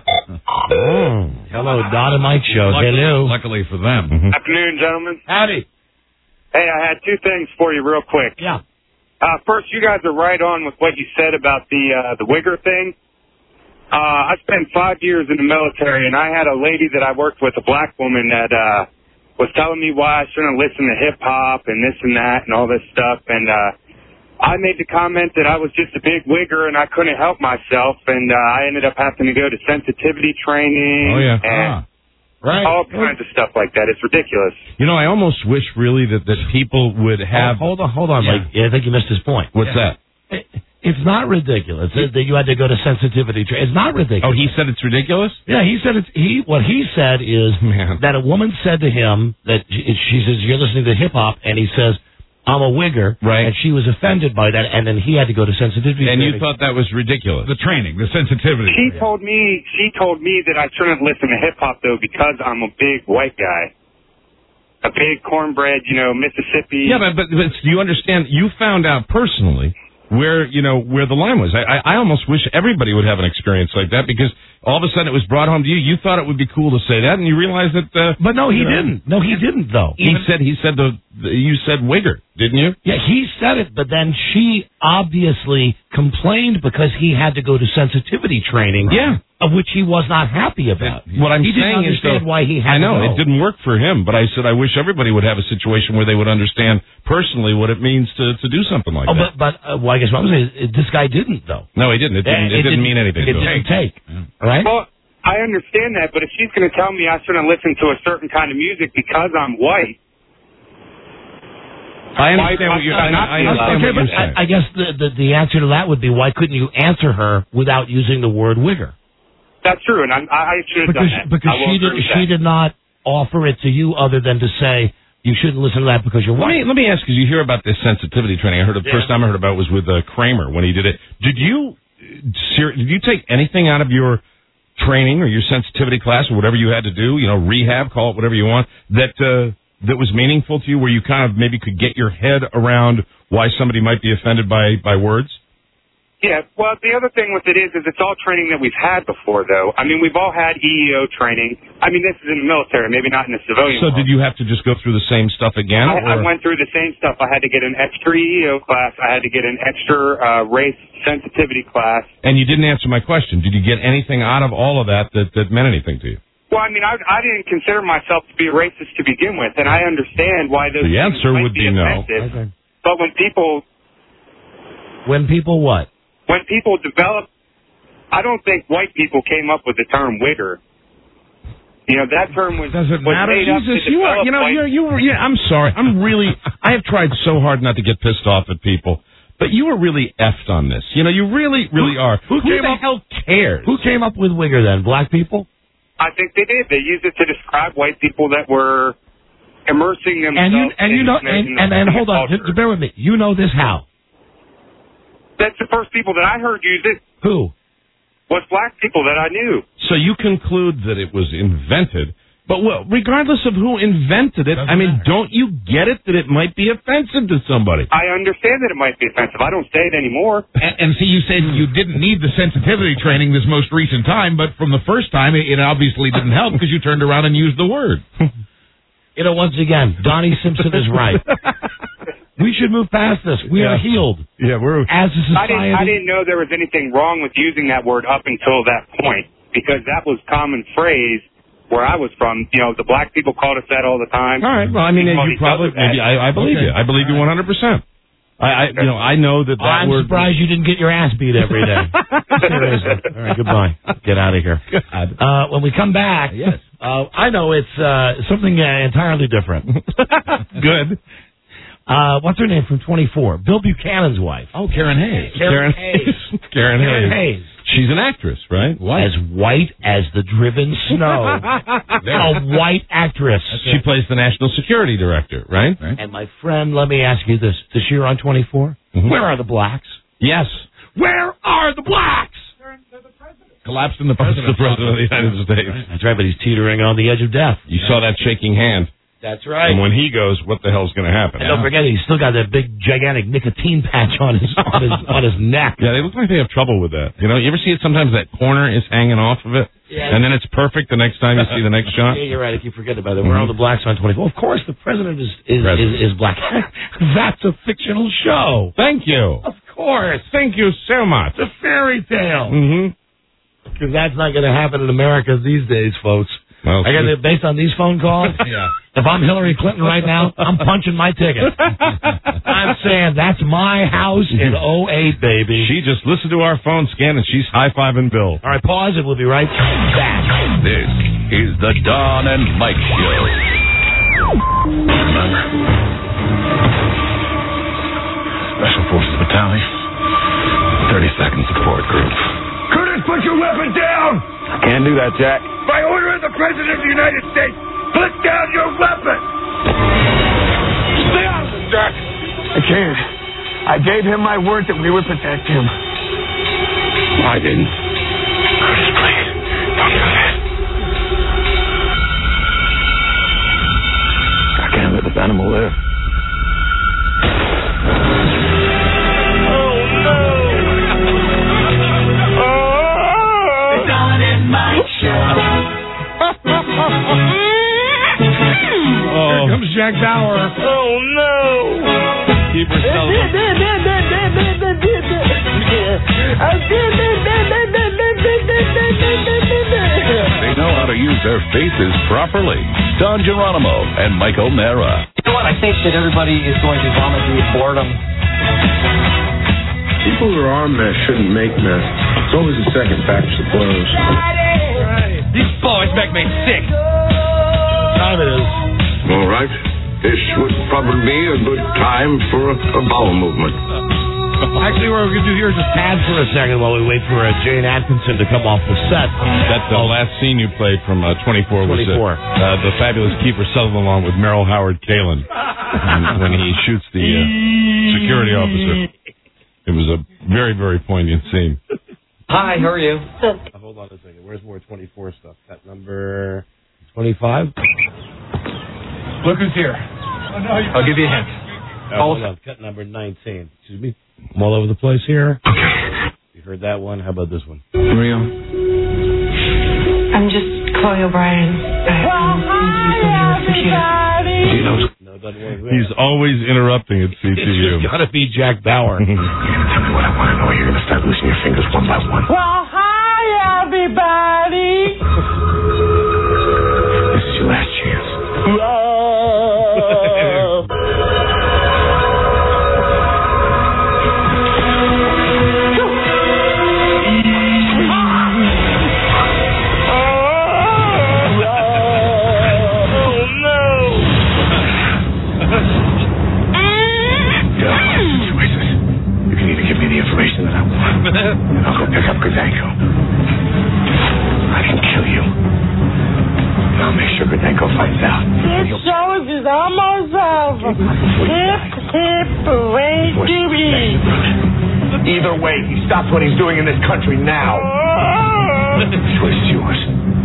Hello, Don and Mike show. Luckily, Hello. luckily for them. Mm-hmm. Afternoon, gentlemen. Howdy. Hey, I had two things for you real quick. Yeah. Uh, first, you guys are right on with what you said about the uh, the Wigger thing. Uh, I spent five years in the military, and I had a lady that I worked with, a black woman, that uh, was telling me why I shouldn't listen to hip-hop and this and that and all this stuff. And uh, I made the comment that I was just a big Wigger and I couldn't help myself, and uh, I ended up having to go to sensitivity training. Oh, yeah. And Ah. Right. all kinds of stuff like that. It's ridiculous. You know, I almost wish really that, that people would have... Oh, hold on, hold on, Yeah. Mike. Yeah, I think you missed his point. What's that? It, it's not ridiculous that you had to go to sensitivity training. It's not ridiculous. Oh, he said it's ridiculous? Yeah, he said it's he. What he said is Man. that a woman said to him that she, she says you're listening to hip hop, and he says I'm a Wigger, right? And she was offended by that, and then he had to go to sensitivity. And training. you thought that was ridiculous? The training, the sensitivity. She told me she told me that I shouldn't listen to hip hop though because I'm a big white guy, a big cornbread, you know, Mississippi. Yeah, but, but, but do you understand? You found out personally where you know where the line was. I, I, I almost wish everybody would have an experience like that because all of a sudden it was brought home to you. You thought it would be cool to say that, and you realized that. Uh, but no, he you know, didn't. No, he didn't though. He Even, said he said the, the you said Wigger, didn't you? Yeah, he said it, but then she obviously complained because he had to go to sensitivity training. Yeah. Of which he was not happy about. What I'm he didn't saying is, understand though, why he had I know to go. it didn't work for him, but I said I wish everybody would have a situation where they would understand personally what it means to, to do something like oh, that. but but uh, well, I guess what I'm saying is this guy didn't though. No, he didn't. It didn't. It, it didn't, didn't mean anything. It to didn't him. take. Yeah. Right? Well, I understand that, but if she's going to tell me I shouldn't listen to a certain kind of music because I'm white. I understand what you're. I, I understand okay, what but you're saying. I, I guess the, the the answer to that would be why couldn't you answer her without using the word Wigger? That's true, and I, I should have because, done that. Because I will she did, agree with she that. did not offer it to you other than to say you shouldn't listen to that because you're Let white. me, let me ask you, you hear about this sensitivity training. I heard the Yeah. first time I heard about it was with uh, Kramer when he did it. Did you, ser- did you take anything out of your training or your sensitivity class or whatever you had to do, you know, rehab, call it whatever you want, that, uh, that was meaningful to you where you kind of maybe could get your head around why somebody might be offended by, by words? Yeah, well, the other thing with it is, is it's all training that we've had before, though. I mean, we've all had E E O training. I mean, this is in the military, maybe not in the civilian So world. did you have to just go through the same stuff again? I, I or? went through the same stuff. I had to get an extra E E O class. I had to get an extra uh, race sensitivity class. And you didn't answer my question. Did you get anything out of all of that that, that meant anything to you? Well, I mean, I, I didn't consider myself to be a racist to begin with, and I understand why those The things answer might would be be no. offensive. Okay. But when people When people what? when people develop, I don't think white people came up with the term wigger. You know, that term was, Does it was matter? made up Jesus, to you are, develop you know, white- you're, you were, yeah, I'm sorry. I'm really, I have tried so hard not to get pissed off at people, but you are really effed on this. You know, you really, really Who- are. who came the up- hell cares? Who came up with wigger then? Black people? I think they did. They used it to describe white people that were immersing themselves And you and you in, know in, and, in and, and the hold on, culture. just bear with me. You know this how? That's the first people that I heard use it Who? was black people that I knew. So you conclude that it was invented, but well, regardless of who invented it, I mean, don't you get it that it might be offensive to somebody? I understand that it might be offensive. I don't say it anymore. And, and see, you said you didn't need the sensitivity training this most recent time, but from the first time, it, it obviously didn't help because you turned around and used the word. You know, once again, Donnie Simpson is right. We should move past this. We Yeah. are healed. Yeah, we're As a I didn't, society. I didn't know there was anything wrong with using that word up until that point, because that was common phrase where I was from. You know, the black people called us that all the time. All right. Well, I mean, We called you each probably, other that. maybe, I, I believe Okay. you. I believe you one hundred percent. I, I, you know, I know that that I'm word. surprised you didn't get your ass beat every day. Seriously. All right, goodbye. Get out of here. Uh, when we come back, Yes. uh, I know it's uh, something uh, entirely different. Good. Uh, what's her name from twenty-four? Bill Buchanan's wife. Oh, Karen Hayes. Karen Hayes. Karen Karen Hayes. Hayes. She's an actress, right? As white as the driven snow. A white actress. She plays the national security director, right? And my friend, let me ask you this. Does she on twenty-four? Mhm. Where are the blacks? Yes. Where are the blacks? Collapsed in the That's president. the president of the United States. That's right, but he's teetering on the edge of death. You saw that shaking hand. That's right. And when he goes, what the hell's going to happen? And don't forget, he's still got that big, gigantic nicotine patch on his on his on his neck. Yeah, they look like they have trouble with that. You know, you ever see it sometimes that corner is hanging off of it? Yeah. And then it's perfect the next time you see the next shot? Yeah, you're right. I keep forgetting about it. Where are all the blacks on twenty-four? Of course, the president is is President. is, is black. That's a fictional show. Thank you. Of course, Thank you so much. it's a fairy tale. Mm-hmm. Because that's not going to happen in America these days, folks. Well, I got to, based on these phone calls. Yeah. If I'm Hillary Clinton right now, I'm punching my ticket. I'm saying that's my house in oh eight, baby. She just listened to our phone scan and she's high-fiving Bill. All right, pause it. We'll be right back. This is the Don and Mike Show. Special Forces Battalion, thirty-second Support Group. Curtis, put your weapon down! I can't do that, Jack. By order of the President of the United States, put down your weapon! Stay out of it, Jack! I can't. I gave him my word that we would protect him. I didn't. Curtis, please, don't do that. I can't let this animal live. Oh, Here comes Jack Bauer. Oh, no! keep her They know how to use their faces properly. Don Geronimo and Mike O'Mara. You know what? I think that everybody is going to vomit due to boredom. People who are on meth shouldn't make meth. It's always a second batch of clothes. These boys make me sick. Time it is. All right. This would probably be a good time for a, a bowel movement. Actually, what we're going to do here is just pad for a second while we wait for uh, Jane Atkinson to come off the set. That's the last scene you played from uh, twenty-four. twenty-four. Was, uh, uh, the fabulous Kiefer Sutherland along with Merrill Howard Kalin when he shoots the uh, security officer. It was a very, very poignant scene. Hi, how are you? Uh, hold on a second. Where's more twenty-four stuff? Cut number twenty-five? Look who's here. I'll give you a hint. Uh, hold on. Cut number nineteen. Excuse me. I'm all over the place here. Okay. You heard that one? How about this one? Maria? I'm just Chloe O'Brien. I, I'm on the computer. No, doesn't work. He's always interrupting at C T U. It's got to be Jack Bauer. Tell me what I want to know. You're going to start losing your fingers one by one. Well, hi, everybody. This is your last chance. Information that I want. And I'll go pick up Grydenko. I can kill you. And I'll make sure Grydenko finds out. This show is almost over. Hip, hip, hooray, doobie. Either way, he stops what he's doing in this country now. The choice is yours.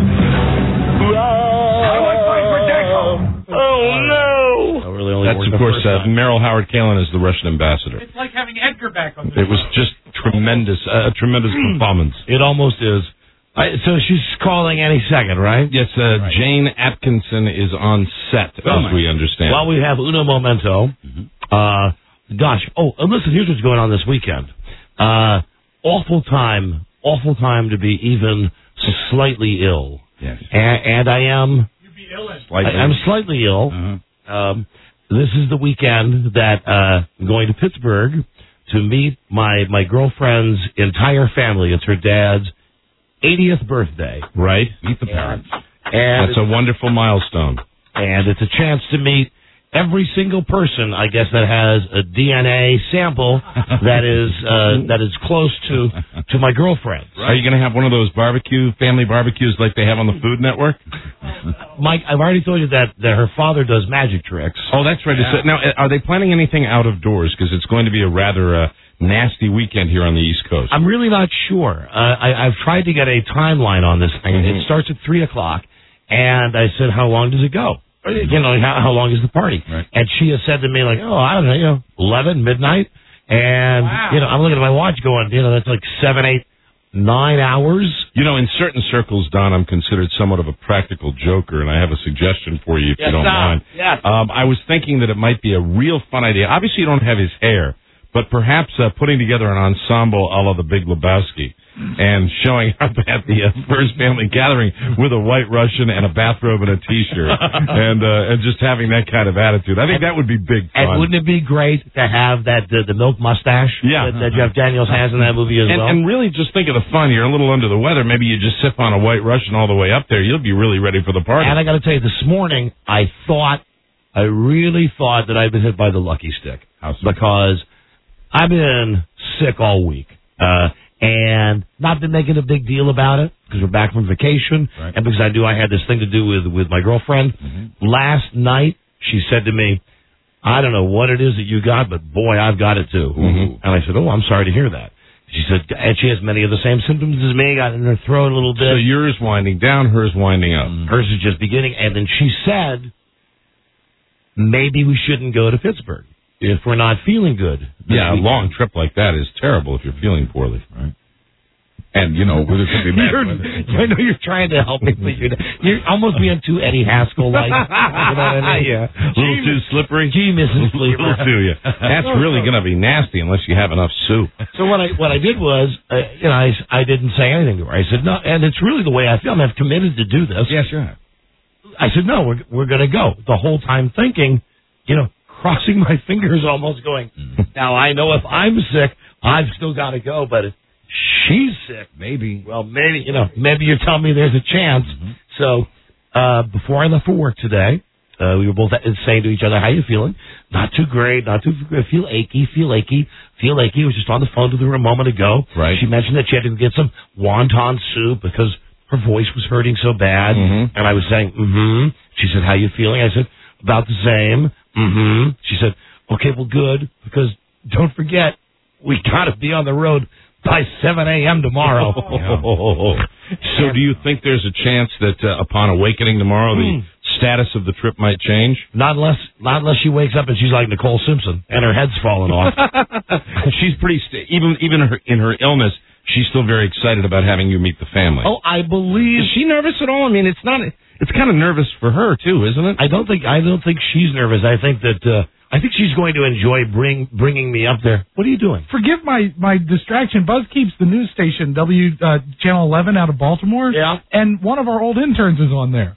How do I find Grydenko? Oh, no. That's, of course, uh, Merrill Howard Kalin is the Russian ambassador. It's like having Edgar back on the It was just tremendous, uh, a tremendous performance. It almost is. I, so she's calling any second, right? Yes, uh, right. Jane Atkinson is on set, oh, as we understand. Well, we have uno momento. Mm-hmm. Uh, gosh, oh, and listen, here's what's going on this weekend. Uh, awful time, awful time to be even slightly ill. Yes. And, and I am... You'd be ill. I, I'm slightly ill. Uh-huh. Um, this is the weekend that uh, I'm going to Pittsburgh to meet my, my girlfriend's entire family. It's her dad's eightieth birthday. Right. Meet the parents. And that's a wonderful milestone. And it's a chance to meet every single person, I guess, that has a D N A sample that is uh, that is close to to my girlfriend. Right. Are you going to have one of those barbecue, family barbecues like they have on the Food Network? Mike, I've already told you that, that her father does magic tricks. Oh, that's right. Yeah. Now, are they planning anything out of doors? Because it's going to be a rather uh, nasty weekend here on the East Coast. I'm really not sure. Uh, I, I've tried to get a timeline on this thing. Mm-hmm. It starts at three o'clock, and I said, how long does it go? You know, how, how long is the party? Right. And she has said to me, like, oh, I don't know, you know, eleven, midnight. And, wow. you know, I'm looking at my watch going, you know, that's like seven, eight, nine hours. You know, in certain circles, Don, I'm considered somewhat of a practical joker, and I have a suggestion for you if yes, you don't Don. mind. Yes. Um, I was thinking that it might be a real fun idea. Obviously, you don't have his hair, but perhaps uh, putting together an ensemble a la the Big Lebowski and showing up at the uh, first family gathering with a white Russian and a bathrobe and a T-shirt and uh, and just having that kind of attitude. I think and, that would be big fun. And wouldn't it be great to have that the, the milk mustache yeah. that, that Jeff Daniels has in that movie as and, well? And really just think of the fun. You're a little under the weather. Maybe you just sip on a white Russian all the way up there. You'll be really ready for the party. And I got to tell you, this morning I thought, I really thought that I'd been hit by the lucky stick. How so? Because I've been sick all week. Uh, and not been making a big deal about it because we're back from vacation right. and because I knew I had this thing to do with, with my girlfriend. Mm-hmm. Last night, she said to me, I don't know what it is that you got, but boy, I've got it too. Mm-hmm. And I said, oh, I'm sorry to hear that. She said, and she has many of the same symptoms as me, got in her throat a little bit. So yours winding down, hers winding up. Mm-hmm. Hers is just beginning. And then she said, maybe we shouldn't go to Pittsburgh if we're not feeling good. Yeah, a long trip like that is terrible if you're feeling poorly. Right. And, you know, with it could be bad weather. I know you're trying to help me, but you're, you're almost being too Eddie Haskell-like. You know what I mean? Yeah. A little too slippery. Gee, Missus Sleeper. A little too, yeah. That's really going to be nasty unless you have enough soup. So what I what I did was, uh, you know, I, I didn't say anything to her. I said, no, and it's really the way I feel. I've committed to do this. Yeah, sure. I said, no, we're, we're going to go. The whole time thinking, you know, crossing my fingers, almost going, mm. now I know if I'm sick, I've still got to go, but if she's sick, maybe. Well, maybe, you know, maybe you're telling me there's a chance. Mm-hmm. So, uh, before I left for work today, uh, we were both saying to each other, how you feeling? Not too great, not too great. Feel achy, feel achy, feel achy. I was just on the phone with her a moment ago. Right. She mentioned that she had to get some wonton soup because her voice was hurting so bad. Mm-hmm. And I was saying, mm-hmm. She said, how you feeling? I said, about the same. Mm-hmm. She said, okay, well, good, because don't forget, we got to be on the road by seven a.m. tomorrow. So do you think there's a chance that uh, upon awakening tomorrow, the Mm. status of the trip might change? Not unless, not unless she wakes up and she's like Nicole Simpson and her head's falling off. She's pretty, st- even even in her, in her illness, she's still very excited about having you meet the family. Oh, I believe. Is she nervous at all? I mean, it's not, it's kind of nervous for her too, isn't it? I don't think, I don't think she's nervous. I think that, uh, I think she's going to enjoy bring, bringing me up there. What are you doing? Forgive my, my distraction. Buzz keeps the news station, W uh, Channel eleven out of Baltimore. Yeah. And one of our old interns is on there.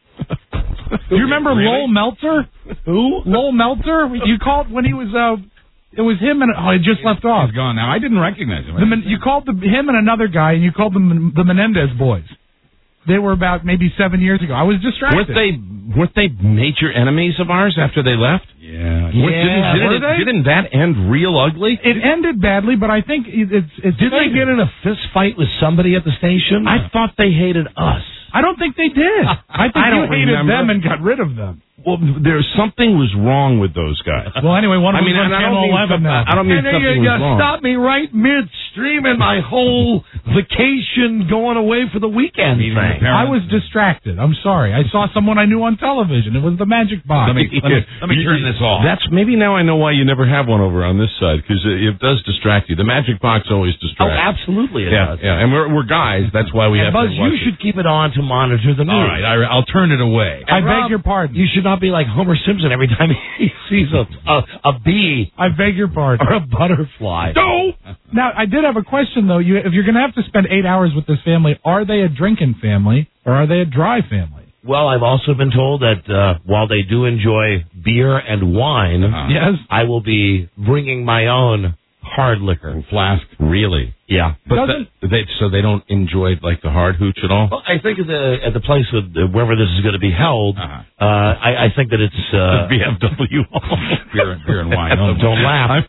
Do you remember Really? Lowell Meltzer? Who? Lowell Meltzer? You called when he was, uh, it was him and, oh, he just left off. He's gone now. I didn't recognize him. The, Men- you called the, him and another guy, and you called them the Menendez boys. They were about maybe seven years ago. I was distracted. Weren't they, weren't they major enemies of ours after they left? Yeah. What- Yeah, didn't, didn't, were it, they? didn't that end real ugly? It ended badly, but I think it, it's it's. Did they get in a fist fight with somebody at the station? I thought they hated us. I don't think they did. I think I you don't hated remember. them and got rid of them. Well, there's something was wrong with those guys. Well, anyway, one of I them mean, was on and I don't Channel mean eleven some- now. I don't mean And then something you, was you wrong. stopped me right midstream in my whole vacation going away for the weekend Meeting thing. the I was distracted. I'm sorry. I saw someone I knew on television. It was the Magic Box. Let me, let me, let me turn this off. That's maybe now I know why you never have one over on this side, because it, it does distract you. The magic box always Oh, distracts. absolutely it yeah, does. yeah, and we're we're guys. That's why we And have Buzz, to watch you it. should keep it on to monitor the news. All right, I, I'll turn it away. I And beg Rob, your pardon. You should not be like Homer Simpson every time he sees a a, a bee I beg your pardon. or a butterfly. No. Now, I did have a question, though. You, if you're going to have to spend eight hours with this family, are they a drinking family or are they a dry family? Well, I've also been told that uh, while they do enjoy beer and wine, Uh-huh. Yes. I will be bringing my own hard liquor. Flask, really? Yeah. But Doesn't- the, they so they don't enjoy like the hard hooch at all. Well, I think at the at the place of, uh, wherever this is going to be held, Uh-huh. uh, I, I think that it's uh, V F W. beer, and- beer and wine. Oh, don't laugh.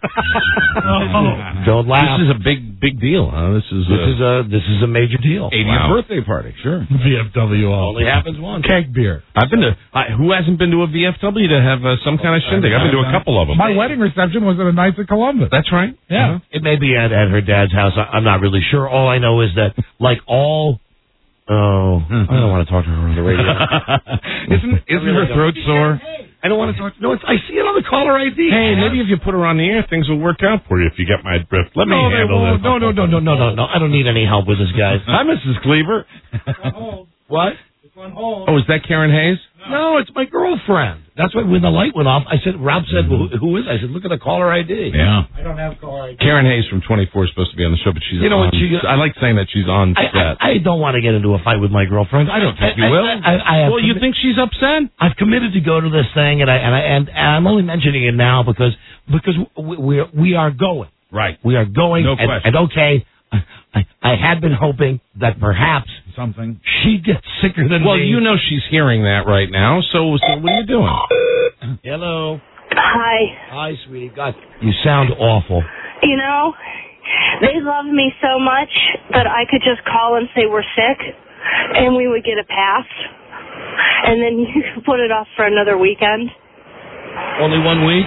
Don't laugh. This is a big big deal. Huh? This is This a, is a this is a major deal. eightieth Wow. birthday party. Sure. V F W all. Only happens once. Keg beer. I've been to. I, who hasn't been to a V F W to have uh, some kind of shindig? I've been to a couple of them. My wedding reception was at a Knights of Columbus. That's right. Yeah. It may be at, at her dad's house. I, I'm not really sure. All I know is that, like all, oh, I don't want to talk to her on the radio. isn't isn't her throat sore? I don't want to talk. No, it's, I see it on the caller I D. Hey, maybe if you put her on the air, things will work out for you. If you get my drift, let me no, they handle won't. this. No, no, no, no, no, no, no. I don't need any help with this, guys. Hi, Missus Cleaver. What? Oh, is that Karen Hayes? No, it's my girlfriend. That's why when the light went off, I said, Rob said, who, who is it? I said, look at the caller I D. Yeah. I don't have caller I D. Karen Hayes from twenty-four is supposed to be on the show, but she's You know on. what, she- I like saying that she's on I, set. I, I don't want to get into a fight with my girlfriend. I don't think you will. I, I, I have well, you commi- think she's upset? I've committed to go to this thing, and I and I and, and I'm only mentioning it now because because we we are, we are going. Right. We are going. No and, question. and okay, I, I had been hoping that perhaps Something. she gets sicker than Well, me. you know she's hearing that right now. So, so what are you doing? Hello. Hi. Hi, sweetie. God, you sound awful. You know, they love me so much that I could just call and say we're sick, and we would get a pass, and then you could put it off for another weekend. Only one week.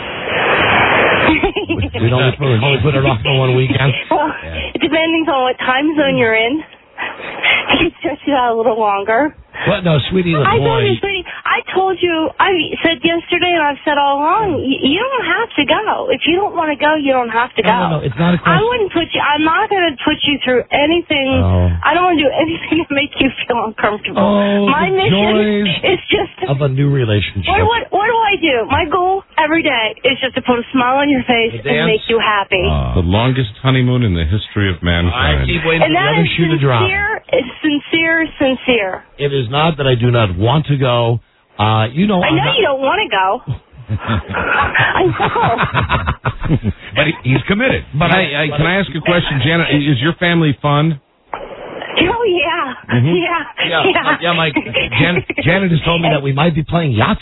we don't we only put it off for one weekend. Well, depending on what time zone you're in, you can stretch it out a little longer. What? No, sweetie, the I told boy. you, sweetie. I told you. I said yesterday, and I've said all along. You, you don't have to go. If you don't want to go, you don't have to No, go. no, no, it's not a I question. wouldn't put you. I'm not going to put you through anything. Oh. I don't want to do anything to make you feel uncomfortable. Oh, My the mission joys is just to. Of a new relationship. What, what what do I do? My goal every day is just to put a smile on your face The and dance? make you happy. The longest honeymoon in the history of mankind. I keep waiting and for the that other is shoe to drop. sincere. It's sincere, sincere. It is not that I do not want to go. Uh, you know, I I'm know not- you don't want to go. I know. But he, he's committed. But I, I can I ask a question, Janet? Is your family fun? Oh yeah, Mhm. yeah, Yeah, yeah. yeah. My Janet, Janet has told me that we might be playing Yahtzee.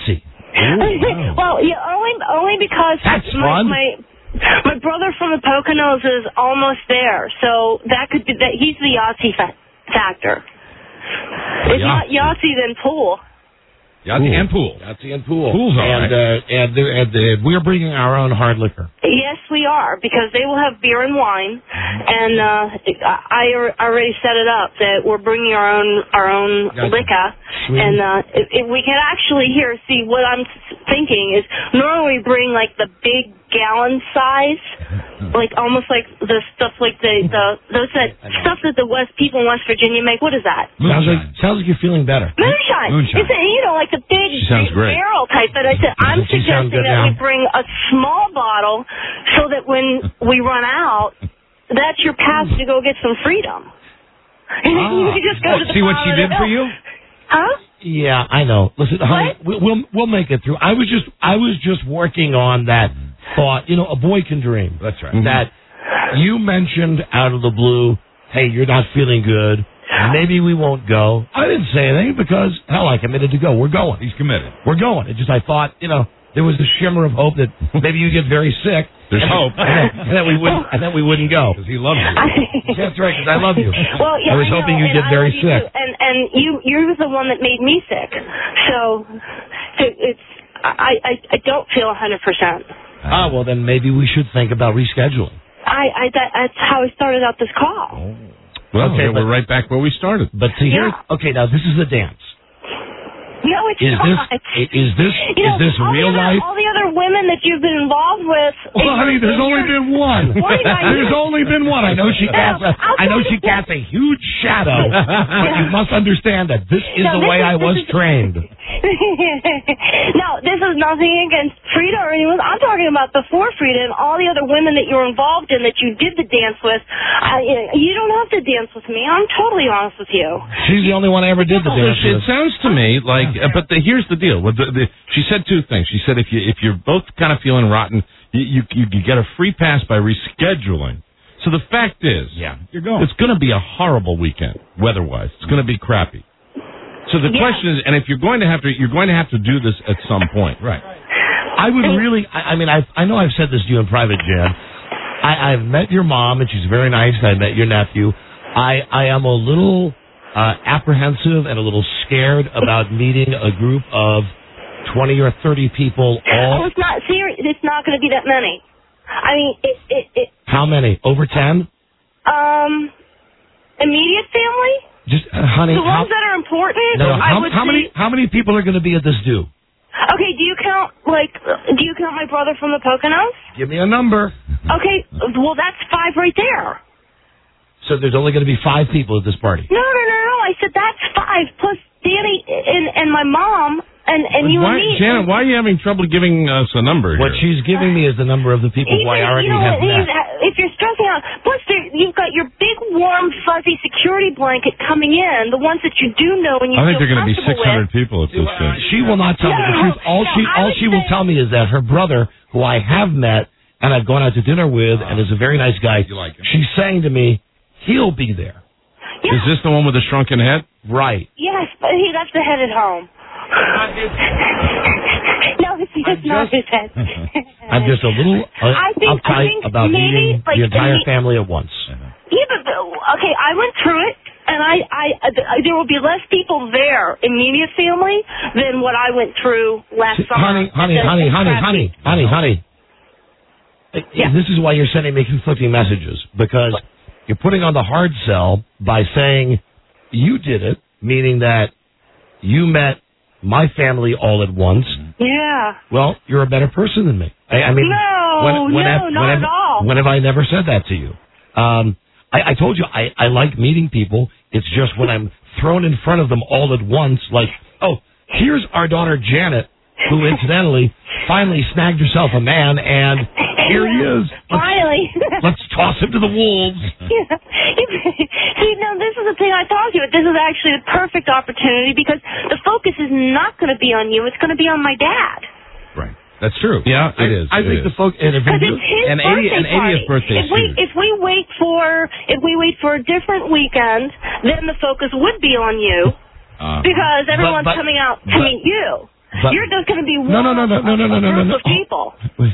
wow. Well, yeah, only only because That's my, fun. my my brother from the Poconos is almost there, so that could be that. He's the Yahtzee fa- factor. It's not Yahtzee, then pool. Yahtzee and pool. Yahtzee and pool. Pool's all and, right. uh, and, there- and uh, we're bringing our own hard liquor. Yes, we are, because they will have beer and wine, and uh, I I already set it up that we're bringing our own our own Gotcha. liquor, Sweet. and uh, if, if we can actually here see what I'm thinking is normally we bring like the big gallon size, like almost like the stuff like the the those that stuff that the West people in West Virginia make. What is that? Sounds like sounds like you're feeling better. Moonshine. Moonshine. It's a, you know, like the big She sounds great. barrel type. But I said, I'm Doesn't she sound suggesting good that now? we bring a small bottle so that when we run out, that's your path to go get some freedom. And then you can just go to the See what she bottom of did the for hill. you? Huh? Yeah, I know. Listen, honey, we- we'll we'll make it through. I was just I was just working on that thought. You know, a boy can dream. That's right. That you mentioned out of the blue, hey, you're not feeling good. Maybe we won't go. I didn't say anything because hell, I committed to go. We're going. He's committed. We're going. It just I thought, you know, there was a shimmer of hope that maybe you get very sick. There's and, hope. and, then, and then we wouldn't. And then we wouldn't go. Because he loves you. That's right. Because I love you. Well, yeah, I was know, hoping you'd and get I very love you sick. too. And and you you're the one that made me sick. So it, it's I I, I don't feel one hundred percent. Ah, well then maybe we should think about rescheduling. I I that, that's how I started out this call. Well, Okay, okay, but- we're right back where we started. But to hear, okay, now this is the dance. No, it's Is not. this i- is this You know, is this all real the other, life? All the other women that you've been involved with. Well, honey, there's only been one. Why not you? There's only been one. I know she No, casts. A, I'll I know tell she you- casts a huge shadow, but you must understand that this is No, the this way is- I this was is- trained. No, this is nothing against Frida or anyone. I'm talking about before Frida and all the other women that you were involved in that you did the dance with. I, you don't have to dance with me. I'm totally honest with you. She's the only one I ever did the dance It with. sounds to me like, uh, but the, here's the deal. With the, the, she said two things. She said if you if you're both kind of feeling rotten, you you, you get a free pass by rescheduling. So the fact is, Yeah, you're going. It's going to be a horrible weekend weather-wise. It's going to be crappy. So the Yeah. question is, and if you're going to have to, you're going to have to do this at some point, right? I would really. I, I mean, I I know I've said this to you in private, Jan. I, I've met your mom, and she's very nice. And I met your nephew. I I am a little uh, apprehensive and a little scared about meeting a group of twenty or thirty people. Oh, All it's not serious. It's not going to be that many. I mean, it, it, it, how many? Over ten? um, immediate family? Just uh, honey. The how, ones that are important? no, I how, would how say, many how many people are going to be at this do? Okay, do you count, like, do you count my brother from the Poconos? Give me a number. Okay, well, that's five right there. So there's only going to be five people at this party. No, no, no, no. I said that's five plus Danny and, and my mom and, and you why, and me. Janet, why are you having trouble giving us a number What here? she's giving me is the number of the people who I Even, already you know, have he's- met. if you're stressing out, plus there, you've got your big, warm, fuzzy security blanket coming in, the ones that you do know and you I think feel they're going to be comfortable six hundred with. people at this thing. She will not tell me the No, truth. All no, she I all would she will say- tell me is that her brother, who I have met and I've gone out to dinner with and is a very nice guy, You like him. she's saying to me, he'll be there. Yeah. Is this the one with the shrunken head? Right. Yes, but he, that's the head at home. No, it's just not his head. I'm just a little uh, I think- I uptight think about maybe, meeting like, the entire maybe- family at once. Yeah, but, okay, I went through it, and I, I, I, there will be less people there, immediate family, than what I went through last summer. Honey, honey, at the- honey, at honey, Crafty. honey, honey, honey. Yeah. This is why you're sending me conflicting messages, because you're putting on the hard sell by saying you did it, meaning that you met my family all at once. Yeah. Well, you're a better person than me. I, I mean, No, when, when no, have, not when have, at all. When have I never said that to you? Um, I, I told you I, I like meeting people. It's just when I'm thrown in front of them all at once, like, oh, here's our daughter Janet, who incidentally finally snagged herself a man, and here he is. Let's, Finally. let's toss him to the wolves. Yeah. See, now this is the thing I told you. This is actually the perfect opportunity because the focus is not going to be on you. It's going to be on my dad. Right. That's true. Yeah, it I, is. I it think is. the focus. And if Because you, it's his An birthday eighty an eightieth party. birthday If we suit. if we wait for if we wait for a different weekend, then the focus would be on you Uh, because everyone's but- coming out to but- meet you. But- You're just going to be one No, no, no, no, no, no, no, no, no, no. of people.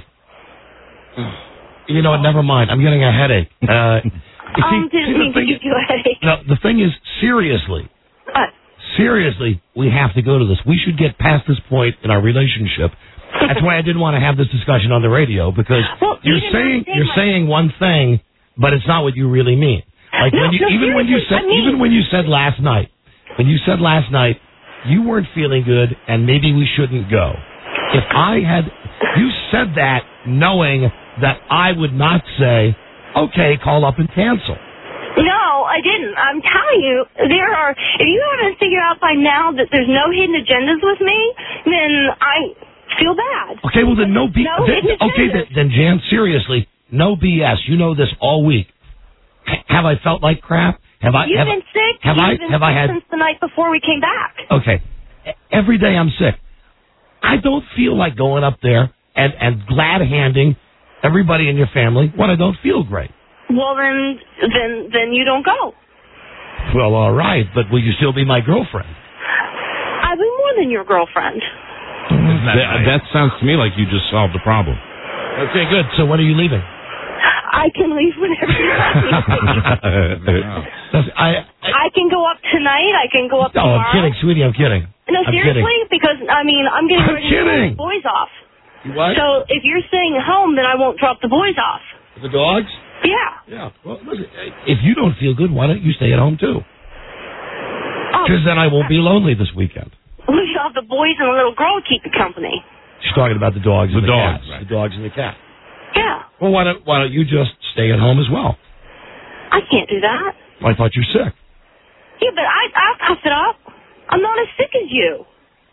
You know what? Never mind. I'm getting a headache. Uh, you see- Um, didn't see, the mean to thing give you a headache. No, the thing is, seriously, What? seriously, we have to go to this. We should get past this point in our relationship. That's why I didn't want to have this discussion on the radio, because Well, you you're didn't saying understand you're my- saying one thing, but it's not what you really mean. Like No, when you, no, even when you seriously, said I mean- even when you said last night, when you said last night you weren't feeling good and maybe we shouldn't go. If I had, you said that knowing that I would not say, okay, call up and cancel. No, I didn't. I'm telling you, there are. If you haven't figured out by now that there's no hidden agendas with me, then I feel bad. Okay, well then no B. No then, hidden okay, then, then Jan, seriously, no B S. You know this all week. H- have I felt like crap? Have I? You've have, been sick. Have You've I? been Have sick I had? since the night before we came back. Okay, E- every day I'm sick. I don't feel like going up there and and glad handing everybody in your family when I don't feel great. Well, then, then, then you don't go. Well, all right, but will you still be my girlfriend? I'll be more than your girlfriend. That, that sounds to me like you just solved the problem. Okay, good. So when are you leaving? I can leave whenever you want me. I, I can go up tonight. I can go up no, tomorrow. I'm kidding, sweetie. I'm kidding. No, I'm seriously, kidding. because I mean, I'm getting I'm ready kidding. to drop the boys off. What? So if you're staying at home, then I won't drop the boys off. The dogs? Yeah. Yeah. Well, listen, if you don't feel good, why don't you stay at home too? Because then I won't be lonely this weekend. We should have the boys and the little girl keep you company. She's talking about the dogs and The the, dogs, cats. right. The dogs and the cat. Yeah. Well, why don't why don't you just stay at home as well? I can't do that. I thought you were sick. Yeah, but I I'll tough it up. I'm not as sick as you.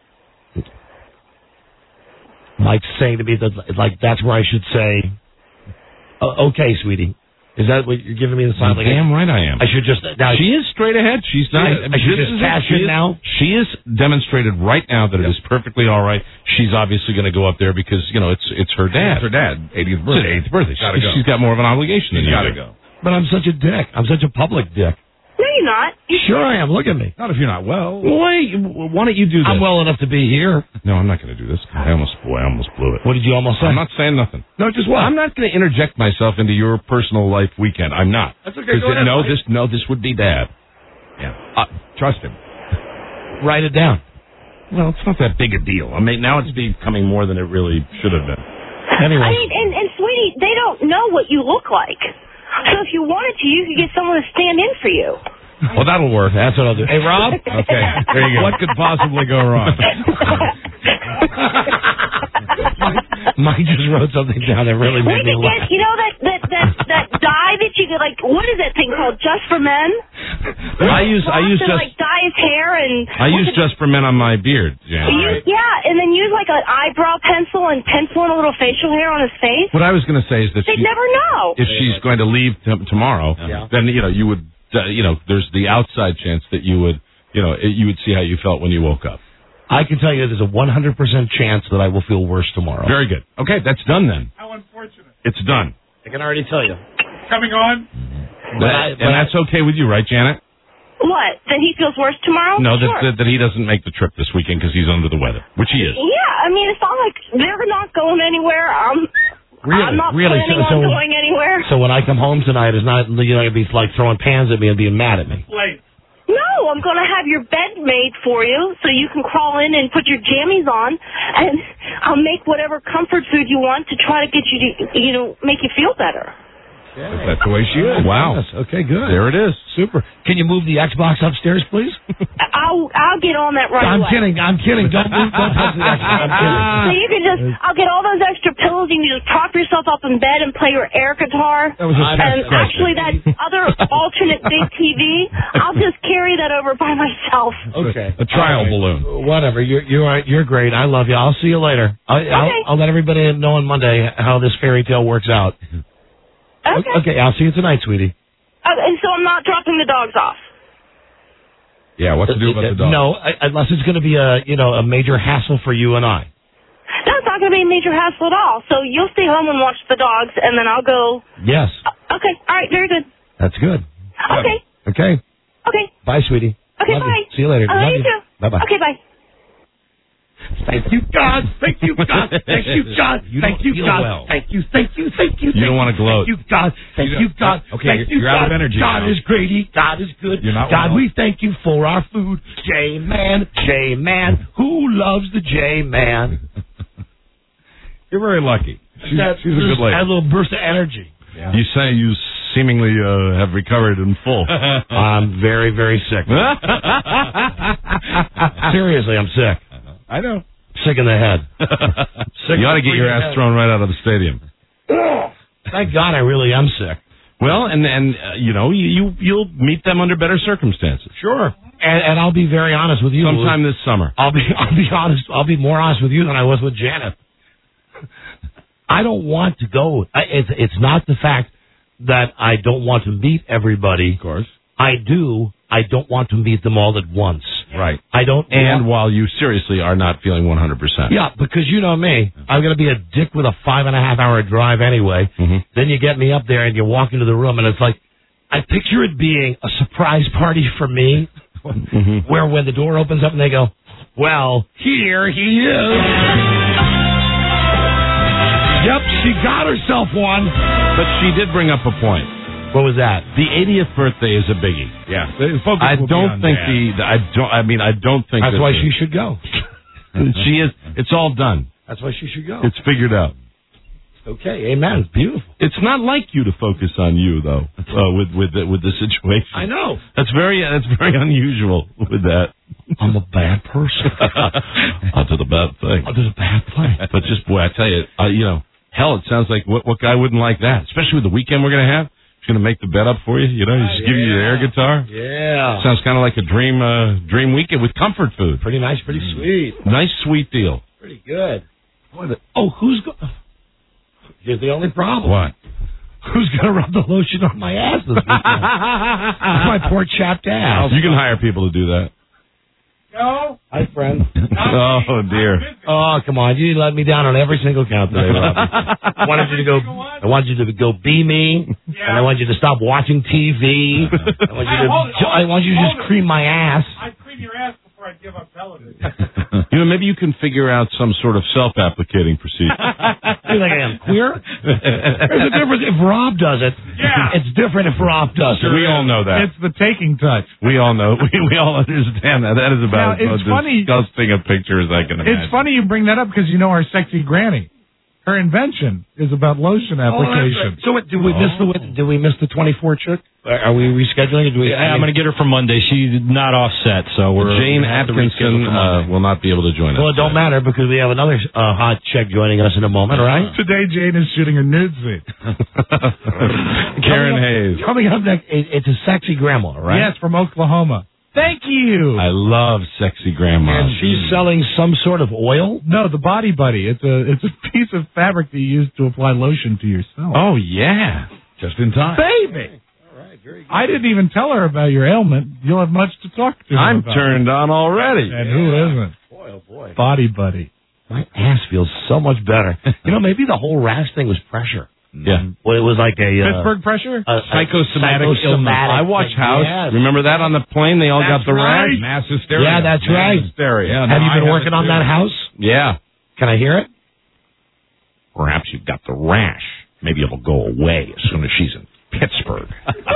Mike's saying to me that like that's where I should say, uh, okay, sweetie. Is that what you're giving me the sign? Like, Damn right I am. I should just now. She is straight ahead. She's not. I should this just is cash it. She in is- now? She has demonstrated right now that it is perfectly all right. She's obviously going to go up there because you know it's it's her dad. It's her dad. eightieth It's birthday. her eightieth birthday. Gotta She- go. She's got more of an obligation than She's you gotta do. go. But I'm such a dick. I'm such a public dick. No, you're not. You Sure I am. Look at me. Not if you're not well. Why? Why don't you do this? I'm well enough to be here. No, I'm not going to do this. I almost, boy, I almost blew it. What did you almost say? I'm not saying nothing. No, just what? I'm not going to interject myself into your personal life weekend. I'm not. That's okay. Go 'Cause ahead, no, Mike. this no, this would be bad. Yeah. Uh, trust him. Write it down. Well, it's not that big a deal. I mean, now it's becoming more than it really should have been. Anyway. I mean, and, and sweetie, they don't know what you look like. So if you wanted to, you could get someone to stand in for you. Well, that'll work. That's what I'll do. Hey, Rob? Okay. There you go. What could possibly go wrong? Mike just wrote something down that really We made me could laugh. get, you know, that that that that dye that you could like. What is that thing called? Just for men. I use I use to, just like dye his hair and. I use just for men on my beard, Jan. Use, yeah, and then use like an eyebrow pencil and pencil in a little facial hair on his face. What I was going to say is that They'd she, never know. if she's going to leave t- tomorrow, Yeah. then you know you would uh, you know there's the outside chance that you would you know you would see how you felt when you woke up. I can tell you there's a one hundred percent chance that I will feel worse tomorrow. Very good. Okay, that's done then. How unfortunate. It's done. I can already tell you. Coming on? But That- I- and but I- that's okay with you, right, Janet? What? That he feels worse tomorrow? No, sure. that, that that he doesn't make the trip this weekend because he's under the weather, which he is. Yeah, I mean, it's not like they're not going anywhere. Um, Really? I'm not Really? planning So- on so- going anywhere. So when I come home tonight, it's not you're not gonna be like throwing pans at me and being mad at me. Late. No, I'm going to have your bed made for you so you can crawl in and put your jammies on, and I'll make whatever comfort food you want to try to get you to, you know, make you feel better. That's the way she is. Wow. Yes, okay, good. There it is. Super. Can you move the Xbox upstairs, please? I'll I'll get on that right I'm away. kidding. I'm kidding. Don't move. Don't touch the Xbox. I'm kidding. So you can just, I'll get all those extra pillows. You can just prop yourself up in bed and play your air guitar. That was a and test question. actually, that other alternate big T V, I'll just carry that over by myself. Okay. A trial All right. balloon. Whatever. You're you're you're great. I love you. I'll see you later. I, I'll, Okay. I'll let everybody know on Monday how this fairy tale works out. Okay. Okay. I'll see you tonight, sweetie. Uh, and so I'm not dropping the dogs off. Yeah, what to do about the dog? No, I, unless it's going to be a you know a major hassle for you and I. That's not going to be a major hassle at all. So you'll stay home and watch the dogs, and then I'll go. Yes. Uh, okay. All right. Very good. That's good. Okay. Okay. Okay. Bye, sweetie. Okay. Love you. Bye. See you later. I love Love you you. too. Bye-bye. Okay. Bye. Thank you, God. Thank you, God. Thank you, God. You Thank don't you, feel God. well. Thank you, thank you, thank you. You don't want to gloat. Thank you, God. Thank You you, don't- God. okay, Thank you, you're out God. of energy God now. is great. God is good. You're not God, well. we thank you for our food. J-Man, J-Man. Who loves the J-Man? You're very lucky. She's, That- she's a good lady. Had a little burst of energy. Yeah. You say you seemingly uh, have recovered in full. I'm very, very sick. Seriously, I'm sick. I know. Sick in the head. Sick You ought to in get your the ass head. thrown right out of the stadium. Thank God I really am sick. Well, and and uh, you know you, you you'll meet them under better circumstances. Sure. And, and I'll be very honest with you. Sometime this summer. I'll be I'll be honest. I'll be more honest with you than I was with Janet. I don't want to go. I, it's it's not the fact that I don't want to meet everybody. Of course. I do. I don't want to meet them all at once. Right. I don't. And want, while you seriously are not feeling one hundred percent. yeah, because you know me, I'm going to be a dick with a five and a half hour drive anyway. Mm-hmm. Then you get me up there and you walk into the room and it's like, I picture it being a surprise party for me, Mm-hmm. where when the door opens up and they go, well, here he is. Yep, she got herself one. But she did bring up a point. What was that? The eightieth birthday is a biggie. Yeah. The focus I will be don't on think that. the I don't I mean I don't think That's that why the- she should go. she is. It's all done. That's why she should go. It's figured out. Okay, amen. It's beautiful. It's not like you to focus on you though. Uh, with with the, with the situation. I know. That's very that's very unusual with that. I'm a bad person. I'll do the bad thing. I'll do the bad thing. But just boy, I tell you, uh, you know, hell, it sounds like what what guy wouldn't like that? Especially with the weekend we're gonna have. She's gonna make the bed up for you. You know, just give you your air guitar. Yeah. Sounds kind of like a dream uh, dream weekend with comfort food. Pretty nice, pretty sweet. Nice sweet deal. Pretty good. Boy, the, oh, who's go- Here's the only problem. What? Who's going to rub the lotion on my ass this weekend? My poor chapped ass. You can hire people to do that. No. Hi, friend. Oh dear. Oh, come on. You let me down on every single count today, Robbie. I wanted you to go. I wanted you to go be me, Yeah. and I want you to stop watching T V. I want you to. I want you to just cream my ass. I'd cream your ass before I'd give up television. You know, maybe you can figure out some sort of self-applicating procedure. You think I am queer? There's a difference if Rob does it. Yeah. It's different if Rob does it. We all know that. It's the taking touch. We all know. We, we all understand that. That is about Now, as it's funny- disgusting a picture as I can imagine. It's funny you bring that up because you know our sexy granny. Her invention is about lotion application. So what, did we miss the did we miss the twenty-four chick? Are we rescheduling it? Do we, Yeah, I'm going to get her for Monday. She's not offset, so we're Jane we're gonna have to Atkinson reschedule for Monday. uh, will not be able to join Well, us. it don't matter because we have another uh, hot chick joining us in a moment, all right? Today, Jane is shooting her nude scene. Karen Coming up- Hayes. Coming up next, it, it's a sexy grandma, right? Yes, from Oklahoma. Thank you. I love sexy grandma. And she's selling some sort of oil. No, the Body Buddy. It's a it's a piece of fabric that you use to apply lotion to yourself. Oh yeah, Just in time. baby! I didn't even tell her about your ailment. You'll have much to talk to her I'm about. turned on already. And who isn't? Boy, oh boy. Body Buddy. My ass feels so much better. You know, maybe the whole rash thing was pressure. Yeah. Well, it was like a... Uh, Pittsburgh pressure? a, a Psychosomatic psychosomatic I watched thing. House. Yes. Remember that on the plane? They all That's got the right. rash. Mass hysteria. Yeah, that's Mass right. hysteria. Yeah, Have no, you I been have working it on too. that house? Yeah. Can I hear it? Perhaps you've got the rash. Maybe it'll go away as soon as she's in Pittsburgh.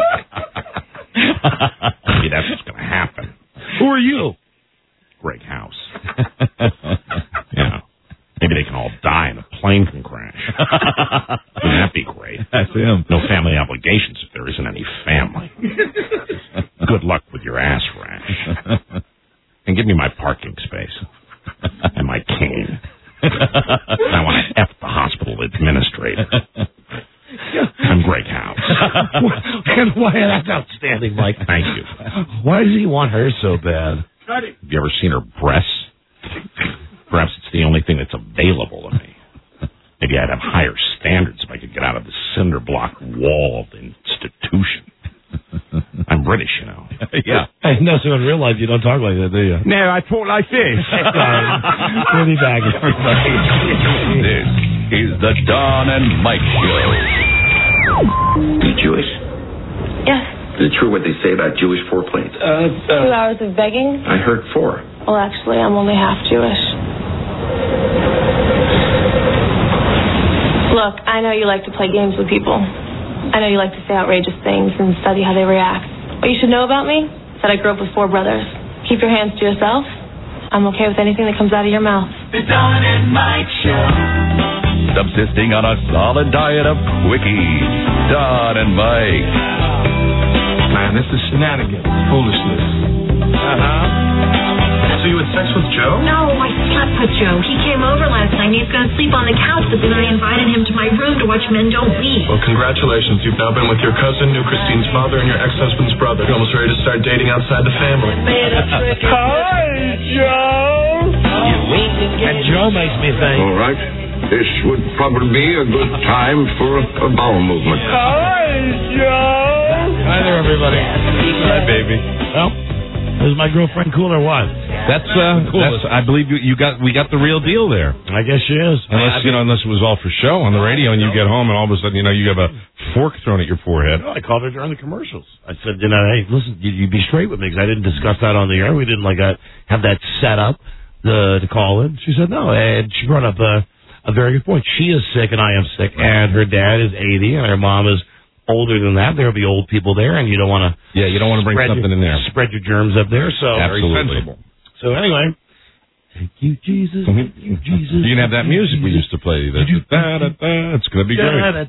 Maybe that's what's going to happen. Who are you? Greg House. Yeah. Maybe they can all die and the plane can crash. Wouldn't that be great? That's him. No family obligations if there isn't any family. Good luck with your ass rash. And give me my parking space. And my cane. I want to F the hospital administrator. I'm Greg House. Why, that's outstanding, Mike. Thank you. Why does he want her so bad? Have you ever seen her breasts? Perhaps it's the only thing that's available to me. Maybe I'd have higher standards if I could get out of the cinder block wall of the institution. I'm British, you know. Yeah. I know, so in real life you don't talk like that, do you? No, I talk like this. We'll be back, everybody. This is the Don and Mike Show. You Jewish? Yes. Is it true what they say about Jewish foreplays? Two hours of begging? I heard four. Well, actually, I'm only half Jewish. Look, I know you like to play games with people. I know you like to say outrageous things and study how they react. What you should know about me is that I grew up with four brothers. Keep your hands to yourself. I'm okay with anything that comes out of your mouth. The Don and Mike Show. Subsisting on a solid diet of quickies. Don and Mike. Man, this is shenanigans. Foolishness. Uh-huh. So you had sex with Joe? No, I slept with Joe. He came over last night and he's going to sleep on the couch, but then I invited him to my room to watch Men Don't Leave. Well, congratulations. You've now been with your cousin, new Christine's father, and your ex-husband's brother. You're almost ready to start dating outside the family. Hi, Joe. And Joe makes me think. All right. This would probably be a good time for a, a bowel movement. Hi, Joe. Hi there, everybody. Hi, baby. Well, is my girlfriend cool or what? That's uh, cool. That's, I believe you, you got we got the real deal there. I guess she is. Unless you know, unless it was all for show on the radio, and you get home and all of a sudden, you know, you have a fork thrown at your forehead. No, I called her during the commercials. I said, you know, hey, listen, you, you be straight with me because I didn't discuss that on the air. We didn't like uh, have that set up uh, to call in. She said no, and she brought up a, a very good point. She is sick, and I am sick, and her dad is eighty, and her mom is older than that. There'll be old people there, and you don't want to. Yeah, you don't want to bring something your, in there. Spread your germs up there. So absolutely. So anyway. Thank you, Jesus. Thank you, Jesus. You can have that music we used to play. That, da, da, da, it's going to be great. Da, da,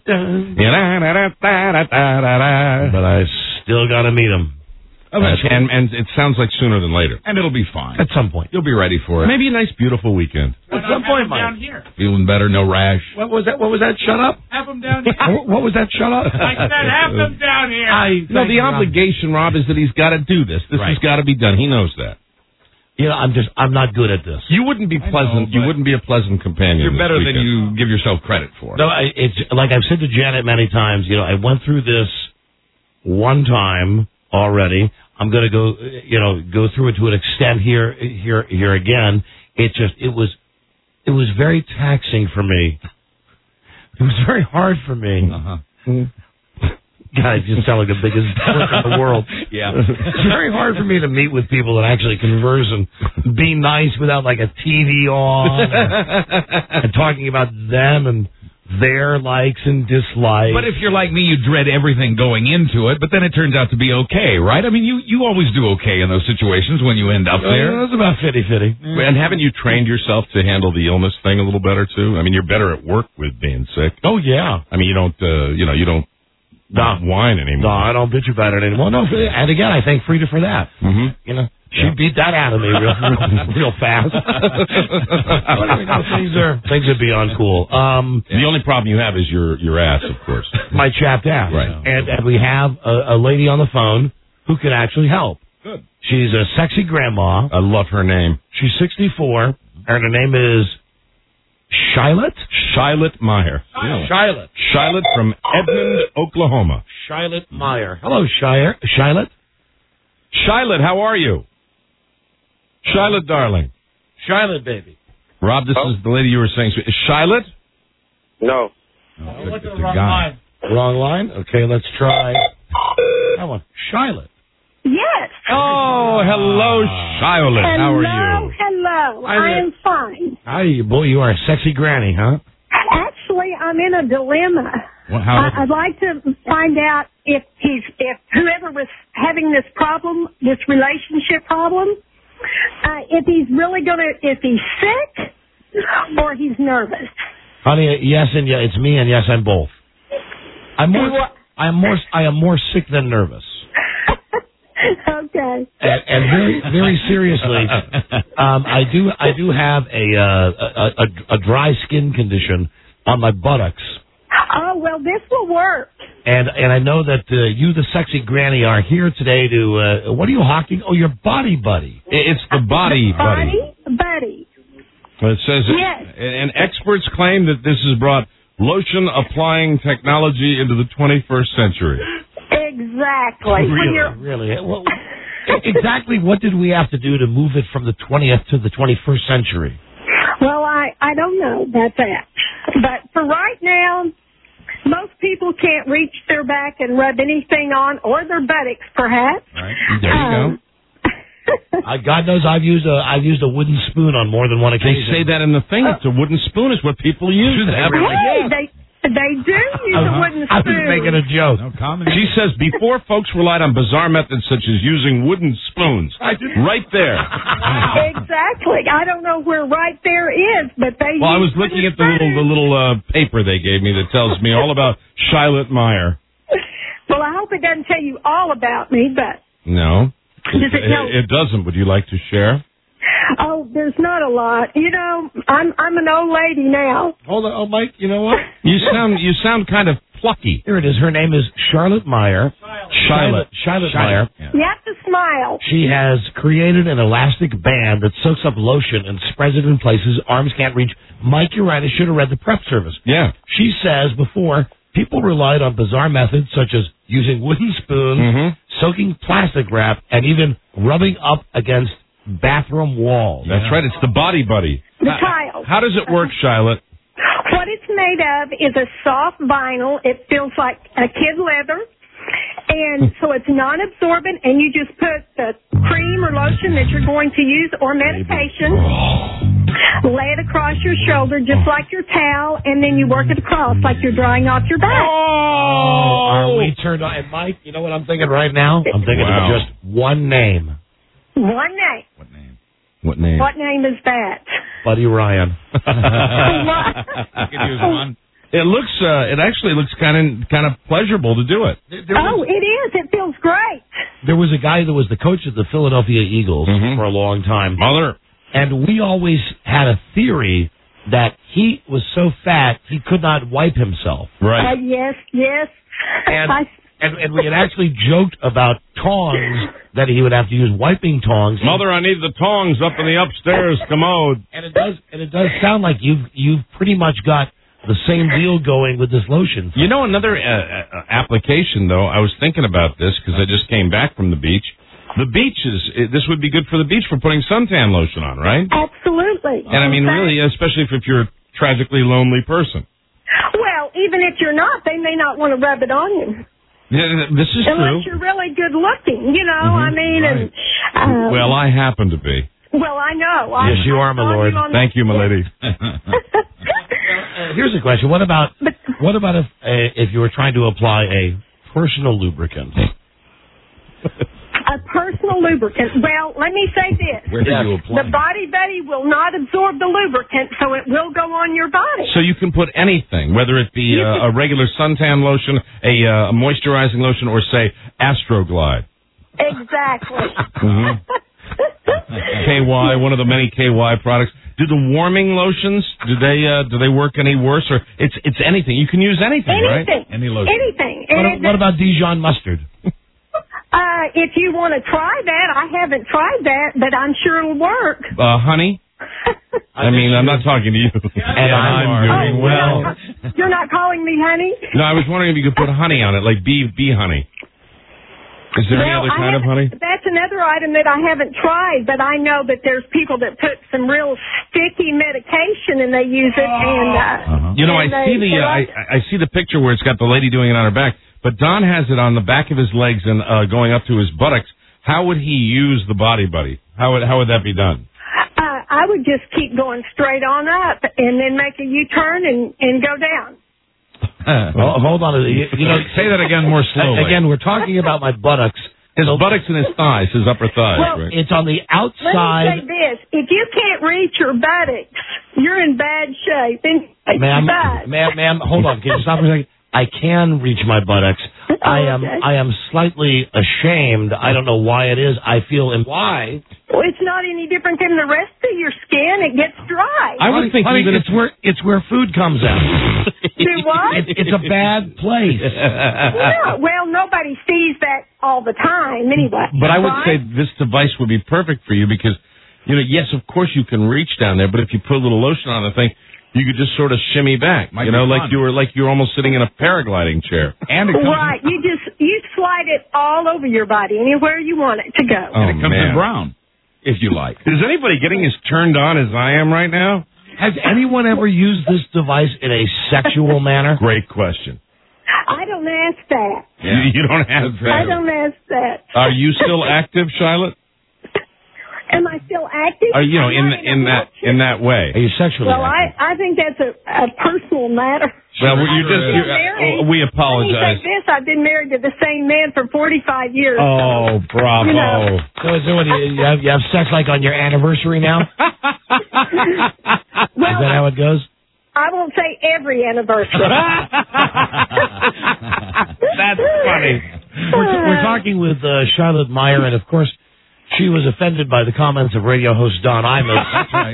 da. But I still got to meet him. Uh, and, and it sounds like sooner than later. And it'll be fine. At some point. You'll be ready for it. Maybe a nice, beautiful weekend. At some point, Mike. Down here. Feeling better, no rash. What was that? What was that? Shut up. Have them down here. What was that? Shut up. I said have them down here. I, no, the obligation, Rob, is that he's got to do this. This right. has got to be done. He knows that. You know, I'm just, I'm not good at this. You wouldn't be pleasant. Know, you wouldn't be a pleasant companion. You're better than you give yourself credit for. No, I, it's like I've said to Janet many times. You know, I went through this one time already. I'm going to go, you know, go through it to an extent here, here, here again. It just, it was, it was very taxing for me. It was very hard for me. Uh-huh. God, you sound like the biggest jerk in the world. Yeah. It's very hard for me to meet with people that actually converse and be nice without like a T V on and, and talking about them and their likes and dislikes. But if you're like me, you dread everything going into it, but then it turns out to be okay, right? I mean, you, you always do okay in those situations when you end up there. Uh, it's about fifty-fifty. Mm. And haven't you trained yourself to handle the illness thing a little better, too? I mean, you're better at work with being sick. Oh, yeah. I mean, you don't, uh, you know, you don't no. whine anymore. No, I don't bitch about it anymore. No, and again, I thank Frida for that. Mm-hmm. You know, she yeah. beat that out of me real, real, real fast. But, you know, things are things are beyond cool. Um, the only problem you have is your your ass, of course. My chapped ass. Right. And, and we have a, a lady on the phone who can actually help. Good. She's a sexy grandma. I love her name. She's sixty-four, and her name is Shiloh? Shiloh Meyer. Yeah. Shiloh. Shiloh from Edmond, Oklahoma. Shiloh Meyer. Hello, Shire. Shiloh. Shiloh, how are you? Shiloh, darling. Shiloh, baby. Rob, this oh. is the lady you were saying. Is Shiloh? No. Oh, look at the wrong line. Wrong line? Okay, let's try that one. Shiloh. Yes. Oh, hello, Shiloh. How are you? Hello, hello. I am fine. Hi, boy, you are a sexy granny, huh? Actually, I'm in a dilemma. Well, how? I, I'd like to find out if he's, if whoever was having this problem, this relationship problem, uh, if he's really gonna, if he's sick or he's nervous. Honey, yes, and yeah, it's me, and yes, I'm both. I'm more, I am more, I am more sick than nervous. Okay. And, and very, very seriously, um, I do, I do have a, uh, a, a, a dry skin condition on my buttocks. Oh well, this will work. And and I know that uh, you, the sexy granny, are here today to. Uh, what are you hawking? Oh, your body buddy. It's the body the buddy. Body buddy. Well, it says, yes. It, and experts claim that this has brought lotion applying technology into the twenty-first century. Exactly. Really, really. Well, exactly. What did we have to do to move it from the twentieth to the twenty-first century? Well, I I don't know about that, but for right now, most people can't reach their back and rub anything on, or their buttocks, perhaps. Right. There you um, go. uh, God knows I've used a I've used a wooden spoon on more than one occasion. They say that in the thing. Uh, it's a wooden spoon is what people use. Hey, they They do use a wooden spoon. I was making a joke. No comment. She says before folks relied on bizarre methods such as using wooden spoons. Right there. Exactly. I don't know where right there is, but they Well, I use was looking wooden at the little the little uh, paper they gave me that tells me all about Charlotte Meyer. Well, I hope it doesn't tell you all about me, but No. Does it tell- it doesn't. Would you like to share? oh, there's not a lot. You know, I'm I'm an old lady now. Hold on, oh, Mike, you know what? You sound you sound kind of plucky. Here it is. Her name is Charlotte Meyer. Charlotte. Charlotte Meyer. You have to smile. She has created an elastic band that soaks up lotion and spreads it in places arms can't reach. Mike, you're right. I should have read the prep service. Yeah. She says before, people relied on bizarre methods such as using wooden spoons, Mm-hmm. soaking plastic wrap, and even rubbing up against bathroom walls. That's right. It's the Body Buddy. The How- tile. How does it work, Charlotte? What it's made of is a soft vinyl. It feels like a kid leather. And so it's non-absorbent, and you just put the cream or lotion that you're going to use or medication, lay it across your shoulder just like your towel, and then you work it across like you're drying off your back. Oh, are we turned on? And Mike, you know what I'm thinking right now? I'm thinking Wow. of just one name. One name. What name? What name? What name is that? Buddy Ryan. I could use one. It looks. Uh, it actually looks kind of kind of pleasurable to do it. Oh, it is. It feels great. There was a guy that was the coach of the Philadelphia Eagles Mhm. for a long time. Mother. And we always had a theory that he was so fat he could not wipe himself. Uh, yes, yes. And, I, and and we had actually joked about tongs, that he would have to use wiping tongs. Mother, I need the tongs up in the upstairs commode. And it does and it does sound like you've you've pretty much got the same deal going with this lotion. You know, another uh, uh, application, though, I was thinking about this because I just came back from the beach. The beach is, it, this would be good for the beach for putting suntan lotion on, right? absolutely. And I mean, In fact- really, especially if, if you're a tragically lonely person. Well, even if you're not, they may not want to rub it on you. Yeah, this is Unless true. you're really good looking, you know, Mhm, I mean, right. and, uh, Well, I happen to be. well, I know. I, Yes, you I are, my saw lord. on Thank you, my lady. Uh, here's a question: What about what about if uh, if you were trying to apply a personal lubricant? A personal lubricant. Well, let me say this. Where do you apply? The Body Buddy will not absorb the lubricant, so it will go on your body. So you can put anything, whether it be uh, a regular suntan lotion, a, uh, a moisturizing lotion, or say Astroglide. Exactly. Mhm. K Y, one of the many K Y products. Do the warming lotions, do they uh, do they work any worse? Or it's it's anything. You can use anything, Anything. right? Any lotion. Anything. What, And what about Dijon mustard? uh, if you want to try that, I haven't tried that, but I'm sure it'll work. Uh, honey? I mean, I'm not talking to you. And I'm doing Oh, well. You're not, you're not calling me honey? No, I was wondering if you could put honey on it, like bee bee honey. Is there any Well, other I kind of haven't- honey? That's another item that I haven't tried, but I know that there's people that put some real sticky medication and they use it, and uh, Uh-huh. You know, I and they- see the they uh, I, like- I see the picture where it's got the lady doing it on her back, but Don has it on the back of his legs and uh, going up to his buttocks. How would he use the Body Buddy? How would how would that be done? uh, I would just keep going straight on up and then make a U-turn and and go down. Well, hold on. You, you know, Say that again more slowly. Again, we're talking about my buttocks. His buttocks and his thighs, his upper thighs, Well, right? It's on the Let me outside. say this: if you can't reach your buttocks, you're in bad shape. And Ma'am, but- ma'am, ma'am, hold on. Can you stop for a second? I can reach my buttocks. I am, okay. I am slightly ashamed. I don't know why it is. I feel, and why? Well, it's not any different than the rest of your skin. It gets dry. I would think Honey, even it's where it's where food comes out. Do what? It, it's a bad place. Yeah, well, nobody sees that all the time anyway. But I would right? say this device would be perfect for you because, you know, yes, of course you can reach down there, but if you put a little lotion on the thing, you could just sort of shimmy back. Might you know, be like fun. you were like you were almost sitting in a paragliding chair. And it comes, Right, you just you slide it all over your body, anywhere you want it to go. Oh, and it comes man. in brown, if you like. Is anybody getting as turned on as I am right now? Has anyone ever used this device in a sexual manner? Great question. I don't ask that. You, you don't have I that. don't ask that. Are you still active, Charlotte? Am I still active? Are you know I'm in not in a that wheelchair. in that way? Are you sexually Well, active? I I think that's a, a personal matter. Well, you just you, married. uh, we Let me apologize. say this: I've been married to the same man for forty-five years. Oh, bravo! You know. So, so what, you, you, have, you have sex like on your anniversary now? Is that how it goes? I won't say every anniversary. That's funny. We're, we're talking with uh, Charlotte Meyer, and of course, she was offended by the comments of radio host Don Imus. That's right.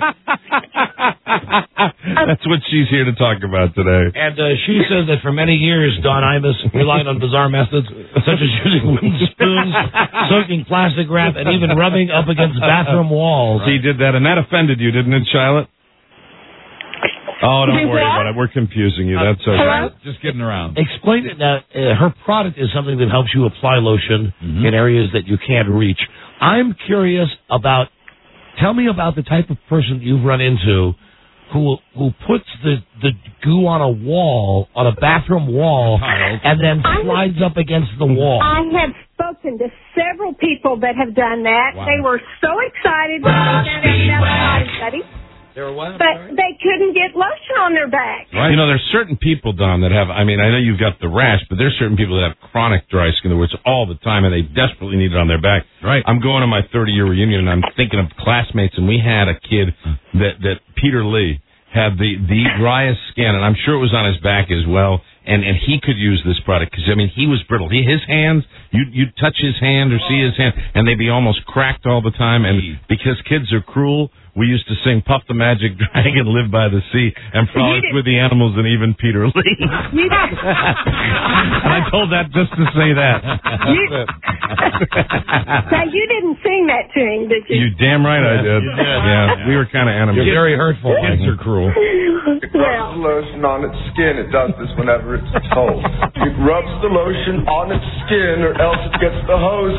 That's what she's here to talk about today. And uh, she says that for many years, Don Imus relied on bizarre methods, such as using wooden spoons, soaking plastic wrap, and even rubbing up against bathroom walls. He did that, and that offended you, didn't it, Charlotte? Oh, don't worry about it. We're confusing you. That's okay. Just kidding around. Explain it now. Uh, her product is something that helps you apply lotion Mm-hmm. in areas that you can't reach. I'm curious about, tell me about the type of person you've run into who who puts the, the goo on a wall, on a bathroom wall, and then slides up against the wall. I have spoken to several people that have done that. Wow. They were so excited when they found out about the body study. They were what? But they couldn't get lotion on their back. Right. You know, there's certain people, Don, that have, I mean, I know you've got the rash, but there's certain people that have chronic dry skin, which all the time, and they desperately need it on their back. Right. I'm going to my thirty-year reunion, and I'm thinking of classmates, and we had a kid that, that Peter Lee had the, the driest skin, and I'm sure it was on his back as well, and, and he could use this product, because, I mean, he was brittle. He, his hands, you'd, you'd touch his hand or see his hand, and they'd be almost cracked all the time, and because kids are cruel, we used to sing Puff the Magic Dragon, Live by the Sea, and frolic with the animals, and even Peter Lee. You did. And I told that just to say that. You, now, you didn't sing that to him, did you? You damn right I did. You did. Yeah, we were kind of animals. You're very hurtful. Kids are cruel. It rubs the lotion on its skin. It does this whenever it's told. It rubs the lotion on its skin, or else it gets the hose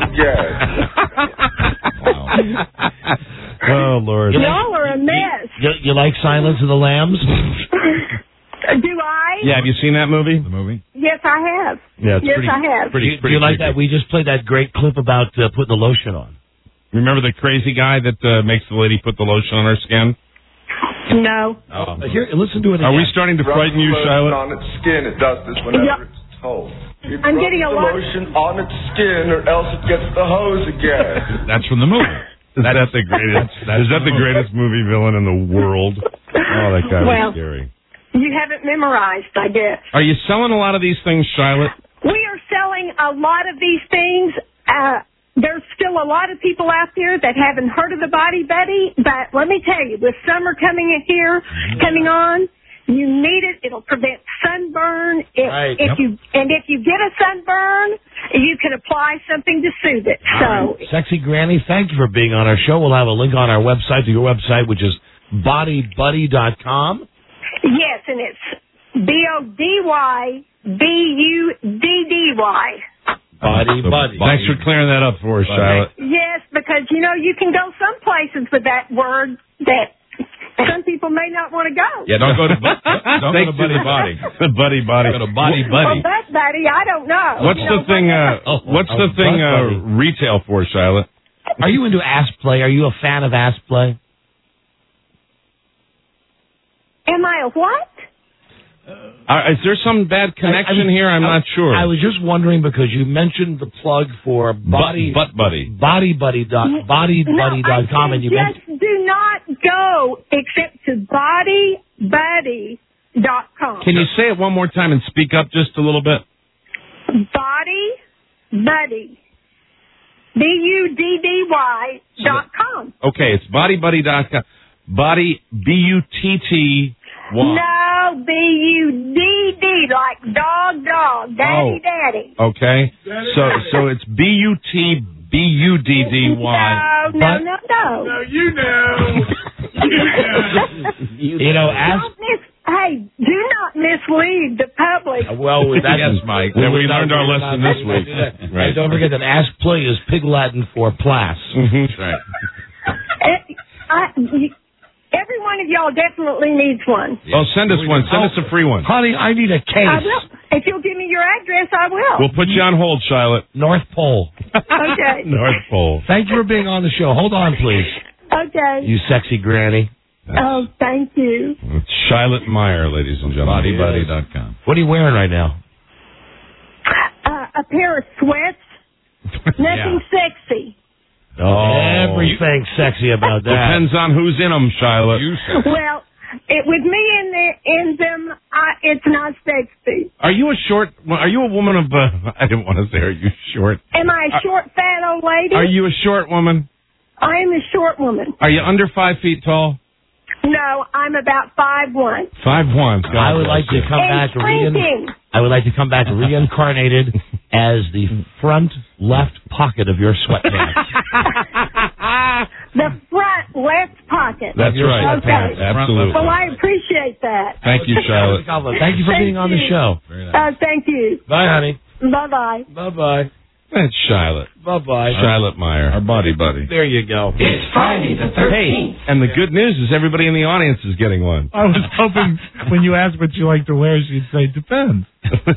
again. Oh, Lord. Y'all are a mess. You, you like Silence of the Lambs? Do I? Yeah, have you seen that movie? The movie? Yes, I have. Yeah, it's yes, pretty, I have. pretty, do, pretty you like creepy. that? We just played that great clip about uh, putting the lotion on. Remember the crazy guy that uh, makes the lady put the lotion on her skin? No. Oh. Here, listen to it again. Are we starting to frighten you, Rubs the Charlotte? lotion on its skin. It does this whenever Yep. it's told. It I'm rubs getting a the lot- lotion on its skin, or else it gets the hose again. That's from the movie. Is that the greatest? Is that the greatest movie villain in the world? Oh, that guy Well. was scary. You haven't memorized, I guess. Are you selling a lot of these things, Charlotte? We are selling a lot of these things. Uh, there's still a lot of people out there that haven't heard of the Body Buddy, but let me tell you, with summer coming in here, coming on, you need it. It'll prevent sunburn. If, Right. if Yep. you and if you get a sunburn, you can apply something to soothe it. So Sexy Granny, thank you for being on our show. We'll have a link on our website to your website, which is body buddy dot com. yes, and it's B O D Y B U D D Y. Body Buddy. Thanks for clearing that up for us, Charlotte. Yes, because you know you can go some places with that word that some people may not want to go. Yeah, don't go to don't go to Buddy Body. The Buddy Body. Go to Body Well, Buddy. butt buddy, I don't know. What's You the know, thing? Uh, Oh, what's oh, the thing? Butt Buddy. Uh, retail for, Charlotte? Are you into ass play? Are you a fan of ass play? Am I a what? Uh, is there some bad connection I- I mean, here? I'm I- not sure. I was just wondering because you mentioned the plug for body Butt, butt Buddy. body buddy dot body buddy No, I dot com, said and you just mentioned do not go except to body buddy dot com. Can you say it one more time and speak up just a little bit? Body buddy. B U D D Y dot com. Okay, it's bodybuddy dot com. Body, B U T T Y. No, B U D D, like dog, dog, daddy, Oh. daddy. Okay, so so it's B U T B U D D Y. No, no, no, no. No, you know. you know ask. Don't miss, hey, do not mislead the public. Well, with that, Yes, Mike. Yeah, we we're not- learned our we're lesson not- this week. And Right. don't forget that ass play is pig Latin for plas. Mm-hmm. Right. It, I, you, every one of y'all definitely needs one. Oh, send us one. Send us a free one. Honey, I need a case. I will. If you'll give me your address, I will. We'll put you on hold, Charlotte. North Pole. Okay. North Pole. Thank you for being on the show. Hold on, please. Okay. You sexy granny. Oh, thank you. It's Charlotte Meyer, ladies and gentlemen. Body Buddy dot com. What are you wearing right now? Uh, a pair of sweats. Nothing sexy. Oh, everything sexy about that. Depends on who's in them, Charlotte. Well, it, with me in the, in them, I, it's not sexy. Are you a short? Are you a woman of? Uh, I didn't want to say. Are you short? Am I a short, fat old lady? Are you a short woman? I am a short woman. Are you under five feet tall? No, I'm about five one. Five one. God I would bless like to you. come And back rein, shrinking. I would like to come back reincarnated as the front left pocket of your sweatpants. The front left pocket. That's Your right. Okay. Absolutely. Well, I appreciate that. Thank you, Charlotte. Thank you for being on the show. Uh, thank you. Bye, honey. Bye-bye. Bye-bye. That's Charlotte. Bye-bye. Charlotte Meyer. Our body buddy. There you go. It's Friday the thirteenth. And the good news is everybody in the audience is getting one. I was hoping when you asked what you like to wear, she'd say, depends.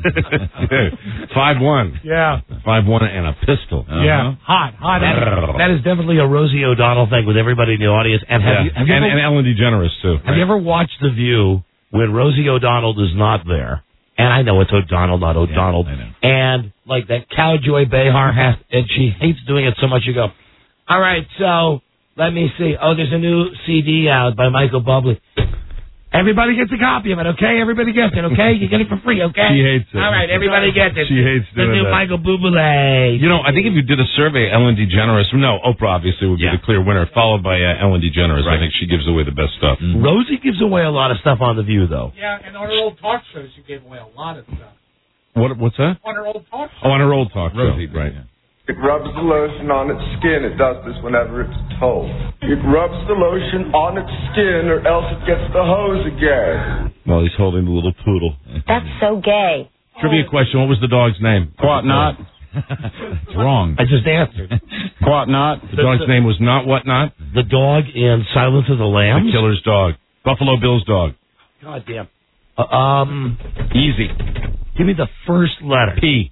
Five one. Yeah. Five one and a pistol. Yeah. Hot, hot. That, that is definitely a Rosie O'Donnell thing with everybody in the audience. And have Yeah. you, have you and, ever, and Ellen DeGeneres, too. have you ever watched The View when Rosie O'Donnell is not there? And I know it's O'Donnell, not O'Donnell. I know. And like that Cowjoy Behar has, and she hates doing it so much. You go, all right, so let me see. Oh, there's a new C D out by Michael Bublé. Everybody gets a copy of it, okay? Everybody gets it, okay? You get it for free, okay? She hates it. All right, everybody gets it. She hates the doing new that. Michael Bublé. You know, I think if you did a survey, Ellen DeGeneres, no, Oprah obviously would be Yeah. the clear winner, followed by uh, Ellen DeGeneres. I think she gives away the best stuff. Mm. Rosie gives away a lot of stuff on The View, though. Yeah, and on her old talk show, she gave away a lot of stuff. What? What's that? On her old talk show. Oh, on her old talk show. Rosie, Right. It rubs the lotion on its skin. It does this whenever it's told. It rubs the lotion on its skin, or else it gets the hose again. Well, he's holding the little poodle. That's so gay. Trivia question, what was the dog's name? What not? It's wrong. I just answered. What not? The dog's name was not what not? The dog in Silence of the Lambs? The killer's dog. Buffalo Bill's dog. God damn. Uh, um, Easy. give me the first letter. P.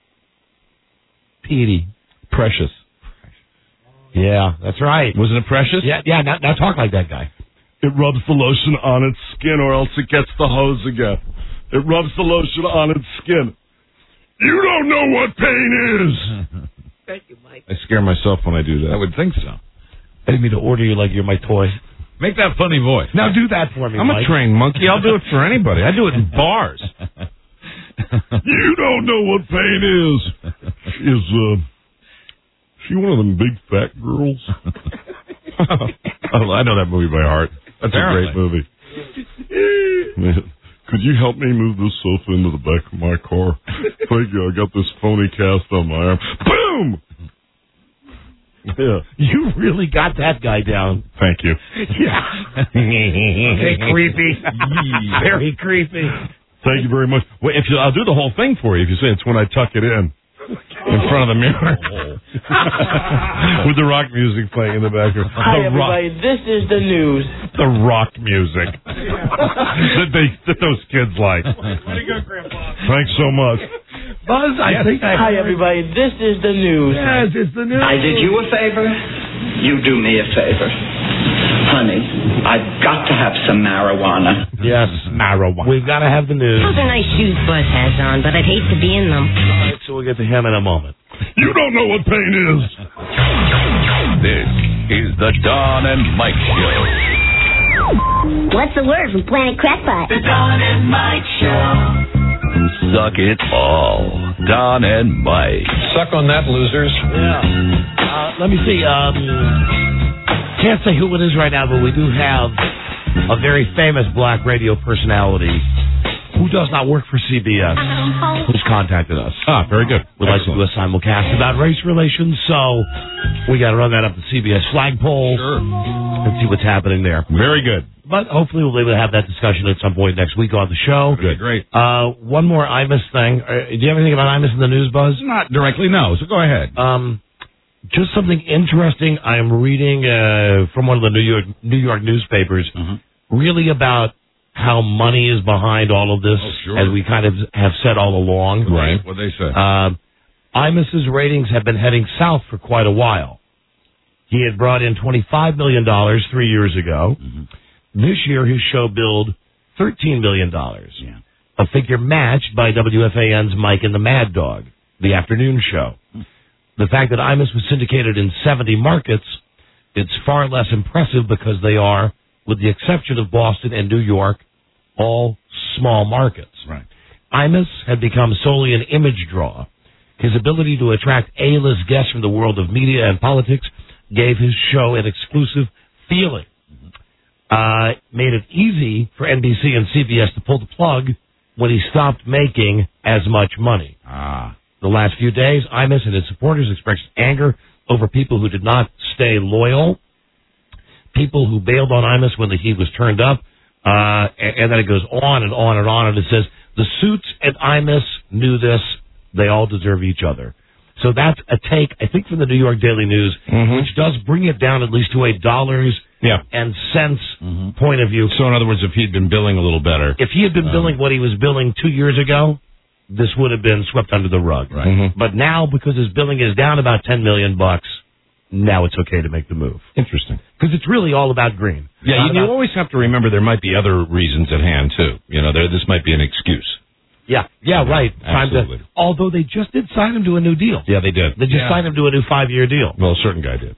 Petey. Precious. Yeah, that's right. Wasn't it Precious? Yeah, yeah. Now, now talk like that guy. It rubs the lotion on its skin, or else it gets the hose again. It rubs the lotion on its skin. You don't know what pain is. Thank you, Mike. I scare myself when I do that. I would think so. I didn't mean to order you like you're my toy. Make that funny voice. Now do that for me, I'm Mike. a trained monkey. I'll do it for anybody. I do it in bars. You don't know what pain is. Is uh, she one of them big fat girls? I know that movie by heart. That's Apparently. a great movie. Man, could you help me move this sofa into the back of my car? Thank you. I got this phony cast on my arm. Boom! Yeah. You really got that guy down. Thank you. Yeah. Okay, creepy. Very creepy. Thank you very much. Well, if you, I'll do the whole thing for you. If you say it's when I tuck it in, in front of the mirror, with the rock music playing in the background. Hi, the everybody. rock, This is the news. the rock music that they that those kids like. Way to go, Grandpa. Thanks so much. Buzz, I think I Hi, heard- everybody. This is the news. Yes, it's the news. I did you a favor. You do me a favor. Honey, I've got to have some marijuana. Yes, marijuana. We've got to have the news. Those are nice shoes Buzz has on, but I'd hate to be in them. All right, so we'll get to him in a moment. You don't know what pain is. This is the Don and Mike Show. What's the word from Planet Crackpot? The Don and Mike Show. Suck it all. Don and Mike. Suck on that, losers. Yeah. Uh, let me see. Um, can't say who it is right now, but we do have a very famous black radio personality who does not work for C B S who's contacted us. Ah, very good. We'd like to do a simulcast about race relations, so we got to run that up the C B S flagpole Sure. and see what's happening there. Very good. But hopefully we'll be able to have that discussion at some point next week on the show. Good. Great. Uh, one more I M A S thing. Uh, do you have anything about I M A S in the news, Buzz? Not directly, no. So go ahead. Um, just something interesting I'm reading uh, from one of the New York New York newspapers, really about how money is behind all of this, Oh, sure. as we kind of have said all along. Right. What they say. Uh, I M A S's ratings have been heading south for quite a while. He had brought in twenty-five million dollars three years ago. Mm-hmm. This year, his show billed thirteen million dollars. Yeah. A figure matched by W F A N's Mike and the Mad Dog, the afternoon show. The fact that Imus was syndicated in seventy markets, it's far less impressive because they are, with the exception of Boston and New York, all small markets. Right. Imus had become solely an image draw. His ability to attract A-list guests from the world of media and politics gave his show an exclusive feeling. Uh, made it easy for N B C and C B S to pull the plug when he stopped making as much money. Ah. The last few days, Imus and his supporters expressed anger over people who did not stay loyal, people who bailed on Imus when the heat was turned up, uh, and, and then it goes on and on and on, and it says, the Suits and Imus knew this, they all deserve each other. So that's a take, I think, from the New York Daily News, Mm-hmm. which does bring it down at least to a dollars Yeah. and cents Mm-hmm. point of view. So, in other words, if he'd been billing a little better. If he had been Um, billing what he was billing two years ago, this would have been swept under the rug. Right. Mhm. But now, because his billing is down about ten million bucks, now it's okay to make the move. Interesting. Because it's really all about green. Yeah, Not you, you about- always have to remember there might be other reasons at hand, too. You know, there, this might be an excuse. Yeah, yeah, Yeah, right. Time to, absolutely. although they just did sign him to a new deal. Yeah, they did. They just Yeah. signed him to a new five-year deal. Well, a certain guy did.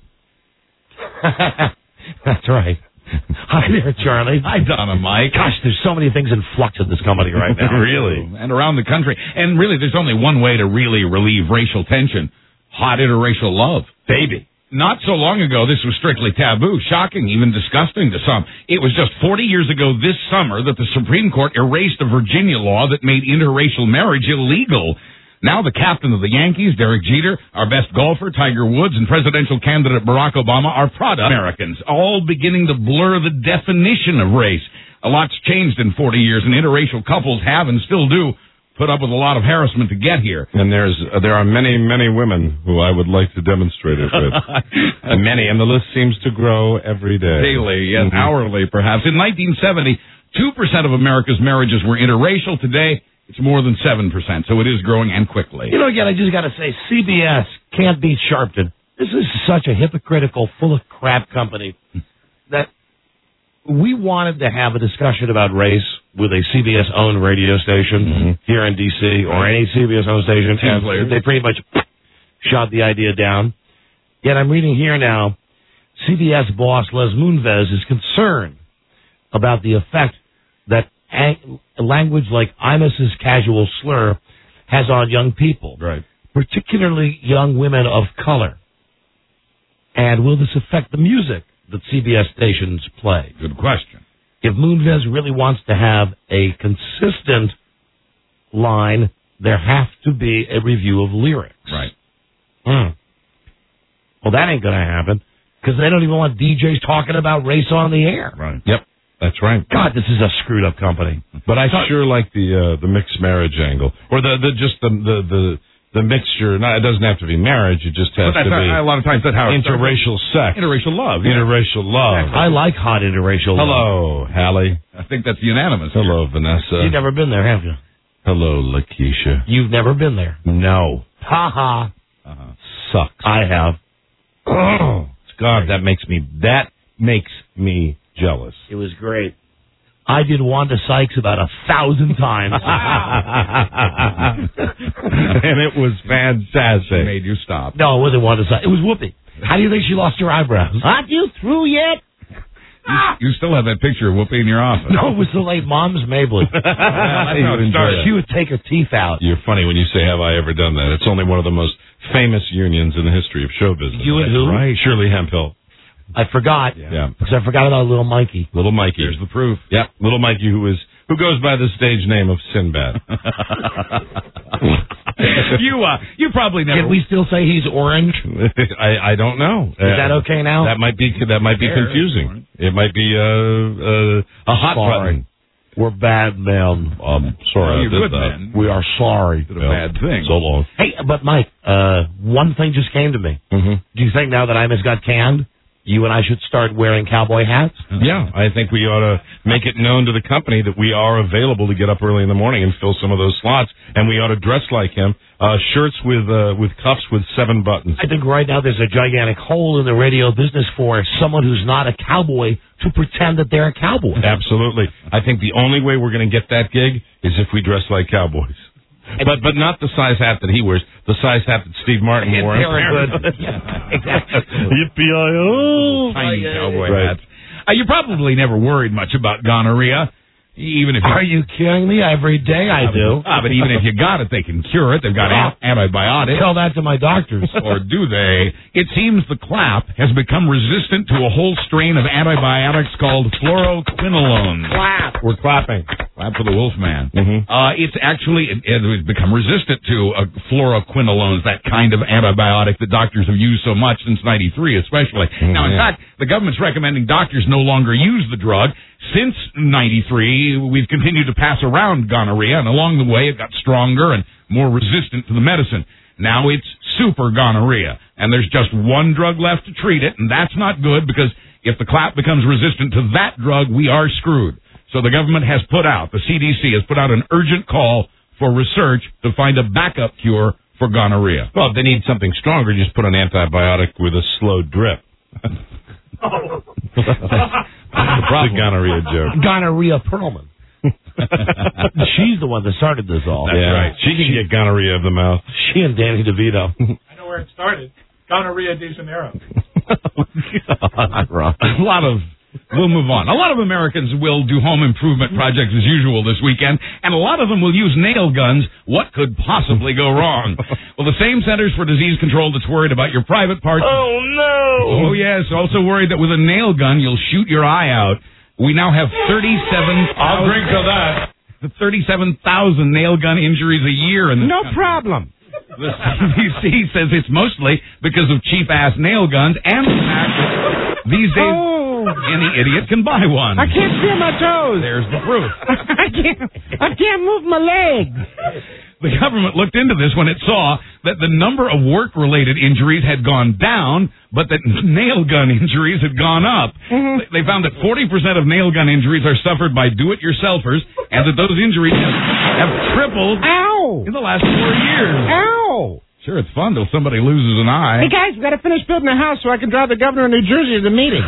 That's right. Hi there, Charlie. Hi, Donna, Mike. Gosh, there's so many things in flux in this company right now. Really? And around the country. And really, there's only one way to really relieve racial tension. Hot interracial love. Baby. Not so long ago, this was strictly taboo, shocking, even disgusting to some. It was just forty years ago this summer that the Supreme Court erased a Virginia law that made interracial marriage illegal. Now the captain of the Yankees, Derek Jeter, our best golfer, Tiger Woods, and presidential candidate Barack Obama are product Americans, all beginning to blur the definition of race. A lot's changed in forty years, and interracial couples have and still do put up with a lot of harassment to get here. And there's uh, there are many, many women who I would like to demonstrate it with. Many, and the list seems to grow every day. Daily, yes, Mhm. hourly, perhaps. In nineteen seventy, two percent of America's marriages were interracial. Today, it's more than seven percent, so it is growing and quickly. You know, again, I just got to say, C B S can't beat Sharpton. This is such a hypocritical, full of crap company that we wanted to have a discussion about race with a C B S-owned radio station Mm-hmm. here in D C or any C B S-owned station, Team and players. they pretty much shot the idea down. Yet I'm reading here now, C B S boss Les Moonves is concerned about the effect that ang- language like Imus's casual slur has on young people, Right. particularly young women of color. And will this affect the music that C B S stations play? Good question. If Moonves really wants to have a consistent line, there have to be a review of lyrics. Right. Hmm. Well, that ain't going to happen because they don't even want D Js talking about race on the air. Right. Yep, that's right. God, this is a screwed up company. But I sure like the uh, the mixed marriage angle, or the, the just the the the, the mixture. No, it doesn't have to be marriage. It just has But to that's be a, a lot of times that's how it starts. interracial sex, Interracial love. yeah. interracial love. I like hot interracial. Hello, Hallie. I think that's unanimous. Hello, Vanessa. You've never been there, have you? Hello, Lakeisha. You've never been there. No, Ha ha. Uh-huh. sucks. I have. Oh, God, that makes me that makes me jealous. It was great. I did Wanda Sykes about a thousand times. And it was fantastic. Made you stop. No, it wasn't Wanda Sykes. It was Whoopi. How do you think she lost her eyebrows? Aren't you through yet? You, you still have that picture of Whoopi in your office. No, it was the late Mom's Mabley. Well, that's how it started. She would take her teeth out. You're funny when you say, have I ever done that? It's only one of the most famous unions in the history of show business. You and who? Right. Shirley Hemphill. I forgot. Yeah. Because I forgot about Little Mikey. Little Mikey. Here's the proof. Yep. Little Mikey, who is who goes by the stage name of Sinbad. you uh, you probably never. Can we still say he's orange? I I don't know. Is that okay now? That might be that might be Hair. confusing. It might be uh, uh, a hot Sorry. button. We're bad men. Um, sorry, You're I did good, that. man. We are sorry. Did a bad thing. So long. Hey, but Mike, uh, one thing just came to me. Mm-hmm. Do you think now that Imus got canned, you and I should start wearing cowboy hats? Yeah, I think we ought to make it known to the company that we are available to get up early in the morning and fill some of those slots, and we ought to dress like him. Uh, shirts with uh, with cuffs with seven buttons. I think right now there's a gigantic hole in the radio business for someone who's not a cowboy to pretend that they're a cowboy. Absolutely. I think the only way we're going to get that gig is if we dress like cowboys. But but not the size hat that he wears, the size hat that Steve Martin wore. Yeah, exactly. Yippee-yi-oh. Tiny cowboy Right. hats. Uh, you probably never worried much about gonorrhea. Even if you, Are you kidding me? Every day I do. Ah, but even if you got it, they can cure it. They've got Yeah. an- antibiotics. Tell that to my doctors. Or do they? It seems the clap has become resistant to a whole strain of antibiotics called fluoroquinolones. Clap. We're clapping. Clap for the Wolfman. Mm-hmm. Uh, it's actually it, it's become resistant to uh, fluoroquinolones, that kind of antibiotic that doctors have used so much since ninety-three, especially. Mm-hmm. Now, in fact, the government's recommending doctors no longer use the drug. Since ninety-three, we've continued to pass around gonorrhea, and along the way, it got stronger and more resistant to the medicine. Now it's super gonorrhea, and there's just one drug left to treat it, and that's not good because if the clap becomes resistant to that drug, we are screwed. So the government has put out, the C D C has put out an urgent call for research to find a backup cure for gonorrhea. Well, if they need something stronger, just put an antibiotic with a slow drip. Oh. The problem. The gonorrhea joke. Gonorrhea Perlman. She's the one that started this all. That's yeah. right. She can get gonorrhea of the mouth. She and Danny DeVito. I know where it started. Gonorrhea de Janeiro. A lot of... We'll move on. A lot of Americans will do home improvement projects as usual this weekend, and a lot of them will use nail guns. What could possibly go wrong? Well, the same Centers for Disease Control that's worried about your private parts. Oh, no. Oh, yes. Also worried that with a nail gun, you'll shoot your eye out. We now have thirty-seven thousand... I'll drink to that. thirty-seven thousand nail gun injuries a year in this No country. problem. The C D C says it's mostly because of cheap-ass nail guns and the fact that these days Oh. any idiot can buy one. I can't feel my toes. There's the proof. I can't. I can't move my legs. The government looked into this when it saw that the number of work-related injuries had gone down, but that nail gun injuries had gone up. Mm-hmm. They found that forty percent of nail gun injuries are suffered by do-it-yourselfers, and that those injuries have, have tripled Ow. in the last four years. Ow. Sure, it's fun till somebody loses an eye. Hey, guys, we got to finish building a house so I can drive the governor of New Jersey to the meeting.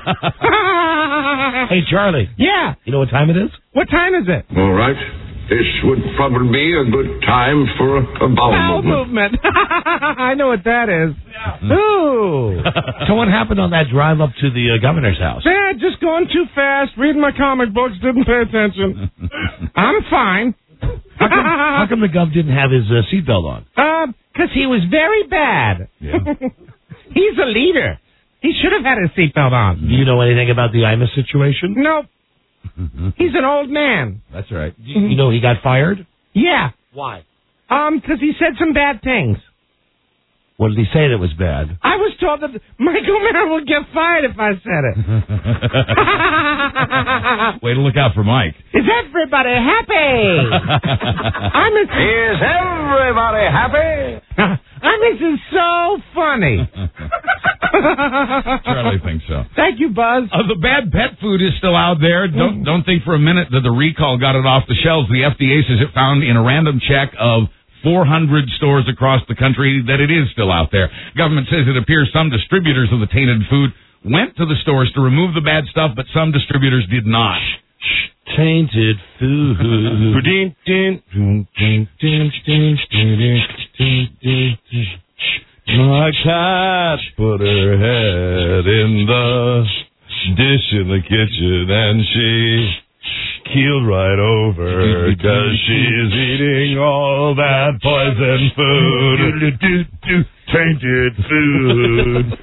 Hey, Charlie. Yeah. You know what time it is? What time is it? All right. This would probably be a good time for a, a bowel, Bowel movement. movement. I know what that is. Ooh. So what happened on that drive up to the uh, governor's house? Yeah, just going too fast, reading my comic books, didn't pay attention. I'm fine. How come, how come the gov didn't have his uh, seatbelt on? Uh, because he was very bad. Yeah. He's a leader. He should have had his seatbelt on. Do you know anything about the I M U S situation? Nope. He's an old man. That's right. You know he got fired? Yeah. Why? Um, because he said some bad things. What did he say that was bad? I was told that Michael Mayer would get fired if I said it. Way to look out for Mike. Is everybody happy? I miss. Is everybody happy? I miss is so funny. Charlie thinks so. Thank you, Buzz. Uh, the bad pet food is still out there. Don't don't think for a minute that the recall got it off the shelves. The F D A says it found in a random check of four hundred stores across the country that it is still out there. Government says it appears some distributors of the tainted food went to the stores to remove the bad stuff, but some distributors did not. Tainted food. My cat put her head in the dish in the kitchen and she keeled right over because she's eating all that poison food. Tainted food.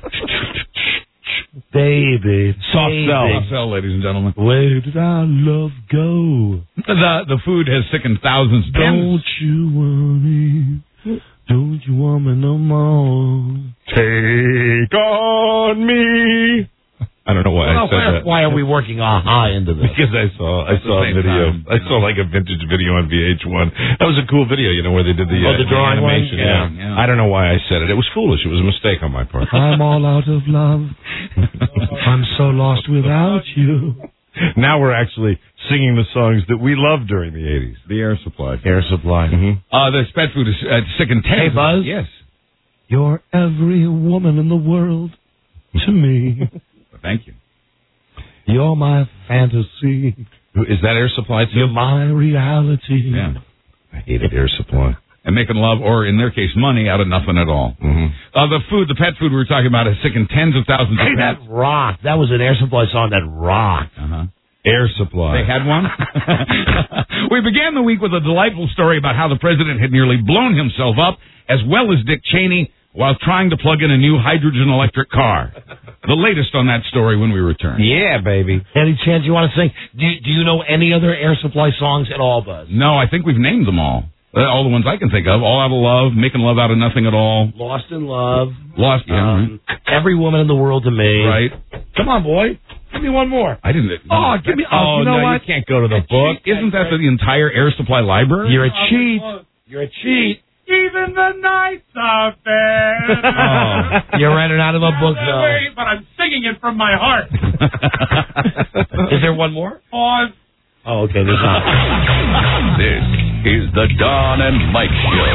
Baby. Soft baby. sell. Soft sell, ladies and gentlemen. Where did our love go? The the food has sickened thousands. Don't you want me? Don't you want me no more? Take on me. I don't know why well, I said why, that. why are we we working aha into this? Because I saw I At the saw a same video. time, I saw like a vintage video on V H one. That was a cool video, you know, where they did the, Oh, uh, the drawing one? animation. Yeah, Yeah. yeah. I don't know why I said it. It was foolish. It was a mistake on my part. I'm all out of love. I'm so lost without you. Now we're actually singing the songs that we loved during the eighties. The Air Supply. Air Supply. Mm-hmm. Uh, the pet food is uh, sick and Hey, tender. Buzz? Yes. You're every woman in the world to me. Thank you. You're my fantasy. Is that Air Supply too? You're my reality. Yeah. I hated Air Supply. And making love, or in their case, money out of nothing at all. Mm-hmm. Uh, the food, the pet food we were talking about is sickened tens of thousands Hey, of that pets. rocked. That was an Air Supply song that rocked. Uh-huh. Air Supply. They had one? We began the week with a delightful story about how the president had nearly blown himself up, as well as Dick Cheney, while trying to plug in a new hydrogen electric car. The latest on that story when we return. Yeah, baby. Any chance you want to sing? Do you, do you know any other Air Supply songs at all, Buzz? No, I think we've named them all. Uh, all the ones I can think of. All Out of Love, Making Love Out of Nothing at All. Lost in Love. Lost, yeah. Um, Every Woman in the World to Me. Right. Come on, boy. Give me one more. I didn't. Oh, give me. Oh, Oh, you know no, what? you can't go to the book. Isn't that the entire Air Supply library? You're a cheat. You're a cheat. Even the nights are fair. Oh. You're running out of a book, though. Wait, but I'm singing it from my heart. Is there one more? Pause. Oh, okay. There's not. This is the Don and Mike Show.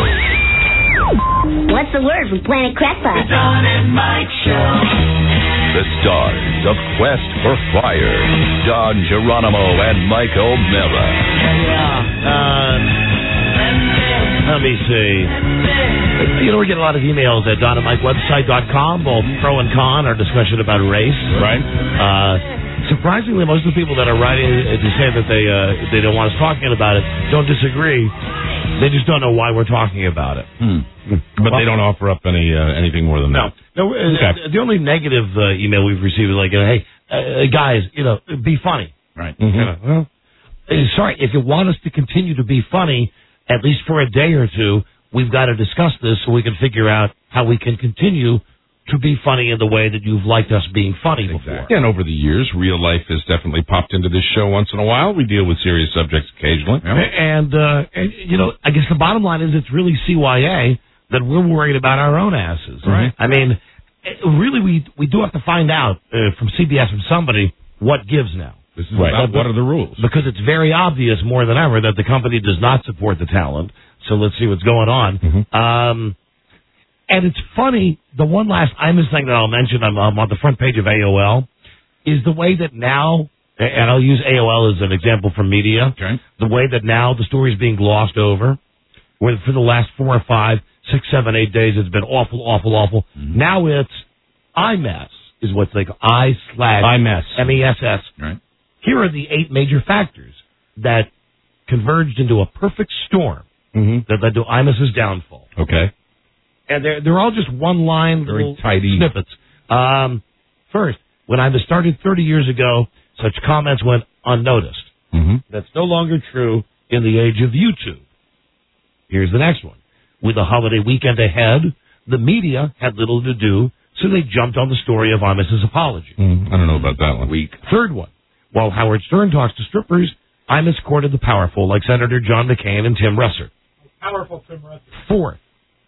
What's the word from Planet Crackpot? The Don and Mike Show. The stars of Quest for Fire, Don Geronimo and Michael Miller. Yeah. Uh, let me see. You know, we get a lot of emails at don and mike website dot com, both pro and con, our discussion about race. Right. Uh, surprisingly, most of the people that are writing to say that they uh, they don't want us talking about it don't disagree. They just don't know why we're talking about it. Hmm. But they don't offer up any uh, anything more than No. that. No, uh, Okay. the only negative uh, email we've received is like, uh, hey, uh, guys, you know, be funny. Right. Mhm. You know, well, uh, sorry, if you want us to continue to be funny, at least for a day or two, we've got to discuss this so we can figure out how we can continue to be funny in the way that you've liked us being funny before. Yeah, and over the years, real life has definitely popped into this show once in a while. We deal with serious subjects occasionally. And, uh, and, you know, I guess the bottom line is it's really C Y A that we're worried about our own asses. Right. I mean, it- really, we we do have to find out uh, from C B S, from somebody, what gives now. This is Right. about what are the rules. Because it's very obvious more than ever that the company does not support the talent. So let's see what's going on. Mm-hmm. Um, and it's funny, the one last Imus thing that I'll mention, I'm, I'm on the front page of A O L, is the way that now, and I'll use A O L as an example from media, Okay. the way that now the story is being glossed over, where for the last four or five, six, seven, eight days, it's been awful, awful, awful. Mm-hmm. Now it's I M E S is what they call I slash I M E S. M E S S. Right. Here are the eight major factors that converged into a perfect storm Mm-hmm. that led to Imus's downfall. Okay. And they're, they're all just one-line Very little tidy. snippets. Um, first, when Imus started thirty years ago, such comments went unnoticed. Mm-hmm. That's no longer true in the age of YouTube. Here's the next one. With the holiday weekend ahead, the media had little to do, so they jumped on the story of Imus's apology. Mm, I don't know about that one. Weak. Third one. While Howard Stern talks to strippers, Imus courted the powerful like Senator John McCain and Tim Russer. Powerful Tim Russell. Fourth,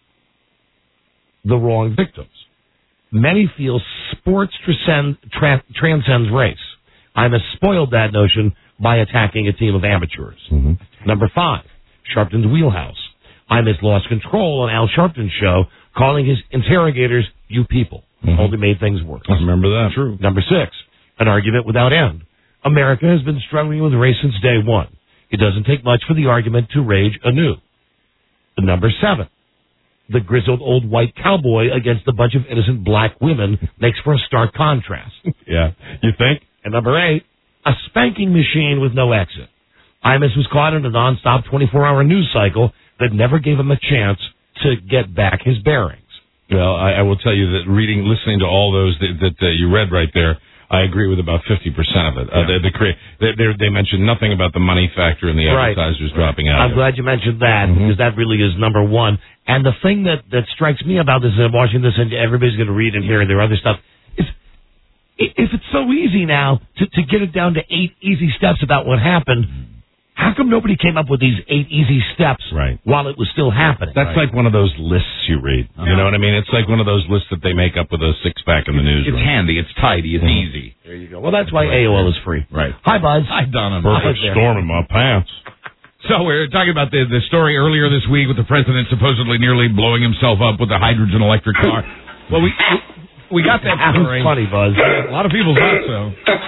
the wrong victims. Many feel sports transcend, tra- transcends race. Imus spoiled that notion by attacking a team of amateurs. Mm-hmm. Number five, Sharpton's wheelhouse. Imus lost control on Al Sharpton's show, calling his interrogators "you people." Mm-hmm. Only made things worse. I remember that. True. Number six, an argument without end. America has been struggling with race since day one. It doesn't take much for the argument to rage anew. Number seven, the grizzled old white cowboy against a bunch of innocent black women makes for a stark contrast. Yeah. You think? And number eight, a spanking machine with no exit. Imus was caught in a nonstop twenty-four hour news cycle that never gave him a chance to get back his bearings. Well, I, I will tell you that reading, listening to all those that, that uh, you read right there, I agree with about fifty percent of it. Uh, Yeah. the, the, crea- they, they, they mentioned nothing about the money factor and the Right. advertisers dropping out. I'm glad you mentioned that Mhm. because that really is number one. And the thing that, that strikes me about this, and I'm watching this, and everybody's going to read and hear, and there are other stuff, is if it's so easy now to, to get it down to eight easy steps about what happened, how come nobody came up with these eight easy steps right. while it was still happening? That's right. like one of those lists you read. Uh-huh. You know what I mean? It's like one of those lists that they make up with a six-pack in the newsroom. It's handy. It's tidy. It's mm. easy. There you go. Well, that's why A O L is free. Right. Hi, Buzz. Hi, Donna. Perfect storm in my pants. So we're talking about the, the story earlier this week with the president supposedly nearly blowing himself up with a hydrogen electric car. Well, we... we We got that story. Funny, Buzz. A lot of people thought so.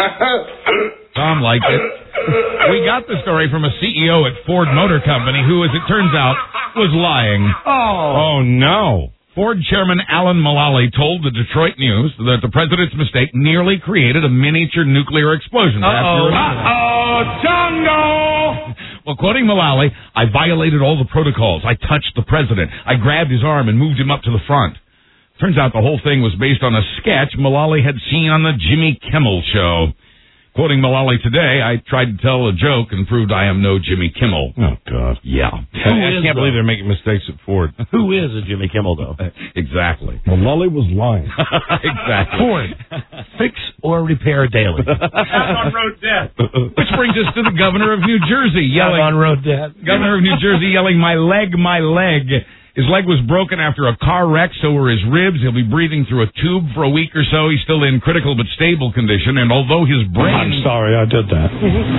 Tom liked it. We got the story from a C E O at Ford Motor Company who, as it turns out, was lying. Oh, oh no. Ford chairman Alan Mulally told the Detroit News that the president's mistake nearly created a miniature nuclear explosion. Uh-oh. Uh-oh, Django! Well, quoting Mulally, I violated all the protocols. I touched the president. I grabbed his arm and moved him up to the front. Turns out the whole thing was based on a sketch Mulally had seen on the Jimmy Kimmel Show. Quoting Mulally today, I tried to tell a joke and proved I am no Jimmy Kimmel. Oh, God. Yeah. I, I can't believe they're making mistakes at Ford. Who is a Jimmy Kimmel, though? Exactly. Mulally was lying. Exactly. Ford, fix or repair daily. Have on road debt. Which brings us to the governor of New Jersey yelling... Have on road debt. Governor of New Jersey yelling, my leg, my leg. His leg was broken after a car wreck, so were his ribs. He'll be breathing through a tube for a week or so. He's still in critical but stable condition, and although his brain... I'm sorry I did that.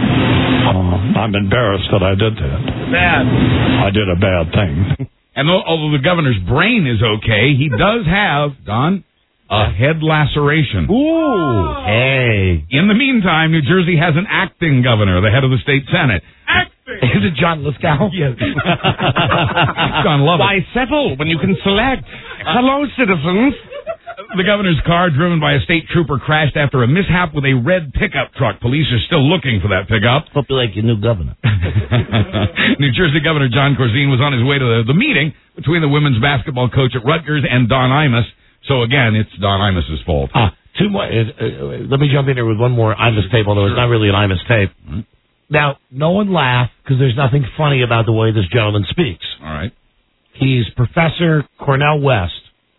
uh, I'm embarrassed that I did that. Bad. I did a bad thing. And though, although the governor's brain is okay, he does have, Don, a head laceration. Ooh. Hey. In the meantime, New Jersey has an acting governor, the head of the state senate. Is it John Lithgow? Yes. John Lovett. Why settle when you can select? Hello, citizens. The governor's car, driven by a state trooper, crashed after a mishap with a red pickup truck. Police are still looking for that pickup. Hope you like your new governor. New Jersey Governor John Corzine was on his way to the, the meeting between the women's basketball coach at Rutgers and Don Imus. So, again, it's Don Imus's fault. Ah, two more. Uh, uh, let me jump in here with one more Imus tape, although it's not really an Imus tape. Mm-hmm. Now, no one laugh, because there's nothing funny about the way this gentleman speaks. All right. He's Professor Cornell West,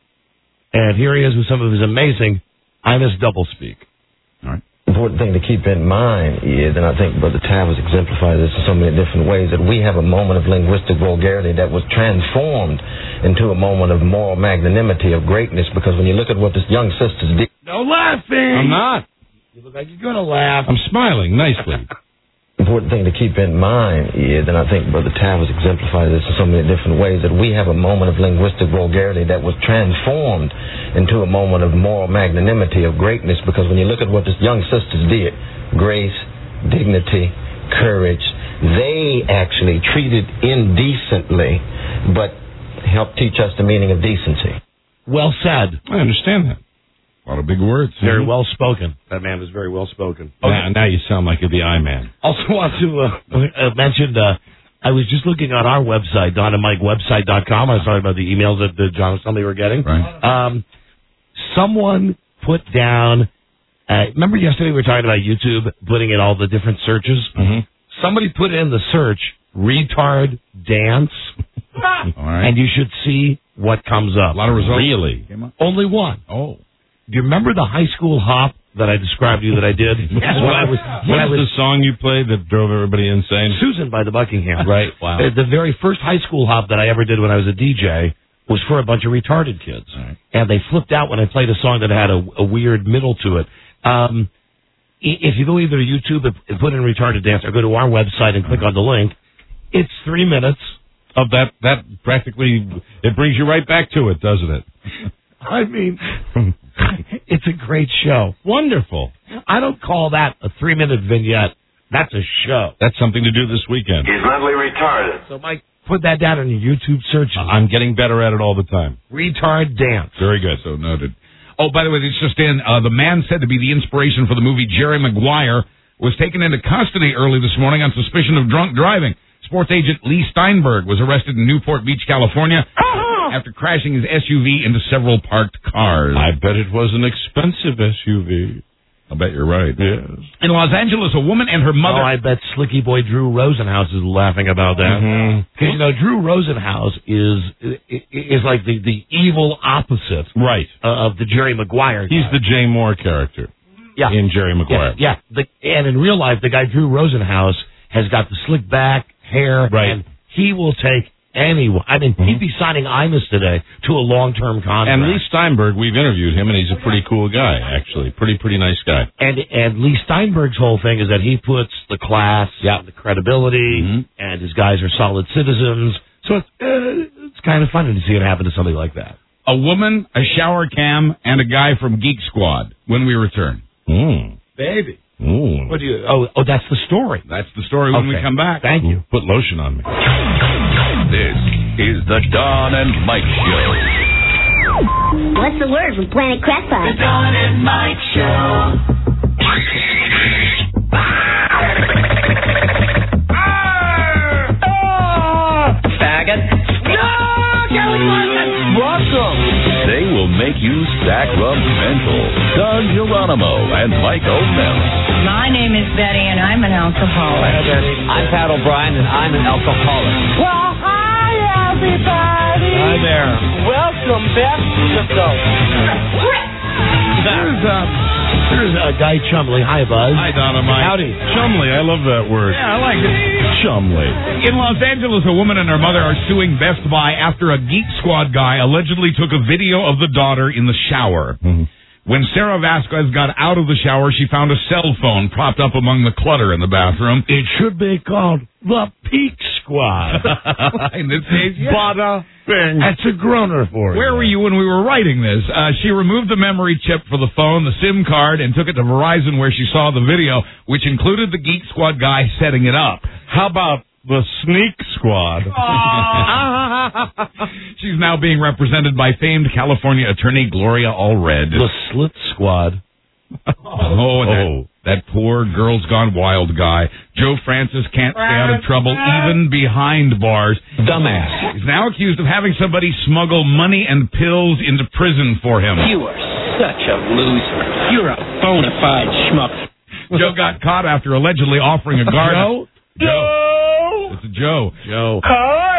and here he is with some of his amazing Imus doublespeak. All right. Important thing to keep in mind is, and I think Brother Tavis exemplified this in so many different ways, that we have a moment of linguistic vulgarity that was transformed into a moment of moral magnanimity, of greatness, because when you look at what this young sister's did... No laughing! I'm not. You look like you're going to laugh. I'm smiling nicely. Important thing to keep in mind is, and I think Brother Tavis exemplified this in so many different ways, that we have a moment of linguistic vulgarity that was transformed into a moment of moral magnanimity, of greatness, because when you look at what this young sisters did, grace, dignity, courage, they actually treated indecently, but helped teach us the meaning of decency. Well said. I understand that. A lot of big words. Very well spoken. That man is very well spoken. Okay. Now, now you sound like you're the I-Man. Also want to uh, uh, mention, uh, I was just looking on our website, Don and Mike Website dot com. I was talking about the emails that uh, John and somebody were getting. Right. Um, someone put down, uh, remember yesterday we were talking about YouTube putting in all the different searches? Mm-hmm. Somebody put in the search, retard dance, All right. and you should see what comes up. A lot of results. Really? Only one. Oh. Do you remember the high school hop that I described to you that I did? Yes. When I was, when I What's was the song you played that drove everybody insane? Susan by the Buckingham. Right. Wow. Uh, the very first high school hop that I ever did when I was a D J was for a bunch of retarded kids. Right. And they flipped out when I played a song that had a, a weird middle to it. Um, if you go either to YouTube and put in retarded dance or go to our website and click on the link, it's three minutes. Of that, that practically, it brings you right back to it, doesn't it? I mean, it's a great show. Wonderful. I don't call that a three-minute vignette. That's a show. That's something to do this weekend. He's mentally retarded. So, Mike, put that down in your YouTube search. I'm getting better at it all the time. Retard dance. Very good. So noted. Oh, by the way, it's just in. Uh, the man said to be the inspiration for the movie Jerry Maguire was taken into custody early this morning on suspicion of drunk driving. Sports agent Lee Steinberg was arrested in Newport Beach, California, after crashing his S U V into several parked cars. I bet it was an expensive S U V. I bet you're right. Yes. In Los Angeles, a woman and her mother... Oh, I bet Slicky Boy Drew Rosenhaus is laughing about that. Because, mm-hmm. you know, Drew Rosenhaus is is like the, the evil opposite right. uh, of the Jerry Maguire guy. He's the Jay Moore character. Yeah. in Jerry Maguire. Yeah, yeah. The, and in real life, the guy Drew Rosenhaus has got the slick back, hair, Right. and he will take anyone. I mean, he'd be signing Imus today to a long-term contract. And Lee Steinberg, we've interviewed him, and he's a pretty cool guy, actually. Pretty, pretty nice guy. And and Lee Steinberg's whole thing is that he puts the class, yeah. the credibility, Mm-hmm. and his guys are solid citizens. So it's, uh, it's kind of funny to see it happen to somebody like that. A woman, a shower cam, and a guy from Geek Squad when we return. Mm. Baby. Mm. What do you? Oh, oh, that's the story. That's the story when Okay. we come back. Thank you. Put lotion on me. This is the Don and Mike Show. What's the word from Planet Crackpot? The Don and Mike Show. Faggot. No, California. Welcome. They will make you sack rub mental. Don Geronimo and Mike O'Mell. My name is Betty, and I'm an alcoholic. I'm Pat O'Brien, and I'm an alcoholic. Well, hi, everybody. Hi there. Welcome back to the show. Here's, uh, here's uh, Guy Chumley. Hi, Buzz. Hi, Donna Mike. Howdy. Chumley, I love that word. Yeah, I like it. Chumley. In Los Angeles, a woman and her mother are suing Best Buy after a Geek Squad guy allegedly took a video of the daughter in the shower. Mm-hmm. When Sarah Vasquez got out of the shower, she found a cell phone propped up among the clutter in the bathroom. It should be called the Peak Squad. In this case, yeah. Bada bing. That's a groaner for you. Where were you when we were writing this? Uh, she removed the memory chip for the phone, the SIM card, and took it to Verizon where she saw the video, which included the Geek Squad guy setting it up. How about the Sneak Squad? She's now being represented by famed California attorney Gloria Allred. The Slit Squad. Oh, and that, that poor Girls Gone Wild guy. Joe Francis can't stay out of trouble even behind bars. Dumbass. He's now accused of having somebody smuggle money and pills into prison for him. You are such a loser. You're a bona fide schmuck. Joe got caught after allegedly offering a guard. Joe? Joe. It's a Joe. Joe. Hi,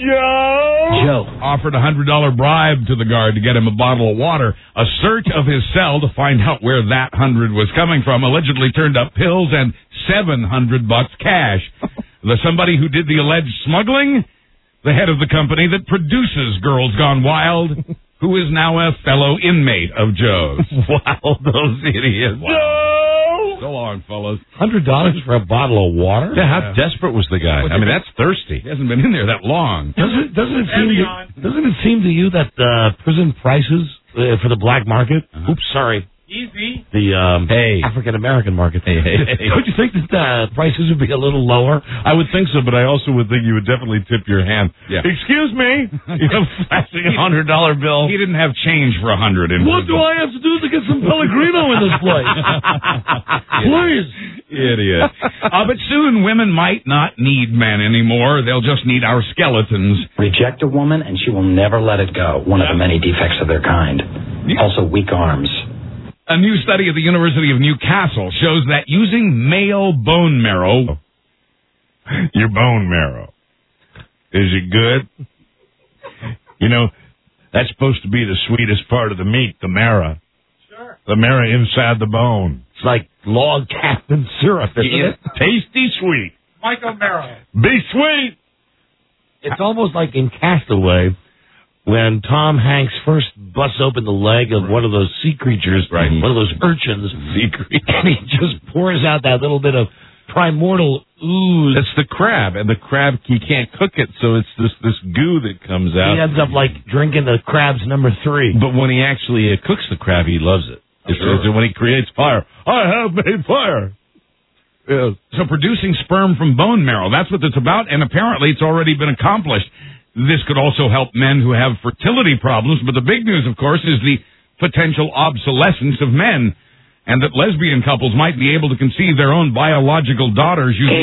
Joe. Joe. Offered a one hundred dollars bribe to the guard to get him a bottle of water. A search of his cell to find out where that hundred was coming from allegedly turned up pills and seven hundred bucks cash. The somebody who did the alleged smuggling, the head of the company that produces Girls Gone Wild, who is now a fellow inmate of Joe's. Wow, those idiots. Wow. So long, fellas. one hundred dollars for a bottle of water? Yeah, how desperate was the guy? I mean, that's thirsty. He hasn't been in there that long. Doesn't, doesn't, it, seem to, doesn't it seem to you that uh, prison prices uh, for the black market, uh-huh. oops, sorry, Easy. the um, Hey. African-American market, Hey, hey, hey. don't you think that uh, prices would be a little lower? I would think so, but I also would think you would definitely tip your hand. Yeah. Excuse me. You know, flashing a one hundred dollar bill. He didn't have change for a hundred. In What do I have to do to get some Pellegrino in this place? Please. Idiot. Uh, but soon women might not need men anymore. They'll just need our skeletons. Reject a woman and she will never let it go. One of the many defects of their kind. Also weak arms. A new study at the University of Newcastle shows that using male bone marrow... Your bone marrow. Is it good? You know, that's supposed to be the sweetest part of the meat, the marrow. Sure. The marrow inside the bone. It's like log cabin syrup, isn't Yeah. it? Tasty sweet. Michael Merrill. Be sweet. It's almost like in Castaway, when Tom Hanks first busts open the leg of one of those sea creatures, Right. one of those urchins, Sea creature. and he just pours out that little bit of primordial ooze. That's the crab, and the crab, you can't cook it, so it's this this goo that comes out. He ends up like drinking the crab's number three. But when he actually uh, cooks the crab, he loves it. It's, Sure. it's when he creates fire. I have made fire. Yes. So producing sperm from bone marrow, that's what it's about, and apparently it's already been accomplished. This could also help men who have fertility problems, but the big news, of course, is the potential obsolescence of men, and that lesbian couples might be able to conceive their own biological daughters using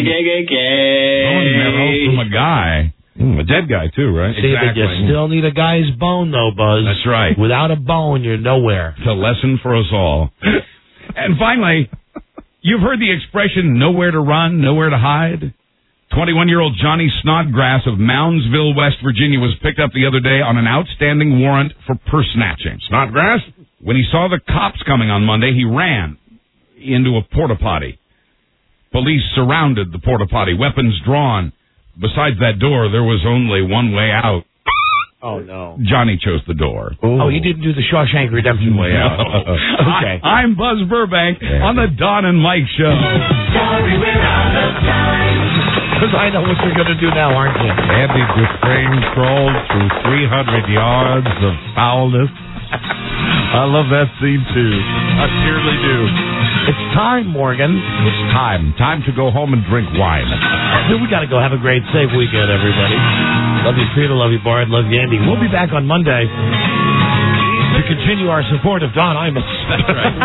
bone marrow from a guy. Mm, a dead guy, too, right? See, but you still need a guy's bone, though, Buzz. That's right. Without a bone, you're nowhere. It's a lesson for us all. And finally, you've heard the expression, nowhere to run, nowhere to hide. twenty-one-year-old Johnny Snodgrass of Moundsville, West Virginia, was picked up the other day on an outstanding warrant for purse snatching. Snodgrass? When he saw the cops coming on Monday, he ran. into a porta potty. Police surrounded the porta potty, weapons drawn. Besides that door, there was only one way out. Oh, no. Johnny chose the door. Ooh. Oh, he didn't do the Shawshank Redemption way out. Okay. I, I'm Buzz Burbank yeah. on the Don and Mike Show. Sorry, we're out of time. Because I know what you're going to do now, aren't you? Andy Dufresne crawled through three hundred yards of foulness. I love that scene, too. I dearly do. It's time, Morgan. It's time. Time to go home and drink wine. We got to go. Have a great, safe weekend, everybody. Love you, Peter. Love you, Bart. Love you, Andy. We'll be back on Monday to continue our support of Don Imus. That's right.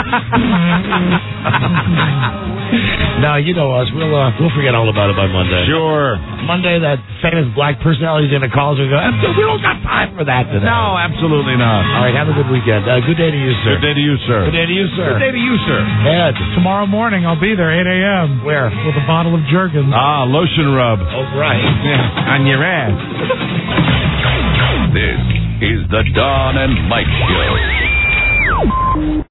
Now, you know us. We'll uh, we'll forget all about it by Monday. Sure. Monday, that famous black personality is going to call us and go, we don't got time for that today. No, absolutely not. All right, have a good weekend. Uh, good day to you, sir. Good day to you, sir. Good day to you, sir. Good day to you, sir. Ed. Tomorrow morning, I'll be there, eight a.m. Where? With a bottle of Jergens. Ah, lotion rub. Oh, right. Yeah, on your ass. This is the Don and Mike Show.